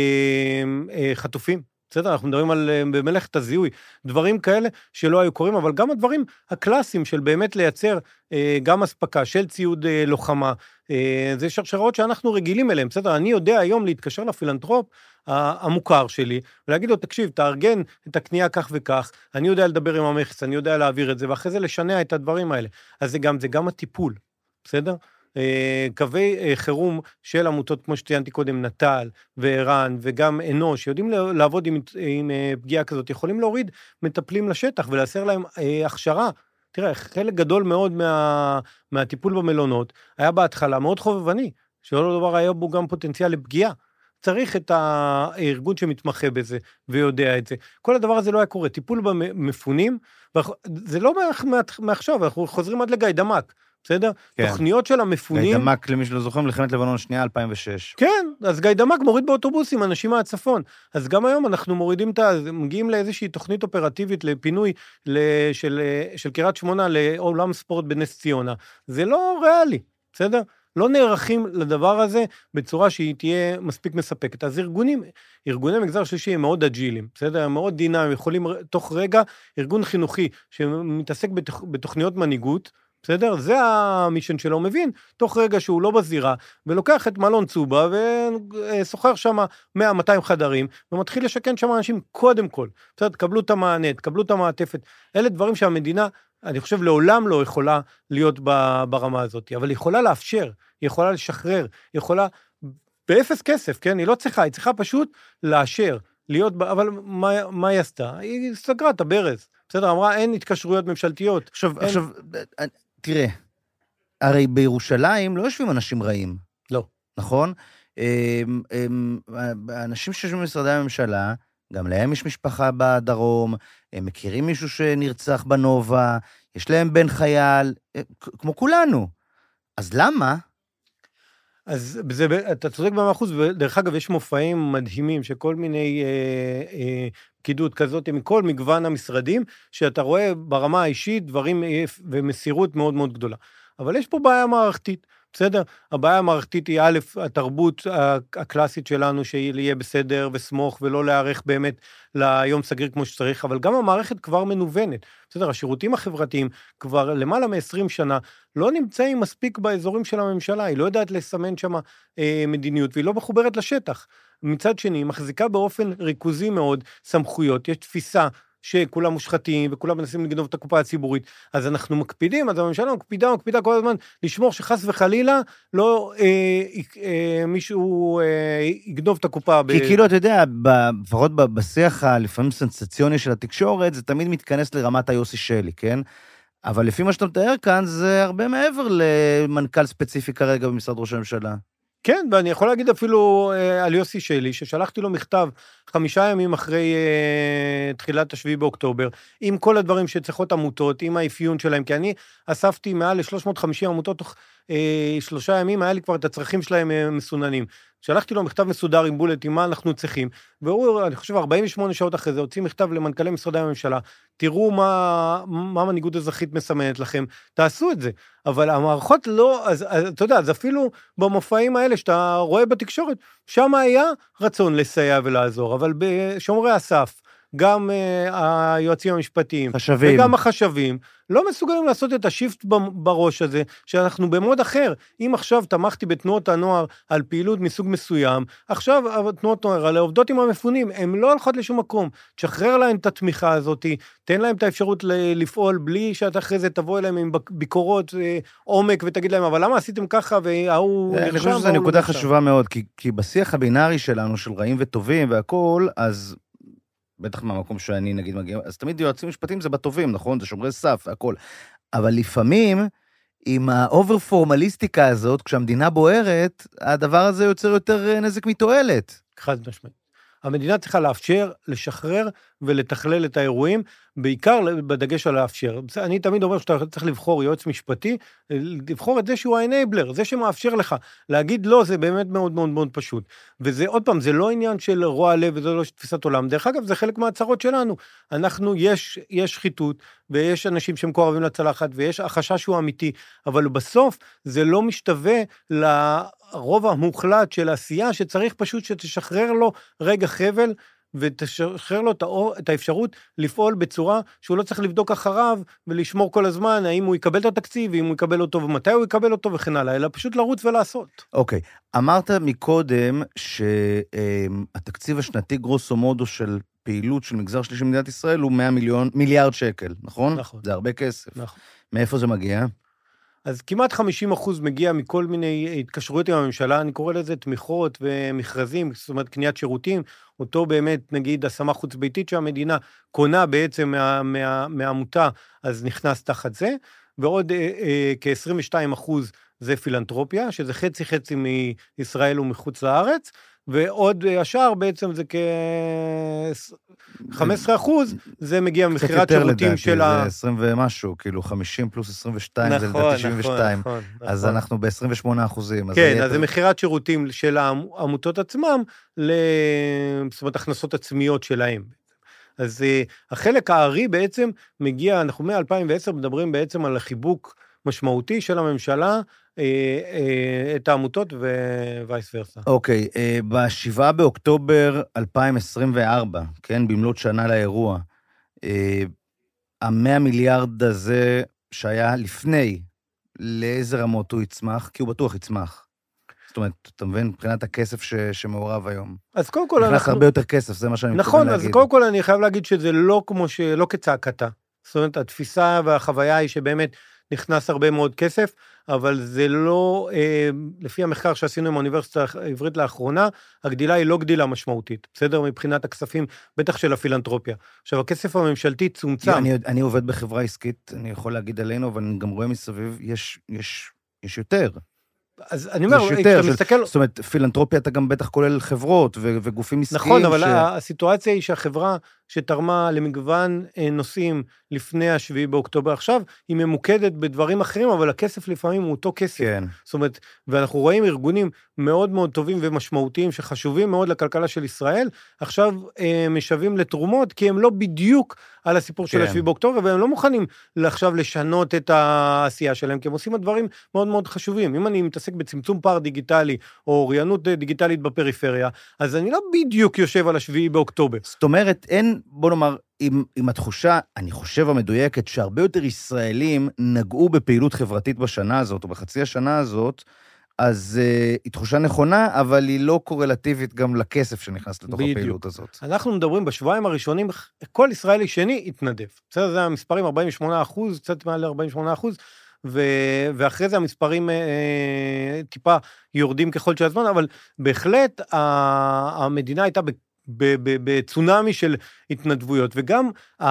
חטופים, בסדר, אנחנו מדברים על במלאכת הזיהוי, דברים כאלה שלא היו קורים, אבל גם הדברים הקלאסיים של באמת לייצר גם הספקה של ציוד לוחמה, זה שרשרות שאנחנו רגילים אליהם, בסדר, אני יודע היום להתקשר לפילנטרופ המוכר שלי, ולהגיד לו, תקשיב, תארגן את הקנייה כך וכך, אני יודע לדבר עם המכס, אני יודע להעביר את זה, ואחרי זה לשנע את הדברים האלה, אז זה גם הטיפול, בסדר? קווי חירום של עמותות, כמו שציינתי קודם, נטל וערן, וגם אנוש, שיודעים לעבוד עם פגיעה כזאת, יכולים להוריד מטפלים לשטח, ולעשר להם הכשרה. תראה, חלק גדול מאוד מהטיפול במלונות, היה בהתחלה מאוד חובבני, שלא דבר היה בו גם פוטנציאל לפגיעה. צריך את הארגון שמתמחה בזה, ויודע את זה. כל הדבר הזה לא היה קורה. טיפול במפונים, זה לא מעכשיו, אנחנו חוזרים עד לגיא דמק, בסדר? כן. תוכניות של המפונים... גיא דמק, למי שלא זוכרים, מלחמת לבנון השנייה, 2006. כן, אז גיא דמק מוריד באוטובוסים אנשים מהצפון. אז גם היום אנחנו מורידים מגיעים לאיזושהי תוכנית אופרטיבית לפינוי של קריית שמונה לעולם ספורט בנס ציונה. זה לא ריאלי, בסדר? לא נערכים לדבר הזה בצורה שהיא תהיה מספיק מספקת. אז ארגוני מגזר שלישי הם מאוד אג'ילים, בסדר? הם מאוד דינמיים, יכולים תוך רגע, ארגון חינוכי שמתעסק בתוכניות מנהיגות, בסדר? זה המישן שלו, מבין, תוך רגע שהוא לא בזירה, ולוקח את מלון צובה, וסוחר שם 100-200 חדרים, ומתחיל לשכן שם אנשים קודם כל, בסדר? תקבלו את המענה, תקבלו את המעטפת, אלה דברים שהמדינה, אני חושב, לעולם לא יכולה להיות ברמה הזאת, אבל היא יכולה לאפשר, היא יכולה לשחרר, היא יכולה, באפס כסף, כן? היא לא צריכה, היא צריכה פשוט לאשר, להיות, אבל מה היא עשתה? היא סגרה את הברז, בסדר? אמרה, אין התקשרויות ממשלתיות. עכשיו, תראה, הרי בירושלים לא יושבים אנשים רעים. לא. נכון? אנשים שיושבים במשרדי הממשלה, גם להם יש משפחה בדרום, הם מכירים מישהו שנרצח בנובה, יש להם בן חייל, כמו כולנו. אז למה? אז אתה צודק ב100%, ודרך אגב יש מופעים מדהימים שכל מיני פקידות כזאת, מכל מגוון המשרדים, שאתה רואה ברמה האישית דברים ומסירות מאוד מאוד גדולה. אבל יש פה בעיה מערכתית, בסדר? הבעיה המערכתית היא א', התרבות הקלאסית שלנו, שיהיה בסדר וסמוך, ולא להערך באמת ליום סגריר כמו שצריך, אבל גם המערכת כבר מנוונת. בסדר, השירותים החברתיים כבר למעלה מ-20 שנה, לא נמצאים מספיק באזורים של הממשלה, היא לא יודעת לסמן שם מדיניות, והיא לא מחוברת לשטח. מצד שני, היא מחזיקה באופן ריכוזי מאוד סמכויות, יש תפיסה שכולם מושחתים, וכולם מנסים לגנוב את הקופה הציבורית, אז אנחנו מקפידים, אז הממשלה מקפידה כל הזמן, לשמור שחס וחלילה, לא מישהו יגנוב את הקופה. כי כאילו, אתה יודע, לפחות בשיח הלפעמים סנסציוני של התקשורת, זה תמיד מתכנס לרמת היוסי שלי, כן? אבל לפי מה שאתה מתאר כאן, זה הרבה מעבר למנכ"ל ספציפי כרגע במשרד ראש הממשלה. כן, ואני יכול להגיד אפילו על יוסי שלי, ששלחתי לו מכתב 5 ימים אחרי תחילת ה7 באוקטובר, עם כל הדברים שצריכות עמותות, עם האפיון שלהם, כי אני אספתי מעל ל-350 עמותות תוך 3 ימים, היה לי כבר את הצרכים שלהם מסוננים. שלחתי לו מכתב מסודר עם בולט, עם מה אנחנו צריכים, והוא, אני חושב, 48 שעות אחרי זה, הוציא מכתב למנכ"לי משרדי הממשלה, תראו מה מנהיגות אזרחית מסמנת לכם, תעשו את זה. אבל המערכות לא, אז אתה יודע, אז אפילו במופעים האלה שאתה רואה בתקשורת, שם היה רצון לסייע ולעזור, אבל בשומרי הסף, גם היועצים המשפטיים, חשבים. וגם החשבים, לא מסוגלים לעשות את השיפט בראש הזה, שאנחנו במוד אחר. אם עכשיו תמכתי בתנועות הנוער על פעילות מסוג מסוים, עכשיו תנועות נוער, על העובדות עם המפונים, הם לא הולכות לשום מקום. תשחרר להם את התמיכה הזאת, תן להם את האפשרות לפעול, בלי שאתה אחרי זה תבוא אליהם עם ביקורות עומק, ותגיד להם, אבל למה עשיתם ככה, והוא אני חושב שזו נקודה חשובה מאוד, כי בשיח הבינארי שלנו, של רעים וטובים והכל, אז בטח מהמקום שאני נגיד מגיע, אז תמיד יועצים משפטיים זה בטובים, נכון? זה שומרי סף והכל. אבל לפעמים, עם האובר פורמליסטיקה הזאת, כשהמדינה בוערת, הדבר הזה יוצר יותר נזק מתועלת. חד משמעית. המדינה צריכה לאפשר, לשחרר ולתכלל את האירועים, בעיקר בדגש על לאפשר. אני תמיד אומר שאתה צריך לבחור יועץ משפטי, לבחור את זה שהוא האנבלר, זה שמאפשר לך. להגיד לא, זה באמת מאוד מאוד מאוד פשוט. וזה עוד פעם, זה לא עניין של רוע לב, וזה לא תפיסת עולם. דרך אגב, זה חלק מהצרות שלנו. אנחנו, יש שחיתות, ויש אנשים שמקורבים לצלחת, ויש החשש שהוא אמיתי, אבל בסוף זה לא משתווה לרוב המוחלט של העשייה, שצריך פשוט שתשחרר לו רגע חבל, ותשחרר לו את האפשרות לפעול בצורה שהוא לא צריך לבדוק אחריו, ולשמור כל הזמן האם הוא יקבל את התקציב, אם הוא יקבל אותו ומתי הוא יקבל אותו וכן הלאה, אלא פשוט לרוץ ולעשות. אוקיי, אמרת מקודם שהתקציב השנתי גרוסו מודו של פעילות של מגזר שלישי במדינת ישראל הוא 100 מיליארד שקל, נכון? נכון. זה הרבה כסף. נכון. מאיפה זה מגיע? אז כמעט 50% מגיע מכל מיני התקשרויות עם הממשלה, אני קורא לזה תמיכות ומכרזים, זאת אומרת קניית שירותים, אותו באמת נגיד השמה חוץ ביתית שהמדינה קונה בעצם מהעמותה, אז נכנס תחת זה, ועוד כ-22% זה פילנטרופיה, שזה חצי מישראל ומחוץ לארץ, ועוד השאר בעצם זה כ-15%, זה מגיע ממכירת שירותים של ה... זה 20 ומשהו, כאילו 50 פלוס 22, זה 72, אז אנחנו ב-28%. כן, אז זה מכירת שירותים של העמותות עצמם, זאת אומרת, הכנסות עצמיות שלהם. אז החלק הארי בעצם מגיע, אנחנו מ-2010 מדברים בעצם על החיבוק משמעותי של הממשלה, את העמותות ווייס ורסה. אוקיי, ב7 באוקטובר 2024, כן, במלאת שנה לאירוע, 100 מיליארד הזה שהיה לפני, לאיזה רמות הוא יצמח? כי הוא בטוח יצמח. זאת אומרת, אתה מבין, מבחינת הכסף שמעורב היום. אז קודם כל נכנס הרבה יותר כסף, זה מה שאני מתכוון להגיד. נכון, אז קודם כל אני חייב להגיד שזה לא לא כצעקתה. זאת אומרת, התפיסה והחוויה היא שבאמת נכנס הרבה מאוד כסף, אבל זה לא, לפי המחקר שעשינו עם האוניברסיטה העברית לאחרונה, הגדילה היא לא גדילה משמעותית, בסדר? מבחינת הכספים, בטח של הפילנטרופיה. עכשיו, הכסף הממשלתי צומצם. אני עובד בחברה עסקית, אני יכול להגיד עלינו, אבל אני גם רואה מסביב, יש יותר. אז אני אומר, כשאתה מסתכל... זאת אומרת, פילנטרופיה אתה גם בטח כולל חברות וגופים עסקיים. נכון, אבל הסיטואציה היא שהחברה שתרמה למגוון נושאים לפני ה7 באוקטובר עכשיו, היא ממוקדת בדברים אחרים, אבל הכסף לפעמים הוא אותו כסף. כן. זאת אומרת, ואנחנו רואים ארגונים מאוד מאוד טובים ומשמעותיים, שחשובים מאוד לכלכלה של ישראל, עכשיו משווים לתרומות, כי הם לא בדיוק על הסיפור של ה7 באוקטובר, והם לא מוכנים עכשיו לשנות את העשייה שלהם, כי הם עושים דברים מאוד מאוד חשובים. אם אני מתעסק בצמצום פער דיגיטלי, או אוריינות דיגיטלית בפריפריה, אז אני לא בדיוק יושב על ה7 באוקטובר. זאת אומרת, בוא נאמר, עם התחושה, אני חושב המדויקת, שהרבה יותר ישראלים נגעו בפעילות חברתית בשנה הזאת, או בחצי השנה הזאת, אז היא תחושה נכונה, אבל היא לא קורלטיבית גם לכסף שנכנס לתוך בדיוק. הפעילות הזאת. אנחנו מדברים בשבועיים הראשונים, כל ישראלי שני התנדב. בסדר, זה המספרים 48%, קצת מעל 48%, ואחרי זה המספרים טיפה יורדים ככל שהזמן, אבל בהחלט המדינה הייתה בצונמי של התנדבויות, וגם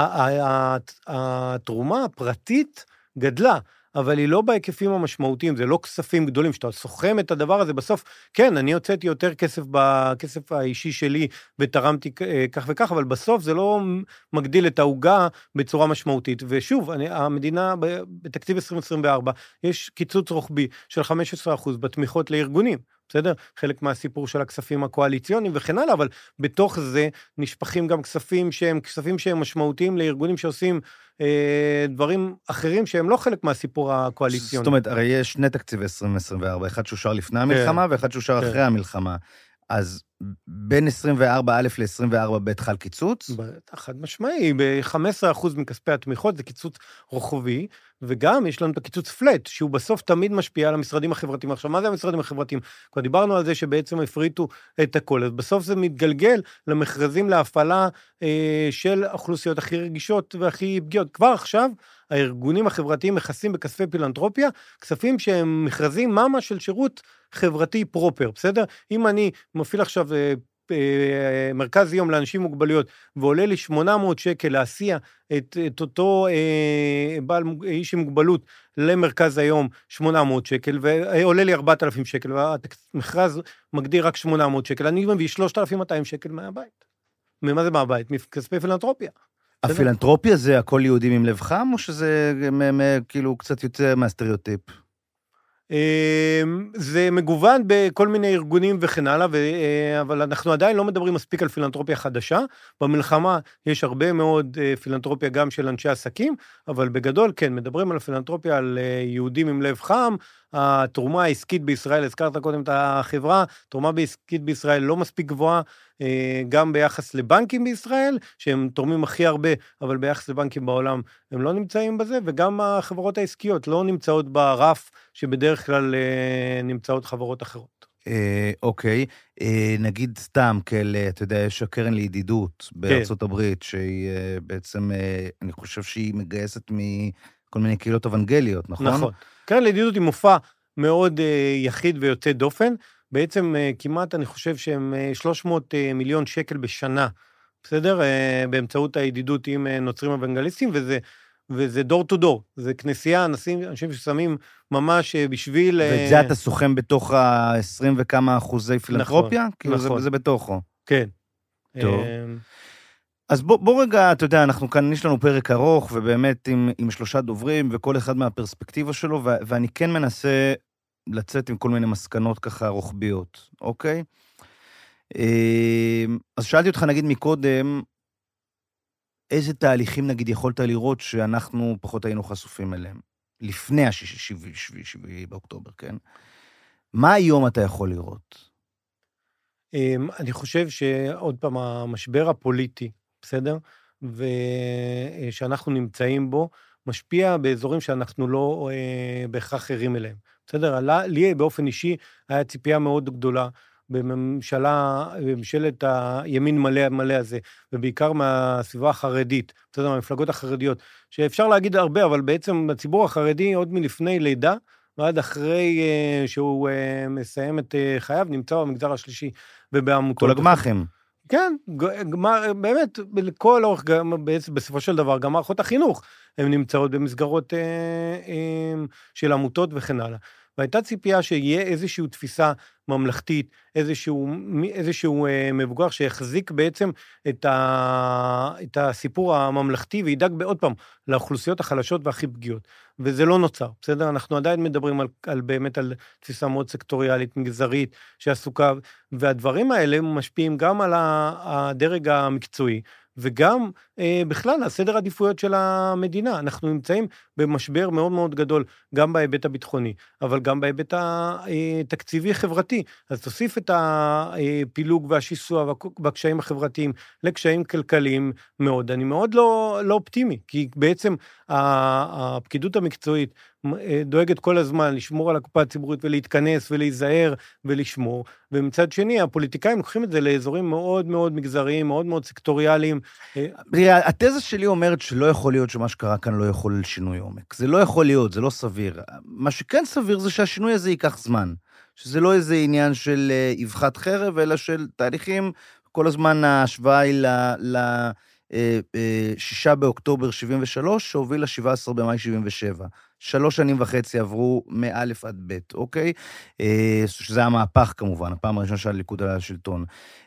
התרומה הפרטית גדלה, אבל היא לא בהיקפים המשמעותיים, זה לא כספים גדולים, שאתה סוכם את הדבר הזה, בסוף, כן, אני הוצאתי יותר כסף בכסף האישי שלי, ותרמתי כך וכך, אבל בסוף זה לא מגדיל את העוגה בצורה משמעותית, ושוב, המדינה בתקציב 2024, יש קיצוץ רוחבי של 15% בתמיכות לארגונים, בסדר? חלק מהסיפור של הכספים הקואליציוניים וכן הלאה, אבל בתוך זה נשפכים גם כספים שהם משמעותיים לארגונים שעושים דברים אחרים שהם לא חלק מהסיפור הקואליציוני. זאת אומרת, הרי יש שני תקציבי 2024, אחד שאושר לפני המלחמה ואחד שאושר אחרי המלחמה. אז בין 24א ל-24ב חל קיצוץ? חד משמעי, ב-15% מכספי התמיכות זה קיצוץ רוחבי, וגם יש לנו את הקיצוץ פלט, שהוא בסוף תמיד משפיע על המשרדים החברתיים. עכשיו, מה זה המשרדים החברתיים? כבר דיברנו על זה שבעצם הפריטו את הכל, אז בסוף זה מתגלגל למכרזים להפעלה של האוכלוסיות הכי רגישות והכי פגיעות. כבר עכשיו, הארגונים החברתיים מכסים בכספי פילנתרופיה, כספים שהם מכרזים ממש של שירות חברתי פרופר, בסדר? אם אני מפעיל עכשיו מרכז יום לאנשים מוגבלויות, ועולה לי 800 שקל להסיע את אותו איש עם מוגבלות למרכז היום 800 שקל, ועולה לי 4,000 שקל, והמכרז מגדיר רק 800 שקל, אני מביא 3,200 שקל מהבית. ממה זה מהבית? מכספי פילנתרופיה. הפילנתרופיה זה הכל יהודים עם לב חם, או שזה כאילו קצת יוצא מהסטריאוטיפ? זה מגוון בכל מיני ארגונים וכן הלאה, אבל אנחנו עדיין לא מדברים מספיק על פילנתרופיה חדשה. במלחמה יש הרבה מאוד פילנתרופיה גם של אנשי עסקים, אבל בגדול כן, מדברים על פילנתרופיה על יהודים עם לב חם. התרומה העסקית בישראל, הזכרת קודם את החברה, תרומה העסקית בישראל לא מספיק גבוהה, גם ביחס לבנקים בישראל, שהם תורמים הכי הרבה, אבל ביחס לבנקים בעולם הם לא נמצאים בזה, וגם החברות העסקיות לא נמצאות ברף שבדרך כלל נמצאות חברות אחרות. אוקיי, נגיד סתם, אתה יודע, יש הקרן לידידות בארצות הברית, שהיא בעצם, אני חושב שהיא מגייסת מכל מיני קהילות אבנגליות, נכון? נכון. קרן לידידות היא מופע מאוד יחיד ויוצא דופן, בעצם כמעט אני חושב שהם 300 מיליון שקל בשנה, בסדר? באמצעות הידידות עם נוצרים אבנגליסטים, וזה דור טו דור, זה כנסייה, אנשים ששמים ממש בשביל... ואת זה אתה סוכם בתוך ה-20 וכמה אחוזי פילנתרופיה? נכון, כאילו נכון. זה בתוכו. כן. טוב. אז בוא רגע, אתה יודע, אנחנו כאן, יש לנו פרק ארוך, ובאמת עם 3 דוברים, וכל אחד מהפרספקטיבה שלו, ואני כן מנסה לצאת עם כל מיני מסקנות ככה רוחביות, אוקיי? אז שאלתי אותך, נגיד מקודם, איזה תהליכים, נגיד, יכולת לראות שאנחנו פחות היינו חשופים אליהם? לפני ה-7 באוקטובר, כן? מה היום אתה יכול לראות? אני חושב שעוד פעם, המשבר הפוליטי, בסדר? ושאנחנו נמצאים בו, משפיע באזורים שאנחנו לא בהכרח ערים אליהם. בסדר? לי באופן אישי היה ציפייה מאוד גדולה, בממשלת הימין מלא הזה, ובעיקר מהסביבה החרדית, בסדר, מהמפלגות החרדיות, שאפשר להגיד הרבה, אבל בעצם הציבור החרדי עוד מלפני לידה, ועד אחרי שהוא מסיים את חייו, נמצא במגזר השלישי ובעמותות. כל הגמחים. כן, באמת, לכל אורך, בסופו של דבר, גם מערכות החינוך, הן נמצאות במסגרות של עמותות וכן הלאה. והייתה ציפייה שיהיה איזושהי תפיסה ממלכתית, איזשהו מבוגר שיחזיק בעצם את הסיפור הממלכתי, וידאג בעוד פעם לאוכלוסיות החלשות והכי פגיעות. וזה לא נוצר, בסדר? אנחנו עדיין מדברים באמת על תפיסה מאוד סקטוריאלית, מגזרית, שעסוקה, והדברים האלה משפיעים גם על הדרג המקצועי, וגם בכלל, הסדר עדיפויות של המדינה. אנחנו נמצאים במשבר מאוד מאוד גדול, גם בהיבט הביטחוני, אבל גם בהיבט התקציבי-חברתי. אז תוסיף את הפילוג והשיסוע והקשיים החברתיים לקשיים כלכליים מאוד. אני מאוד לא אופטימי, כי בעצם הפקידות המקצועית דואגת כל הזמן לשמור על הקופה הציבורית ולהתכנס ולהיזהר ולשמור, ומצד שני, הפוליטיקאים לוקחים את זה לאזורים מאוד מאוד מגזריים, מאוד מאוד סקטוריאליים. התזה שלי אומרת שלא יכול להיות שמה שקרה כאן לא יכול לשינוי עומק. זה לא יכול להיות, זה לא סביר. מה שכן סביר זה שהשינוי הזה ייקח זמן. שזה לא איזה עניין של אבחת חרב, אלא של תהליכים, כל הזמן ההשוואה היא ל-6 באוקטובר 73, שהוביל ל-17 במאי 77. 3 שנים וחצי עברו מא' עד ב', אוקיי? שזה המהפך כמובן, הפעם הראשונה של הליכוד על השלטון.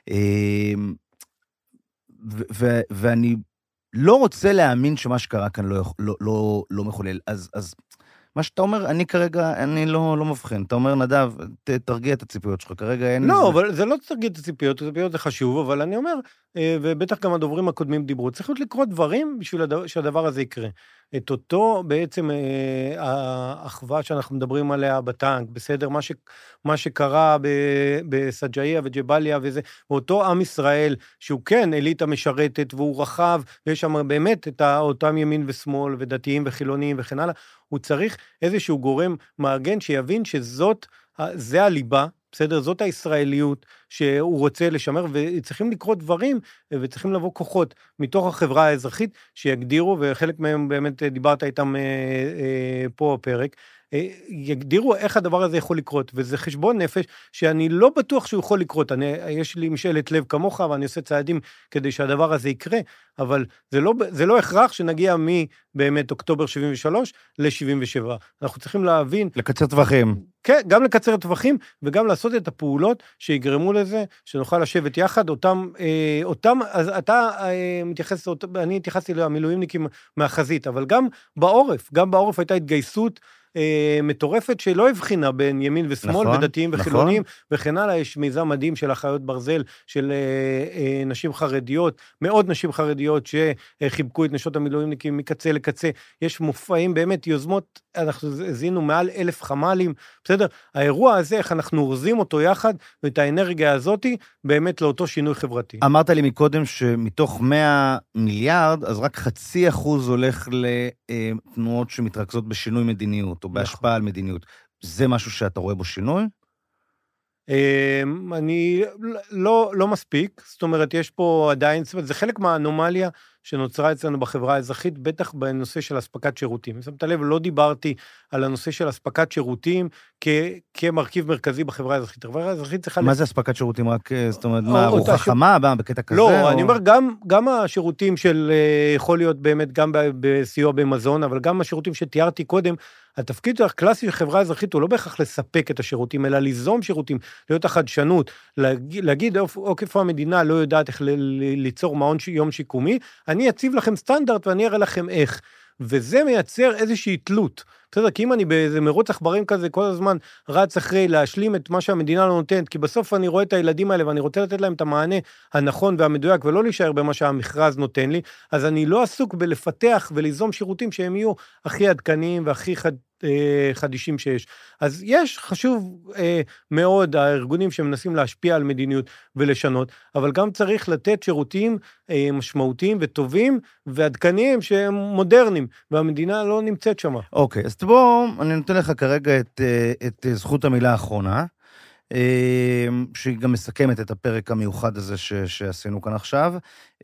ואני לא רוצה להאמין שמה שקרה כאן לא מחולל. אז מה שאתה אומר, אני כרגע, אני לא מבחין. אתה אומר, נדב, תרגיע את הציפיות שלך, כרגע אין... לא, אבל זה לא תרגיע את הציפיות, הציפיות זה חשוב, אבל אני אומר, ובטח גם הדוברים הקודמים דיברו, צריך לקרות דברים בשביל שהדבר הזה יקרה. את אותו בעצם האחווה שאנחנו מדברים עליה בטנק, בסדר, מה שקרה בסג'איה וג'באליה וזה, ואותו עם ישראל, שהוא כן אליטה משרתת, והוא רחב, ויש שם באמת את אותם ימין ושמאל, ודתיים וחילוניים וכן הלאה, הוא צריך איזשהו גורם מארגן שיבין זה הליבה, בסדר, זאת הישראליות שהוא רוצה לשמר, וצריכים לקרות דברים, וצריכים לבוא כוחות מתוך החברה האזרחית, שיגדירו, וחלק מהם באמת דיברת איתם פה בפרק, יגדירו איך הדבר הזה יכול לקרות, וזה חשבון נפש שאני לא בטוח שהוא יכול לקרות, יש לי משאלת לב כמוך, ואני עושה צעדים כדי שהדבר הזה יקרה, אבל זה לא הכרח שנגיע מבאמת אוקטובר 73 ל-77. אנחנו צריכים להבין... לקצר טווחים. כן, גם לקצר טווחים, וגם לעשות את הפעולות שיגרמו לזה, שנוכל לשבת יחד, אז אתה מתייחס, אני התייחסתי למילואימניקים מהחזית, אבל גם בעורף הייתה התגייסות, מטורפת שלא הבחינה בין ימין ושמאל, נכון, ודתיים וחילונים, נכון. וכן הלאה, יש מיזם מדהים של אחיות ברזל, של נשים חרדיות, מאוד נשים חרדיות שחיבקו את נשות המילואימניקים מקצה לקצה, יש מופעים באמת, יוזמות, אנחנו זינו מעל 1,000 חמ"לים, בסדר? האירוע הזה, איך אנחנו אורזים אותו יחד, ואת האנרגיה הזאת, באמת לאותו שינוי חברתי. אמרת לי מקודם שמתוך 100 מיליארד, אז רק 0.5% הולך לתנועות שמתרכזות בשינוי מדיניות, או בהשפעה על מדיניות. זה משהו שאתה רואה בו שינוי? אני לא מספיק, זאת אומרת, יש פה עדיין, זה חלק מהאנומליה שנוצרה אצלנו בחברה האזרחית, בטח בנושא של הספקת שירותים. שמת לב, לא דיברתי על הנושא של הספקת שירותים כמרכיב מרכזי בחברה האזרחית. החברה האזרחית צריכה... מה זה הספקת שירותים? רק, זאת אומרת, מה, ארוחה חמה, בקטע כזה? לא, אני אומר, גם השירותים של, יכול להיות באמת גם בסיוע במזון, אבל גם השירותים שתיארתי קודם, התפקיד הקלאסי של חברה האזרחית הוא לא בהכרח לספק את השירותים, אלא ליזום שירותים, להיות החדשנות, להגיד איפה המדינה לא יודעת איך ליצור מעון יום שיקומי, אני אציב לכם סטנדרט ואני אראה לכם איך. וזה מייצר איזושהי תלות. בסדר, כי אם אני באיזה מרוץ עכברים כזה כל הזמן רץ אחרי להשלים את מה שהמדינה לא נותנת, כי בסוף אני רואה את הילדים האלה ואני רוצה לתת להם את המענה הנכון והמדויק ולא להישאר במה שהמכרז נותן לי, אז אני לא עסוק בלפתח וליזום שירותים שהם יהיו הכי עדכניים והכי חדישים שיש. אז יש חשוב מאוד הארגונים שמנסים להשפיע על מדיניות ולשנות, אבל גם צריך לתת שירותים משמעותיים וטובים ועדכניים שהם מודרניים, והמדינה לא נמצאת שמה. אוקיי, אז בוא, אני נותן לך כרגע את זכות המילה האחרונה, שהיא גם מסכמת את הפרק המיוחד הזה שעשינו כאן עכשיו.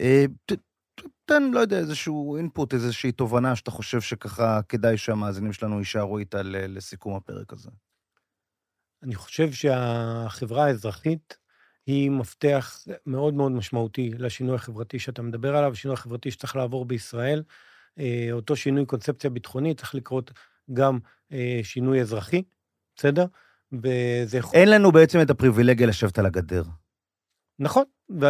תן, לא יודע, איזשהו אינפוט, איזושהי תובנה שאתה חושב שככה כדאי שהמאזינים שלנו יישארו איתה לסיכום הפרק הזה. אני חושב שהחברה האזרחית היא מפתח מאוד מאוד משמעותי לשינוי החברתי שאתה מדבר עליו, שינוי החברתי שצריך לעבור בישראל, אותו שינוי קונספציה ביטחונית, צריך לקרות גם שינוי אזרחי, בסדר? אין לנו בעצם את הפריבילגיה לשבת על הגדר. נכון,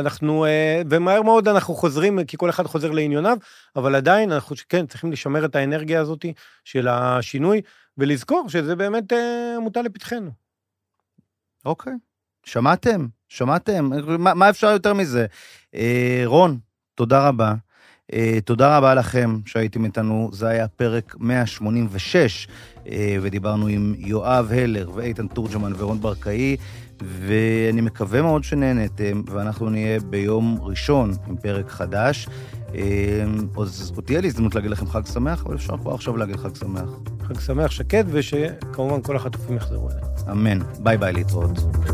ומהר מאוד אנחנו חוזרים, כי כל אחד חוזר לעניוניו, אבל עדיין אנחנו כן צריכים לשמר את האנרגיה הזאת של השינוי, ולזכור שזה באמת מוטל לפתחנו. אוקיי, שמעתם? מה אפשר יותר מזה? רון, תודה רבה. תודה רבה לכם שהייתם איתנו, זה היה פרק 186, ודיברנו עם יואב הלר ואיתן תורג'מן ורון ברקאי, ואני מקווה מאוד שנהנתם, ואנחנו נהיה ביום ראשון עם פרק חדש. עוד תהיה לי הזדמנות להגיד לכם חג שמח, אבל אפשר כבר עכשיו להגיד חג שמח. חג שמח שקט, ושכמובן כל החטופים יחזרו אליהם. אמן. ביי ביי, להתראות.